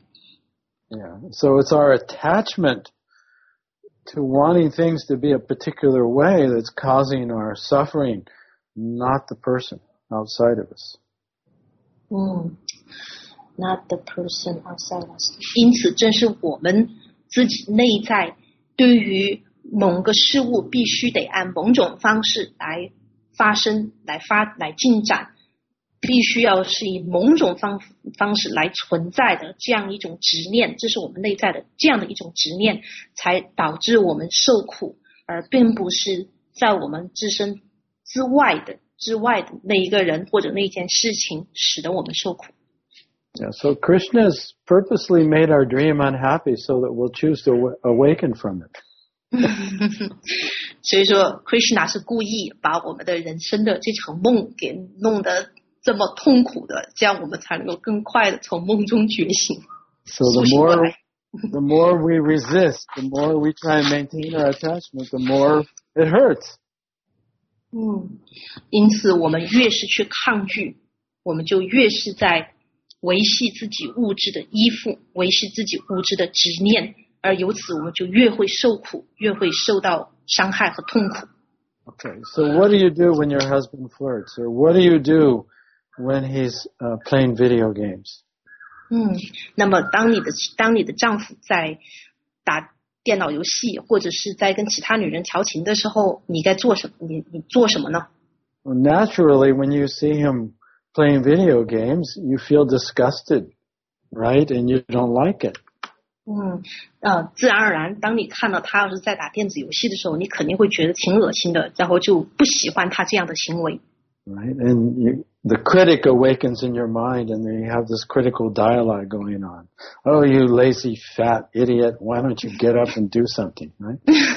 Speaker 3: Yeah, so it's our attachment to wanting things to be a particular way that's causing our suffering, not the person outside of us.
Speaker 1: 嗯 ，not the person outside us. 因此，正是我们自己内在对于某个事物必须得按某种方式来发生、来发、来进展，必须要是以某种方方式来存在的这样一种执念，这是我们内在的这样的一种执念，才导致我们受苦，而并不是在我们自身之外的之外的那一个人或者那件事情使得我们受苦。
Speaker 3: Yeah, so Krishna's purposely made our dream unhappy so that we'll choose to awaken from it.
Speaker 1: 所以说 Krishna 是故意把我们的人生的这场梦给弄得这么痛苦的，这样我们才能够更快的从梦中觉醒。
Speaker 3: So the more the more we resist, the more we try and maintain our attachment, the more it hurts.
Speaker 1: 嗯，因此我们越是去抗拒，我们就越是在维系自己物质的依附，维系自己物质的执念，而由此我们就越会受苦，越会受到伤害和痛苦。
Speaker 3: Okay, so what do you do when your husband flirts? Or what do you do when he's uh, playing video games?
Speaker 1: 嗯，那么当你的当你的丈夫在打电脑游戏，或者是在跟其他女人调情的时候，你该做什么？你你做什么呢？
Speaker 3: Well, naturally, when you see him playing video games, you feel disgusted, right? And you don't like it.
Speaker 1: 嗯，呃，自然而然，当你看到他要是在打电子游戏的时候，你肯定会觉得挺恶心的，然后就不喜欢他这样的行为。
Speaker 3: Right? And you, the critic awakens in your mind, and then you have this critical dialogue going on. Oh, you lazy fat idiot, why don't you get up and do something, right?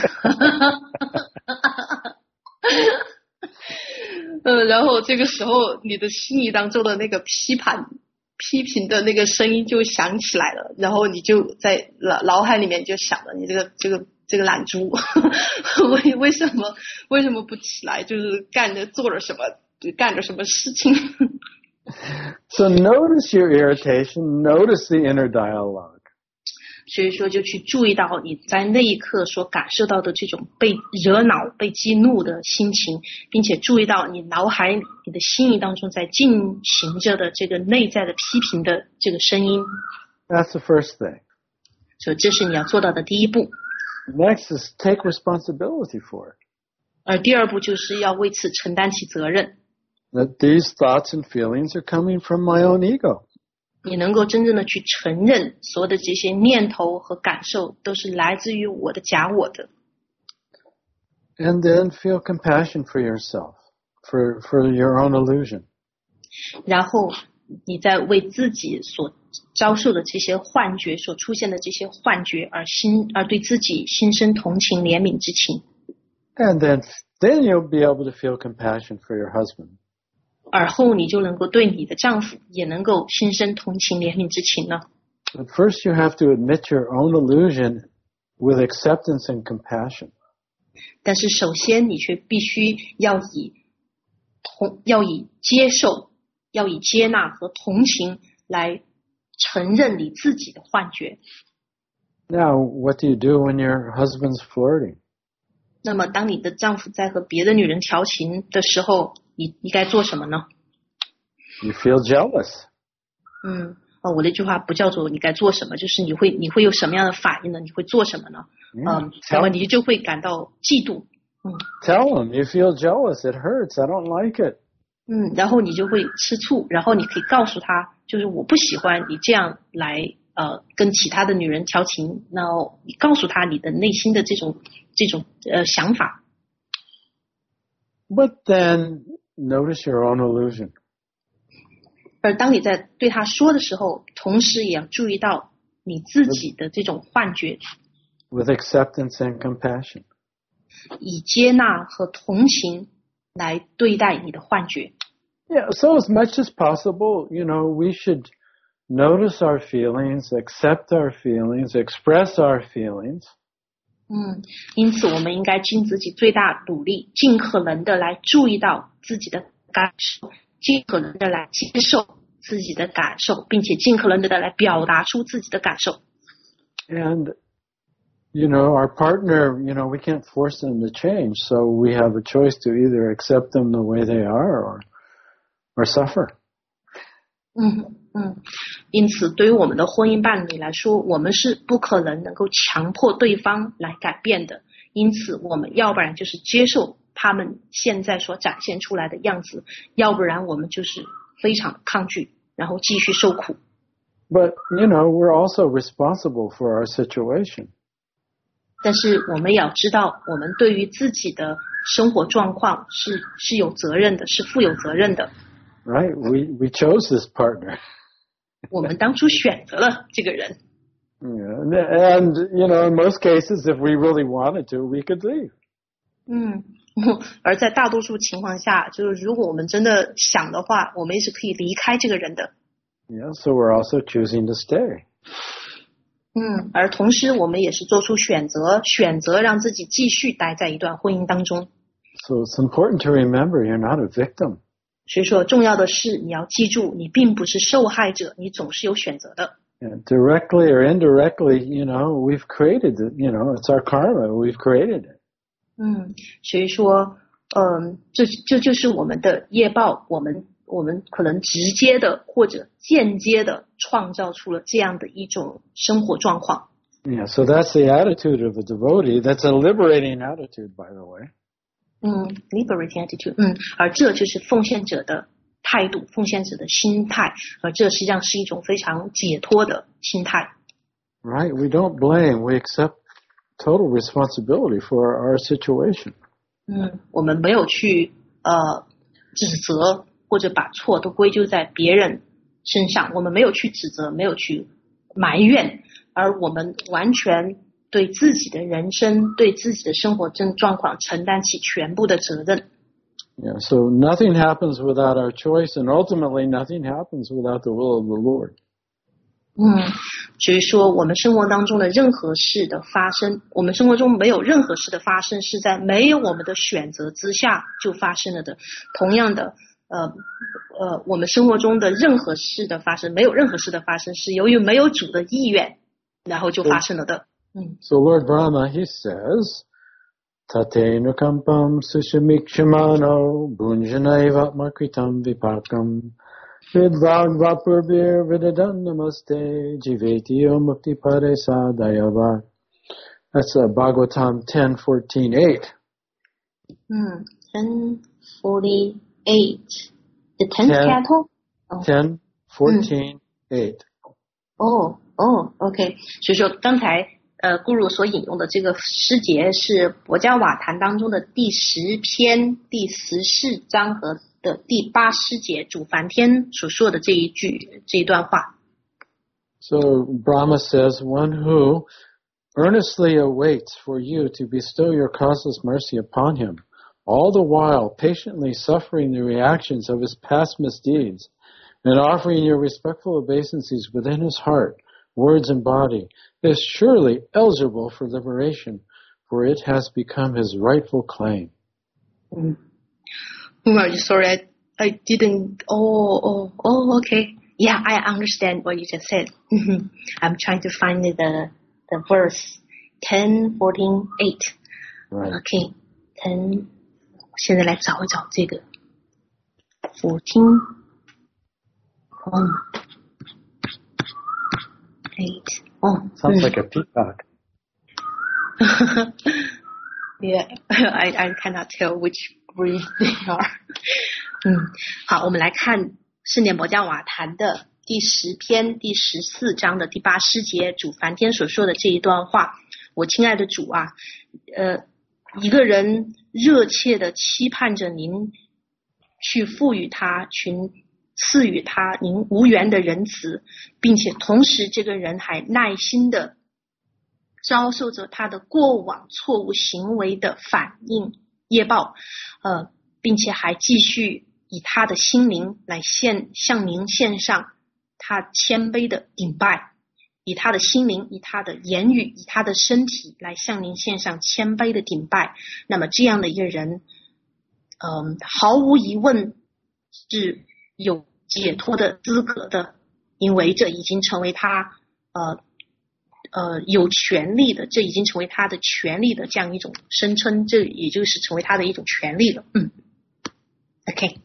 Speaker 1: 呃，然后这个时候你的心里当中的那个批判批评的那个声音就响起来了，然后你就在脑脑海里面就想了，你这个这个这个懒猪为为什么为什么不起来，就是干着做了什么干着什么事情。
Speaker 3: So notice your irritation, notice the inner dialogue.
Speaker 1: 所以说就去注意到你在那一刻所感受到的这种被惹恼被激怒的心情，并且注意到你脑海里你的心意当中在进行着的这个内在的批评的这个声音。
Speaker 3: That's the first thing.
Speaker 1: 所以这是你要做到的第一步。
Speaker 3: Next is take responsibility for it.
Speaker 1: 而第二步就是要为此承担起责任。
Speaker 3: That these thoughts and feelings are coming from my own ego.
Speaker 1: 你能够真正的去承认所有的这些念头和感受都是来自于我的假我的。
Speaker 3: And then feel compassion for yourself, for, for your own illusion.
Speaker 1: 然后你在为自己所遭受的这些幻觉所出现的这些幻觉而心而对自己心生同情怜悯之情。
Speaker 3: And then, then you'll be able to feel compassion for your husband.
Speaker 1: 而后你就能够对你的丈夫也能够心生同情怜悯之情了。
Speaker 3: But first you have to admit your own illusion with acceptance and compassion.
Speaker 1: 但是首先你却必须要以同要以接受要以接纳和同情来承认你自己的幻觉。
Speaker 3: Now, what do you do when your husband's flirting?
Speaker 1: 那么当你的丈夫在和别的女人调情的时候，你你该做什么呢？
Speaker 3: You feel jealous.
Speaker 1: 嗯，哦，我那句话不叫做你该做什么，就是你会你会有什么样的反应呢？你会做什么呢？嗯，那么你就会感到嫉妒。嗯
Speaker 3: Tell him you feel jealous. It hurts. I don't like it.
Speaker 1: 嗯，然后你就会吃醋，然后你可以告诉他，就是我不喜欢你这样来呃跟其他的女人调情，然后你告诉他你的内心的这种这种呃想法。
Speaker 3: But then notice your own illusion.
Speaker 1: 而当你在对他说的时候，同时也要注意到你自己的这种幻觉，
Speaker 3: With acceptance and compassion.
Speaker 1: 以接纳和同情来对待你的幻觉。
Speaker 3: Yeah, so as much as possible, you know, we should notice our feelings, accept our feelings, express our feelings.
Speaker 1: 嗯，因此我们应该尽自己最大努力，尽可能的来注意到自己的感受，尽可能的来接受自己的感受，并且尽可能的来表达出自己的感受。
Speaker 3: And, you know, our partner, you know, we can't force them to change, so we have a choice to either accept them the way they are or, or suffer.
Speaker 1: 嗯嗯，因此对于我们的婚姻伴侣来说，我们是不可能能够强迫对方来改变的，因此我们要不然就是接受他们现在所展现出来的样子，要不然我们就是非常抗拒，然后继续受苦。
Speaker 3: But, you know, we're also responsible for our situation.
Speaker 1: 但是我们也要知道，我们对于自己的生活状况是是有责任的，是负有责任的。
Speaker 3: Right? We, we chose this partner.
Speaker 1: 我们当初选择了这个人。
Speaker 3: Yeah. And, you know, in most cases, if we really wanted to, we could leave.
Speaker 1: 嗯，而在大多数情况下，就是如果我们真的想的话，我们也是可以离开这个人的。
Speaker 3: Yeah, so we're also choosing to stay.
Speaker 1: 嗯，而同时我们也是做出选择，选择让自己继续待在一段婚姻当中。
Speaker 3: So it's important to remember you're not a victim.
Speaker 1: 所以说，重要的是你要记住，你并不是受害者，你总是有选择的。
Speaker 3: Yeah, directly or indirectly, you know, we've created it. You know, it's our karma. We've created it.
Speaker 1: 嗯，所以说，嗯，这这就是我们的业报，我们我们可能直接的或者间接的创造出了这样的一种生活状况。
Speaker 3: Yeah, so that's the attitude of a devotee. That's a liberating attitude, by the way.
Speaker 1: 嗯 ，liberating attitude， 嗯，而这就是奉献者的态度，奉献者的心态，而这实际上是一种非常解脱的心态。
Speaker 3: Right, we don't blame, we accept total responsibility for our situation.
Speaker 1: 嗯，我们没有去呃指责或者把错都归咎在别人身上，我们没有去指责，没有去埋怨，而我们完全对自己的人生、对自己的生活状状况承担起全部的责任。
Speaker 3: Yeah, so nothing happens without our choice, and ultimately nothing happens without the will of the Lord.
Speaker 1: 嗯，所以说我们生活当中的任何事的发生，我们生活中没有任何事的发生是在没有我们的选择之下就发生了的。同样的，呃呃，我们生活中的任何事的发生，没有任何事的发生是由于没有主的意愿，然后就发生了的。嗯。
Speaker 3: So Lord Brahma, he says, Tatena kampam sushamikshamano bunjanaivatmakritam vipakam vidvagvapurvir vidadan namaste jivetio muktipade sadayava. That's uh, Bhagavatam ten fourteen eight.
Speaker 1: Hmm, ten forty-eight. The tenth canto?
Speaker 3: Oh. ten fourteen eight.
Speaker 1: 哦哦 ，OK。所以说刚才呃，咕噜所引用的这个诗节是博伽瓦坛当中的第十篇第十四章和的第八诗节主梵天所说的这一句这一段话。
Speaker 3: So Brahma says, one who earnestly awaits for you to bestow your causeless mercy upon him, all the while patiently suffering the reactions of his past misdeeds, and offering your respectful obeisances within his heart, words and body, is surely eligible for liberation, for it has become his rightful claim.
Speaker 1: Mm. I'm sorry, I, I didn't. Oh, oh, oh, okay. Yeah, I understand what you just said. I'm trying to find the the verse ten, fourteen, eight.
Speaker 3: Right.
Speaker 1: Okay, ten. 现在来找一找这个 fourteen. Oh. Eight. Oh.
Speaker 3: Sounds like a peacock.
Speaker 1: Yeah, I I cannot tell which breed they are. 嗯，好，我们来看圣典博伽瓦坛的第十篇第十四章的第八诗节，主梵天所说的这一段话。我亲爱的主啊，呃，一个人热切的期盼着您去赋予他群。赐予他您无缘的仁慈，并且同时这个人还耐心的遭受着他的过往错误行为的反应业报，呃，并且还继续以他的心灵来献向您献上他谦卑的顶拜，以他的心灵，以他的言语，以他的身体来向您献上谦卑的顶拜。那么这样的一个人，嗯、呃，毫无疑问是有解脱的资格的，因为这已经成为他呃呃有权利的，这已经成为他的权利的这样一种声称，这也就是成为他的一种权利了。嗯 ，OK。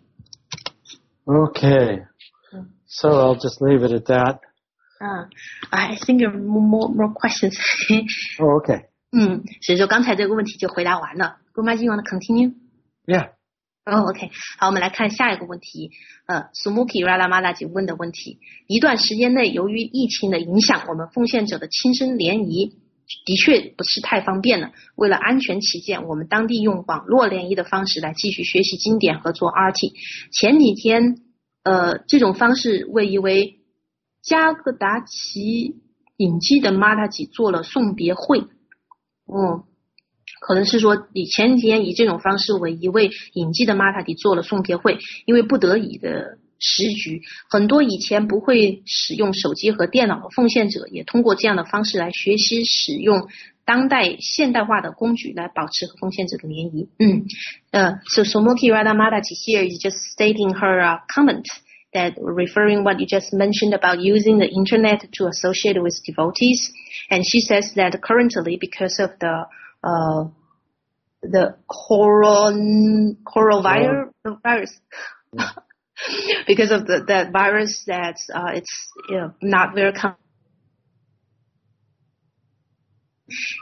Speaker 3: Okay. So I'll just leave it at that.
Speaker 1: Uh, I think there are more more questions.
Speaker 3: Oh, okay.
Speaker 1: 嗯，所以说刚才这个问题就回答完了。Gurmaji, you want to continue?
Speaker 3: Yeah.
Speaker 1: Oh, OK. 好，我们来看下一个问题。呃 ，Sumuki Radhamadaji 问的问题：一段时间内，由于疫情的影响，我们奉献者的亲身联谊的确不是太方便了。为了安全起见，我们当地用网络联谊的方式来继续学习经典和做 R T。前几天，呃，这种方式为一位加格达奇隐基的玛达吉做了送别会。嗯。可能是说以前几天以这种方式为一位隐基的玛塔迪做了送别会，因为不得已的时局，很多以前不会使用手机和电脑的奉献者也通过这样的方式来学习使用当代现代化的工具来保持和奉献者的联谊。嗯，呃 so Somoki Radhamadaji here is just stating her uh, comment that referring what you just mentioned about using the internet to associate with devotees, and she says that currently because of the Uh, the coron coronavirus oh. virus yeah. because of the that virus that uh, it's you know, not very com-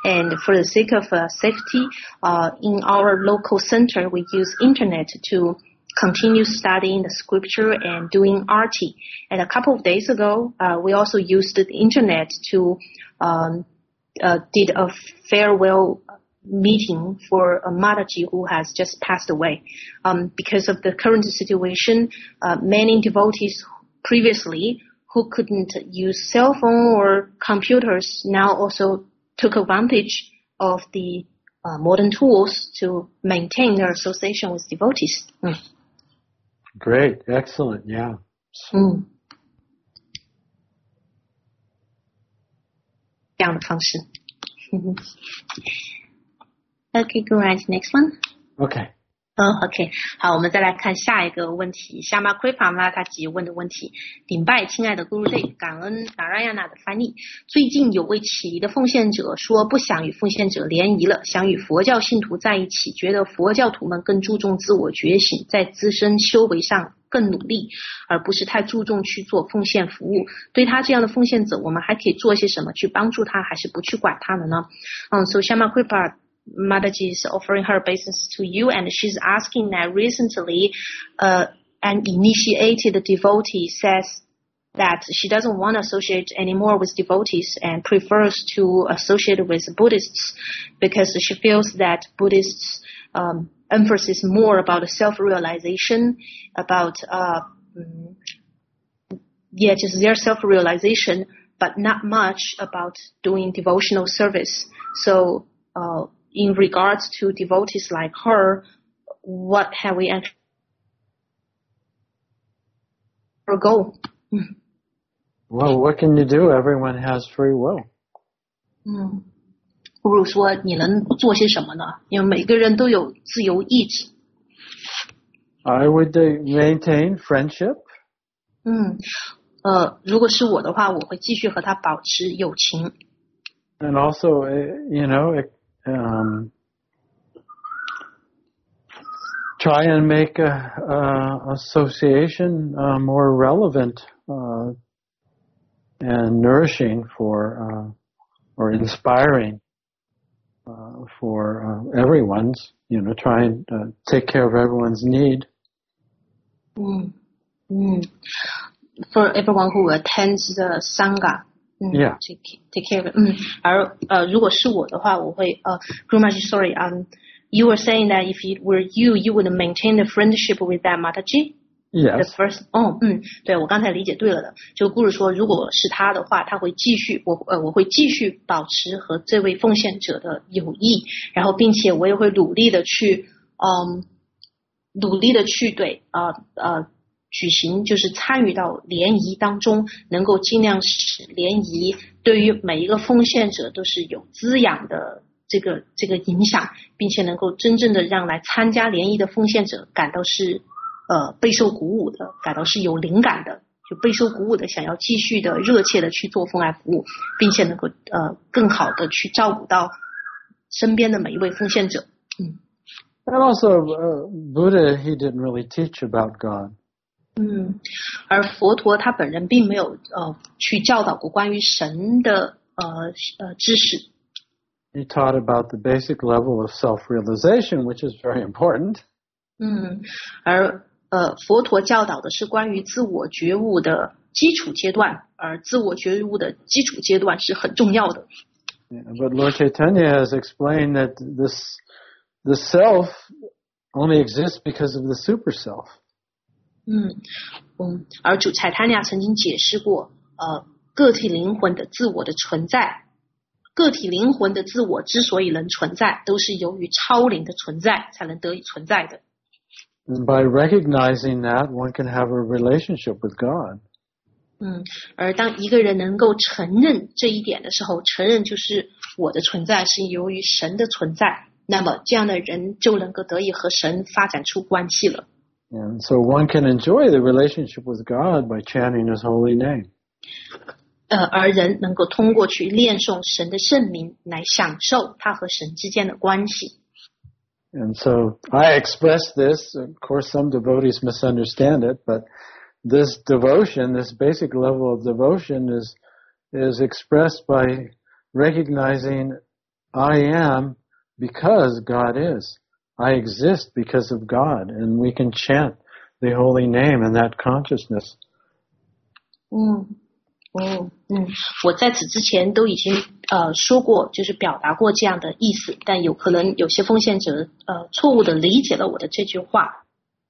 Speaker 1: And for the sake of uh, safety, uh, in our local center, we use internet to continue studying the scripture and doing R T. And a couple of days ago, uh, we also used the internet to um, uh, did a farewell meeting for a Mataji who has just passed away. Um, because of the current situation, uh, many devotees previously who couldn't use cell phone or computers now also took advantage of the uh, modern tools to maintain their association with devotees. Mm.
Speaker 3: Great, excellent, yeah.
Speaker 1: Mm. 这样的方式。Okay, Guraj, next one.
Speaker 3: Okay.
Speaker 1: Oh, OK. 好，我们再来看下一个问题。夏玛奎帕拉他提问的问题。顶拜，亲爱的 Guru Day， 感恩 Narayana 的翻译。最近有位起疑的奉献者说不想与奉献者联谊了，想与佛教信徒在一起，觉得佛教徒们更注重自我觉醒，在自身修为上更努力，而不是太注重去做奉献服务。对他这样的奉献者，我们还可以做些什么去帮助他，还是不去管他的呢？嗯 ，So Shama Kripa Mataji is offering her business to you, and she's asking that recently uh, an initiated devotee says that she doesn't want to associate anymore with devotees and prefers to associate with Buddhists because she feels that Buddhists um, emphasis more about self-realization, about uh, yeah, just their self-realization, but not much about doing devotional service. So uh, in regards to devotees like her, what have we actually our goal?
Speaker 3: Well, what can you do? Everyone has free will.
Speaker 1: 嗯，不如说你能做些什么呢？因为每个人都有自由意志。
Speaker 3: I would uh, maintain friendship.
Speaker 1: 嗯，呃，如果是我的话，我会继续和他保持友情。
Speaker 3: And also, uh, you know, um, try and make a, a association uh, more relevant uh, and nourishing for, uh, or inspiring uh, for uh, everyone's, you know, try and uh, take care of everyone's need.
Speaker 1: Mm. Mm. For everyone who attends the Sangha. Mm,
Speaker 3: yeah.
Speaker 1: Take, take care of it. Mm. 而呃，如果是我的话，我会呃 Gurumaji, sorry, um, you were saying that if it were you, you would maintain the friendship with that Mataji?
Speaker 3: Yes.
Speaker 1: The first, 哦，嗯，对，我刚才理解对了的。就故事说，如果是他的话，他会继续，我呃，我会继续保持和这位奉献者的友谊，然后并且我也会努力的去，嗯，努力的去对，呃呃。举行就是参与到联谊当中，能够尽量使联谊对于每一个奉献者都是有滋养的这个这个影响，并且能够真正的让来参加联谊的奉献者感到是呃备受鼓舞的，感到是有灵感的，就备受鼓舞的想要继续的热切的去做奉爱服务，并且能够呃更好的去照顾到身边的每一位奉献者。嗯。
Speaker 3: And also, uh, Buddha, he didn't really teach about God.
Speaker 1: 嗯，而佛陀他本人并没有呃去教导过关于神的呃呃知识。
Speaker 3: He taught about the basic level of self-realization, which is very important.
Speaker 1: 嗯，而呃佛陀教导的是关于自我觉悟的基础阶段，而自我觉悟的基础阶段是很重要的。
Speaker 3: Yeah, but Lord Chaitanya has explained that this the self only exists because of the super self.
Speaker 1: 嗯嗯，而主柴塔尼亚曾经解释过，呃，个体灵魂的自我的存在，个体灵魂的自我之所以能存在，都是由于超灵的存在才能得以存在的。
Speaker 3: And by recognizing that, one can have a relationship with God.
Speaker 1: 嗯，而当一个人能够承认这一点的时候，承认就是我的存在是由于神的存在，那么这样的人就能够得以和神发展出关系了。
Speaker 3: And so one can enjoy the relationship with God by chanting His holy name.
Speaker 1: 呃，而人能够通过去念诵神的圣名来享受他和神之间的关系。
Speaker 3: And so I express this. Of course, some devotees misunderstand it, but this devotion, this basic level of devotion, is is expressed by recognizing I am because God is. I exist because of God. And we can chant the holy name in that consciousness.
Speaker 1: 嗯嗯嗯，我在此之前都已经呃说过，就是表达过这样的意思，但有可能有些奉献者呃错误的理解了我的这句话。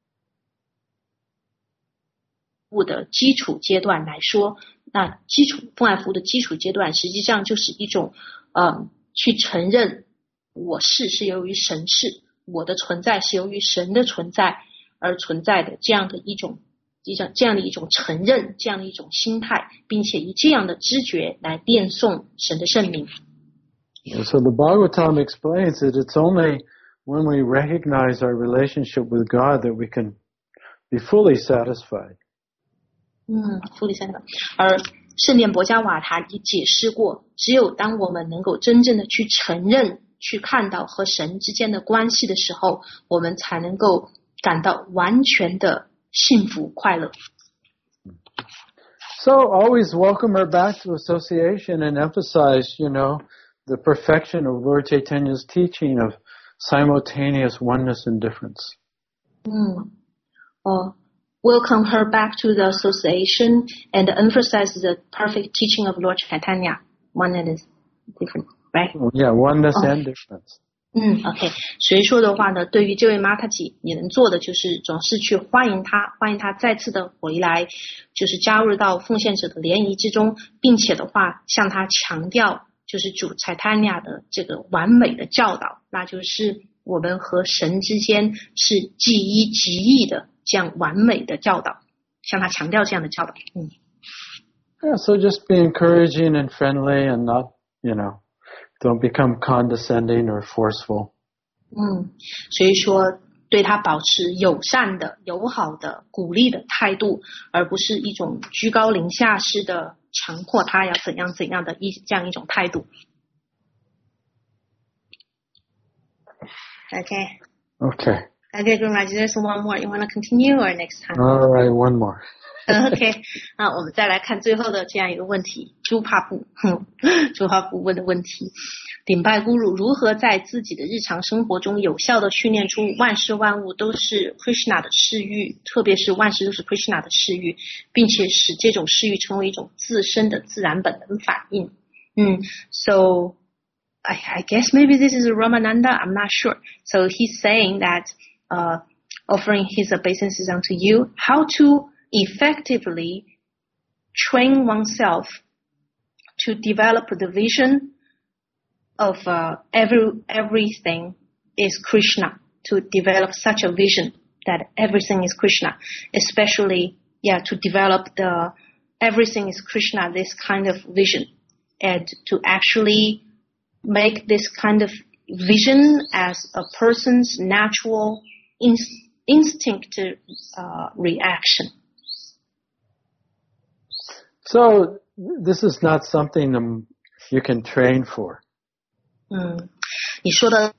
Speaker 1: 服务的基础阶段来说，那基础奉爱服务的基础阶段，实际上就是一种呃去承认我是是由于神是，我的存在是由于神的存在而存在的这样的一种。这样的一种承认，这样的一种心态，并且以这样的知觉来念诵神的圣名。
Speaker 3: So the Bhagavatam explains that it's only when we recognize our relationship with God that we can be fully satisfied.
Speaker 1: 嗯 fully satisfied. 而圣殿博伽瓦塔也解释过，只有当我们能够真正的去承认、去看到和神之间的关系的时候，我们才能够感到完全的幸福快乐。
Speaker 3: So always welcome her back to association and emphasize, you know, the perfection of Lord Chaitanya's teaching of simultaneous oneness and difference.
Speaker 1: 嗯，哦 welcome her back to the association and emphasize the perfect teaching of Lord Chaitanya. Oneness and difference, right?
Speaker 3: Yeah, oneness
Speaker 1: oh.
Speaker 3: and difference.
Speaker 1: 嗯 OK 所以说的话呢，对于这位玛塔吉，你能做的就是总是去欢迎他，欢迎他再次的回来，就是加入到奉献者的联谊之中，并且的话向他强调就是主柴坦亚的这个完美的教导，那就是我们和神之间是即一即异的这样完美的教导，向他强调这样的教导。嗯
Speaker 3: Yeah, so just be encouraging and friendly and not, you know, don't become condescending or forceful.
Speaker 1: 嗯，所以说对他保持友善的、友好的、鼓励的态度，而不是一种居高临下式的强迫他要怎样怎样的一这样一种态度。Okay.
Speaker 3: Okay.
Speaker 1: Okay, Gurumaji, there's one more. You want to continue or next time?
Speaker 3: All right, one more.
Speaker 1: OK， 那我们再来看最后的这样一个问题，朱帕布，哼，朱帕布问的问题，顶拜咕噜如何在自己的日常生活中有效的训练出万事万物都是 Krishna 的视域，特别是万事都是 Krishna 的视域，并且使这种视域成为一种自身的自然本能反应。嗯 ，So I, I guess maybe this is Ramananda. I'm not sure. So he's saying that, uh, offering his obeisances unto you, how to effectively train oneself to develop the vision of uh, every everything is Krishna, to develop such a vision that everything is Krishna, especially yeah to develop the everything is Krishna, this kind of vision, and to actually make this kind of vision as a person's natural inst- instinctive uh, reaction.
Speaker 3: So this is not something um, you can train for.
Speaker 1: 嗯，你说的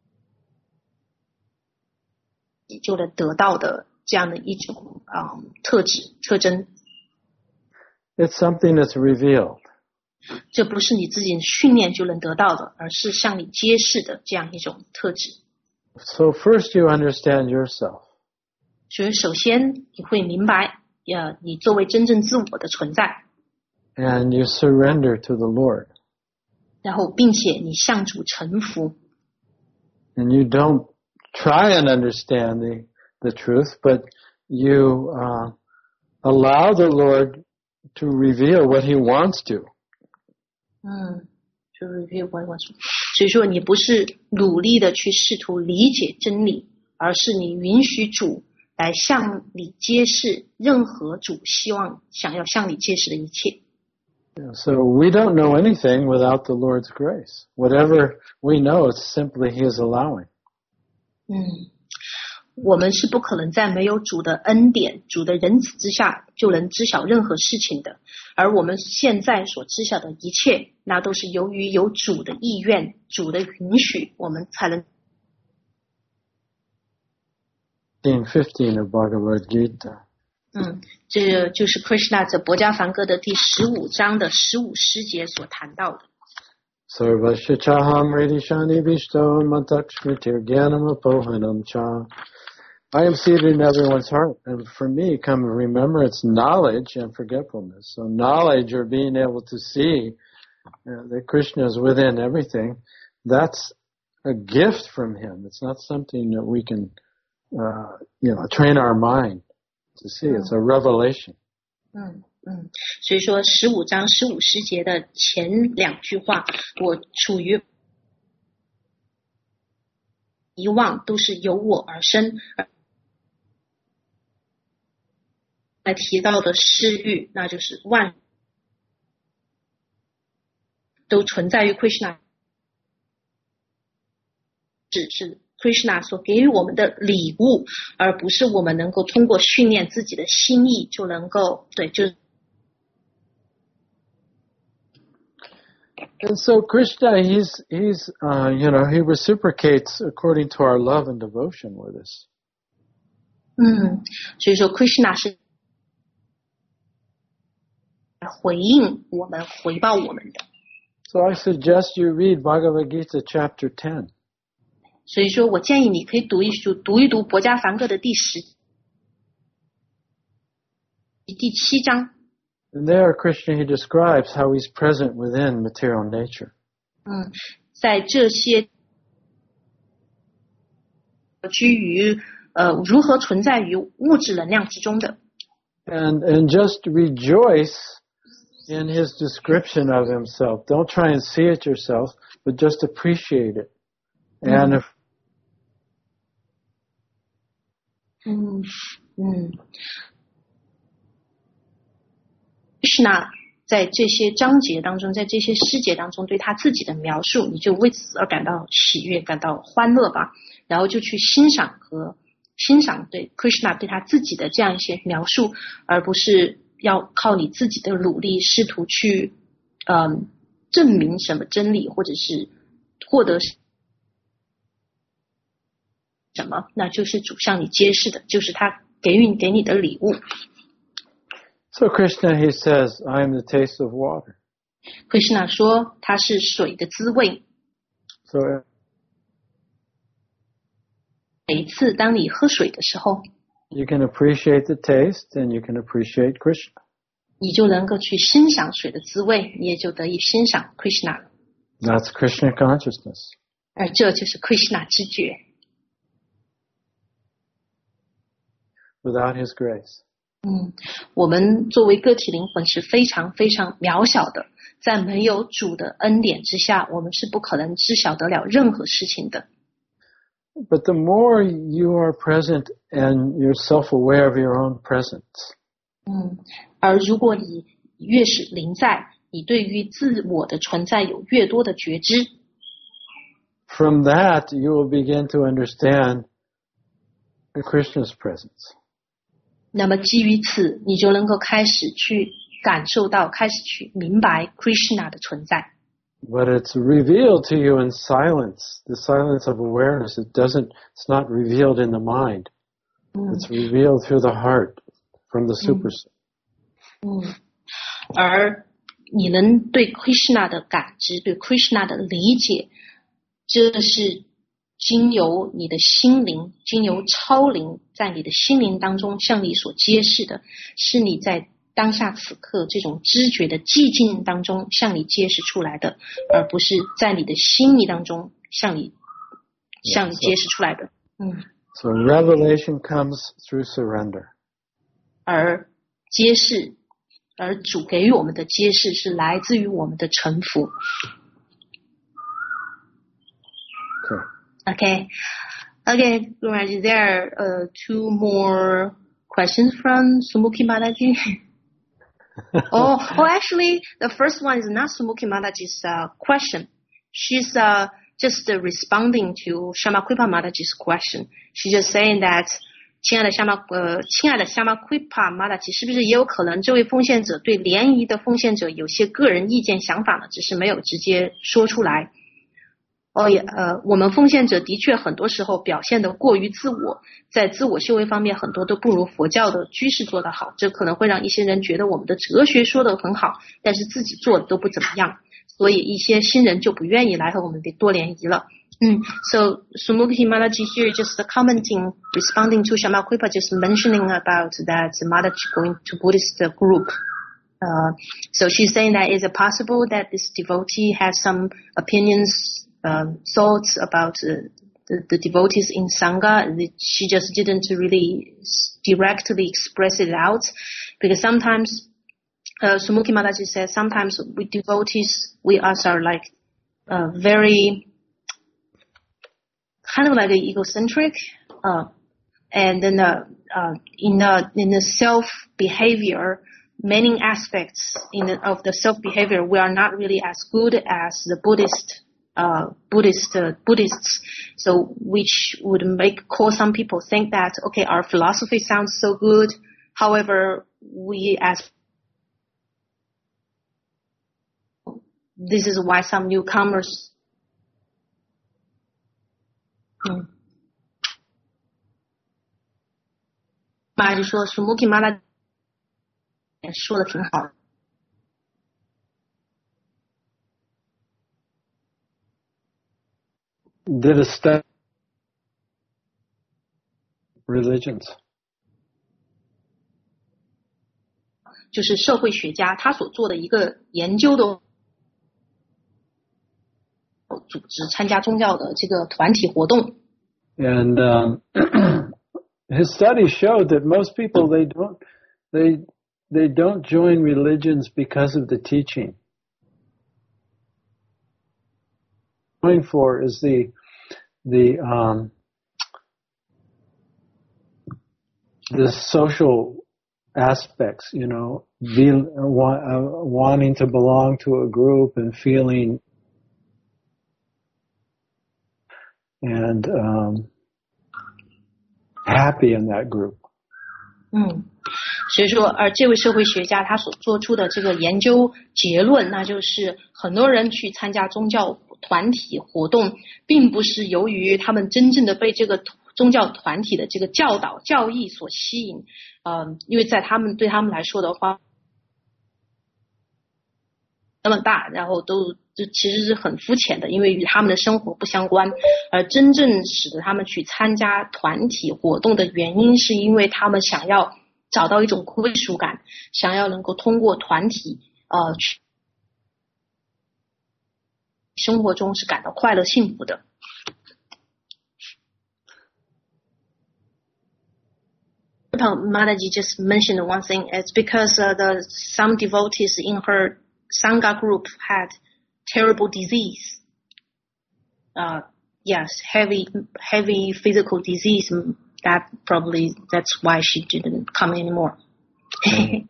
Speaker 1: 你就能得到的这样的一种嗯特质特征。
Speaker 3: It's something that's revealed.
Speaker 1: 这不是你自己训练就能得到的，而是向你揭示的这样一种特质。
Speaker 3: So first you understand yourself.
Speaker 1: 所以首先你会明白，呃，你作为真正自我的存在。
Speaker 3: And you surrender to the Lord.
Speaker 1: 然后，并且你向主臣服。
Speaker 3: And you don't try and understand the, the truth, but you uh, allow the Lord to reveal what He wants to.
Speaker 1: 嗯，就 reveal what He wants to. 所以说，你不是努力的去试图理解真理，而是你允许主来向你揭示任何主希望想要向你揭示的一切。
Speaker 3: So we don't know anything without the Lord's grace. Whatever we know, it's simply He is allowing.
Speaker 1: 嗯，我们是不可能在没有主的恩典、主的仁慈之下就能知晓任何事情的。而我们现在所知晓的一切，那都是由于有主的意愿、主的允许，我们才能。
Speaker 3: fifteen of Bhagavad Gita.
Speaker 1: 嗯，这就是 Krishna 在博迦梵歌的第十五章的十五诗节所谈到的。
Speaker 2: Sarvasya chaham hridishani vishto matakshmitir gyanam apohanam cha. I am seated in everyone's heart, and for me, come remembrance, knowledge, and forgetfulness. So knowledge, or being able to see uh, that Krishna is within everything, that's a gift from him. It's not something that we can, uh, you know, train our mind to see. It's a revelation.
Speaker 1: 嗯嗯，所以说十五章十五十节的前两句话，我处于遗忘，都是由我而生。来提到的施欲，那就是万都存在于 Krishna， 只是 Krishna 所给予我们的礼物，而不是我们能够通过训练自己的心意就能够对就。
Speaker 2: And so Krishna, he's he's uh, you know he reciprocates according to our love and devotion with us.
Speaker 1: 嗯，所以说 Krishna 是回应我们、回报我们的。
Speaker 2: So I suggest you read Bhagavad Gita chapter ten.
Speaker 1: 所以说我建议你可以读一读读一读《薄伽梵歌》的第十、第七章。
Speaker 2: And there, Krishna, he describes how he's present within material nature.
Speaker 1: 嗯，在这些居于呃如何存在于物质能量之中的。
Speaker 2: And and just rejoice in his description of himself. Don't try and see it yourself, but just appreciate it. And if
Speaker 1: 嗯嗯 Krishna 在这些章节当中，在这些诗节当中对他自己的描述，你就为此而感到喜悦，感到欢乐吧，然后就去欣赏和欣赏对 Krishna 对他自己的这样一些描述，而不是要靠你自己的努力试图去嗯证明什么真理，或者是获得什么，那就是主向你揭示的，就是他给予给你的礼物。
Speaker 2: So Krishna, he says, I am the taste of water.
Speaker 1: Krishna 说他是水的滋味。
Speaker 2: So
Speaker 1: 每一次当你喝水的时候，
Speaker 2: you can appreciate the taste and you can appreciate Krishna.
Speaker 1: 你就能够去欣赏水的滋味，你也就得以欣赏 Krishna 了。
Speaker 2: That's Krishna consciousness.
Speaker 1: 而这就是 Krishna 知觉。
Speaker 2: Without his grace.
Speaker 1: 嗯，我们作为个体灵魂是非常非常渺小的，在没有主的恩典之下，我们是不可能知晓得了任何事情的。
Speaker 2: But the more you are present and you're self-aware of your own presence.
Speaker 1: 嗯，而如果你越是临在，你对于自我的存在有越多的觉知。
Speaker 2: From that, you will begin to understand Krishna's presence.
Speaker 1: 那么基于此，你就能够开始去感受到，开始去明白 Krishna 的存在。
Speaker 2: But it's revealed to you in silence, the silence of awareness. It doesn't, it's not revealed in the mind. It's revealed through the heart, from the supersoul.
Speaker 1: 嗯，而你能对 Krishna 的感知，对 Krishna 的理解，这是经由你的心灵，经由超灵在你的心灵当中向你所揭示的，是你在当下此刻这种知觉的寂静当中向你揭示出来的，而不是在你的心意当中向你向你揭示出来的。嗯。
Speaker 2: So revelation comes through surrender.
Speaker 1: 而揭示，而主给予我们的揭示是来自于我们的臣服。
Speaker 2: Okay.
Speaker 1: Okay. Okay, Guraj, is there uh, two more questions from Sumukhi Mataji? oh, oh, actually, the first one is not Sumukhi Mataji's uh, question. She's uh, just uh, responding to Shamakripa Mataji's question. She's just saying that, 亲爱的 Shama 呃，亲爱的 Shamakripa Mataji， 是不是也有可能这位奉献者对联谊的奉献者有些个人意见想法呢？只是没有直接说出来。哦也呃，我们奉献者的确很多时候表现得过于自我，在自我修为方面很多都不如佛教的居士做得好，这可能会让一些人觉得我们的哲学说得很好，但是自己做的都不怎么样。 所以一些新人就不愿意来和我们多联谊了。Mm. So Sumukhi Mataji here just commenting, responding to Shama Kripa just mentioning about that Mataji going to Buddhist group. Uh, so she's saying that is it possible that this devotee has some opinions, um, thoughts about uh, the, the devotees in Sangha? She just didn't really directly express it out, because sometimes uh, Sumukhi Mataji says sometimes we devotees, we us are like uh, very kind of like egocentric, uh, and then uh, uh, in the in the self behavior, many aspects in the, of the self behavior, we are not really as good as the Buddhist uh, Buddhist uh, Buddhists. So which would make cause some people think that okay, our philosophy sounds so good, however, we as this is why some newcomers. 嗯，妈就说 Sumukhi Mataji 说的挺好。
Speaker 3: Did a study religions.
Speaker 1: 就是社会学家他所做的一个研究的。组织参加宗教的这个团体活动。
Speaker 3: And um, his study showed that most people they don't they they don't join religions because of the teaching. Going for is the the um, the social aspects, you know, be, uh, wanting to belong to a group and feeling. And um, happy in that group.
Speaker 1: 嗯，所以说，而这位社会学家他所做出的这个研究结论，那就是很多人去参加宗教团体活动，并不是由于他们真正的被这个宗教团体的这个教导教义所吸引，呃，因为在他们对他们来说的话，那么大，然后都。这其实是很肤浅的，因为与他们的生活不相关。而真正使得他们去参加团体活动的原因，是因为他们想要找到一种归属感，想要能够通过团体呃去生活中是感到快乐幸福的。Mataji just mentioned one thing. It's because uh, the some devotees in her Sangha group had terrible disease. Uh, yes, heavy, heavy physical disease. That probably that's why she didn't come anymore. Okay.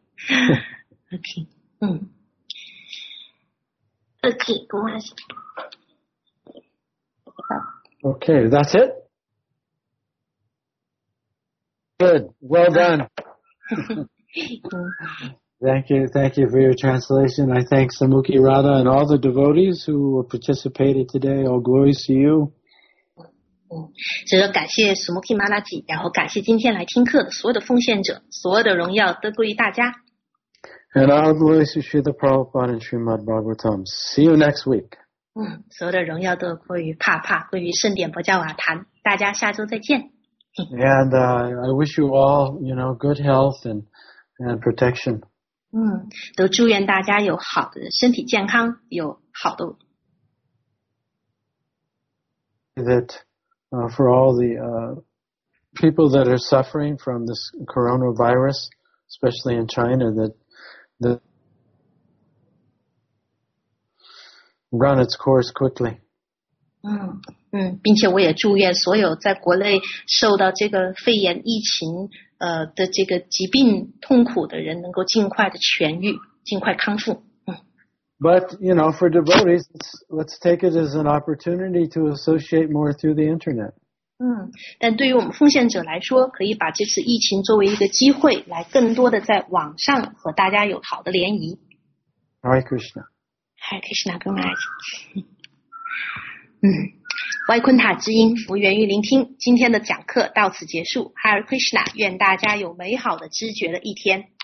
Speaker 1: Mm. Okay, go ahead.
Speaker 3: Okay, that's it. Good. Well done. Thank you. Thank you for your translation. I thank Sumukhi Radha and all the devotees who participated today. All glories to you.
Speaker 1: 嗯，所以说感谢 Sumukhi Mataji， 然后感谢今天来听课的所有的奉献者，所有的荣耀都归于大家。
Speaker 3: And all glories to Srila Prabhupada and Srimad Bhagavatam. See you next week.
Speaker 1: 嗯，所有的荣耀都归于帕帕，归于圣典博教瓦坛。大家下周再见。
Speaker 3: And uh, I wish you all, you know, good health and and protection.
Speaker 1: 嗯，都祝愿大家有好的身体健康，有好的。
Speaker 3: That uh, for all the uh, people that are suffering from this coronavirus, especially in China, that that run its course quickly.
Speaker 1: 嗯嗯，并且我也祝愿所有在国内受到这个肺炎疫情呃的这个疾病痛苦的人能够尽快的痊愈，尽快康复。嗯。
Speaker 3: But you know, for devotees, let's, let's take it as an opportunity to associate more through the internet.
Speaker 1: 嗯，但对于我们奉献者来说，可以把这次疫情作为一个机会，来更多的在网上和大家有好的联谊。
Speaker 3: Hare Krishna.
Speaker 1: Hare Krishna, Guru Maharaj. 嗯，歪昆塔之音，福源于聆听。今天的讲课到此结束。Hare Krishna，愿大家有美好的知觉的一天。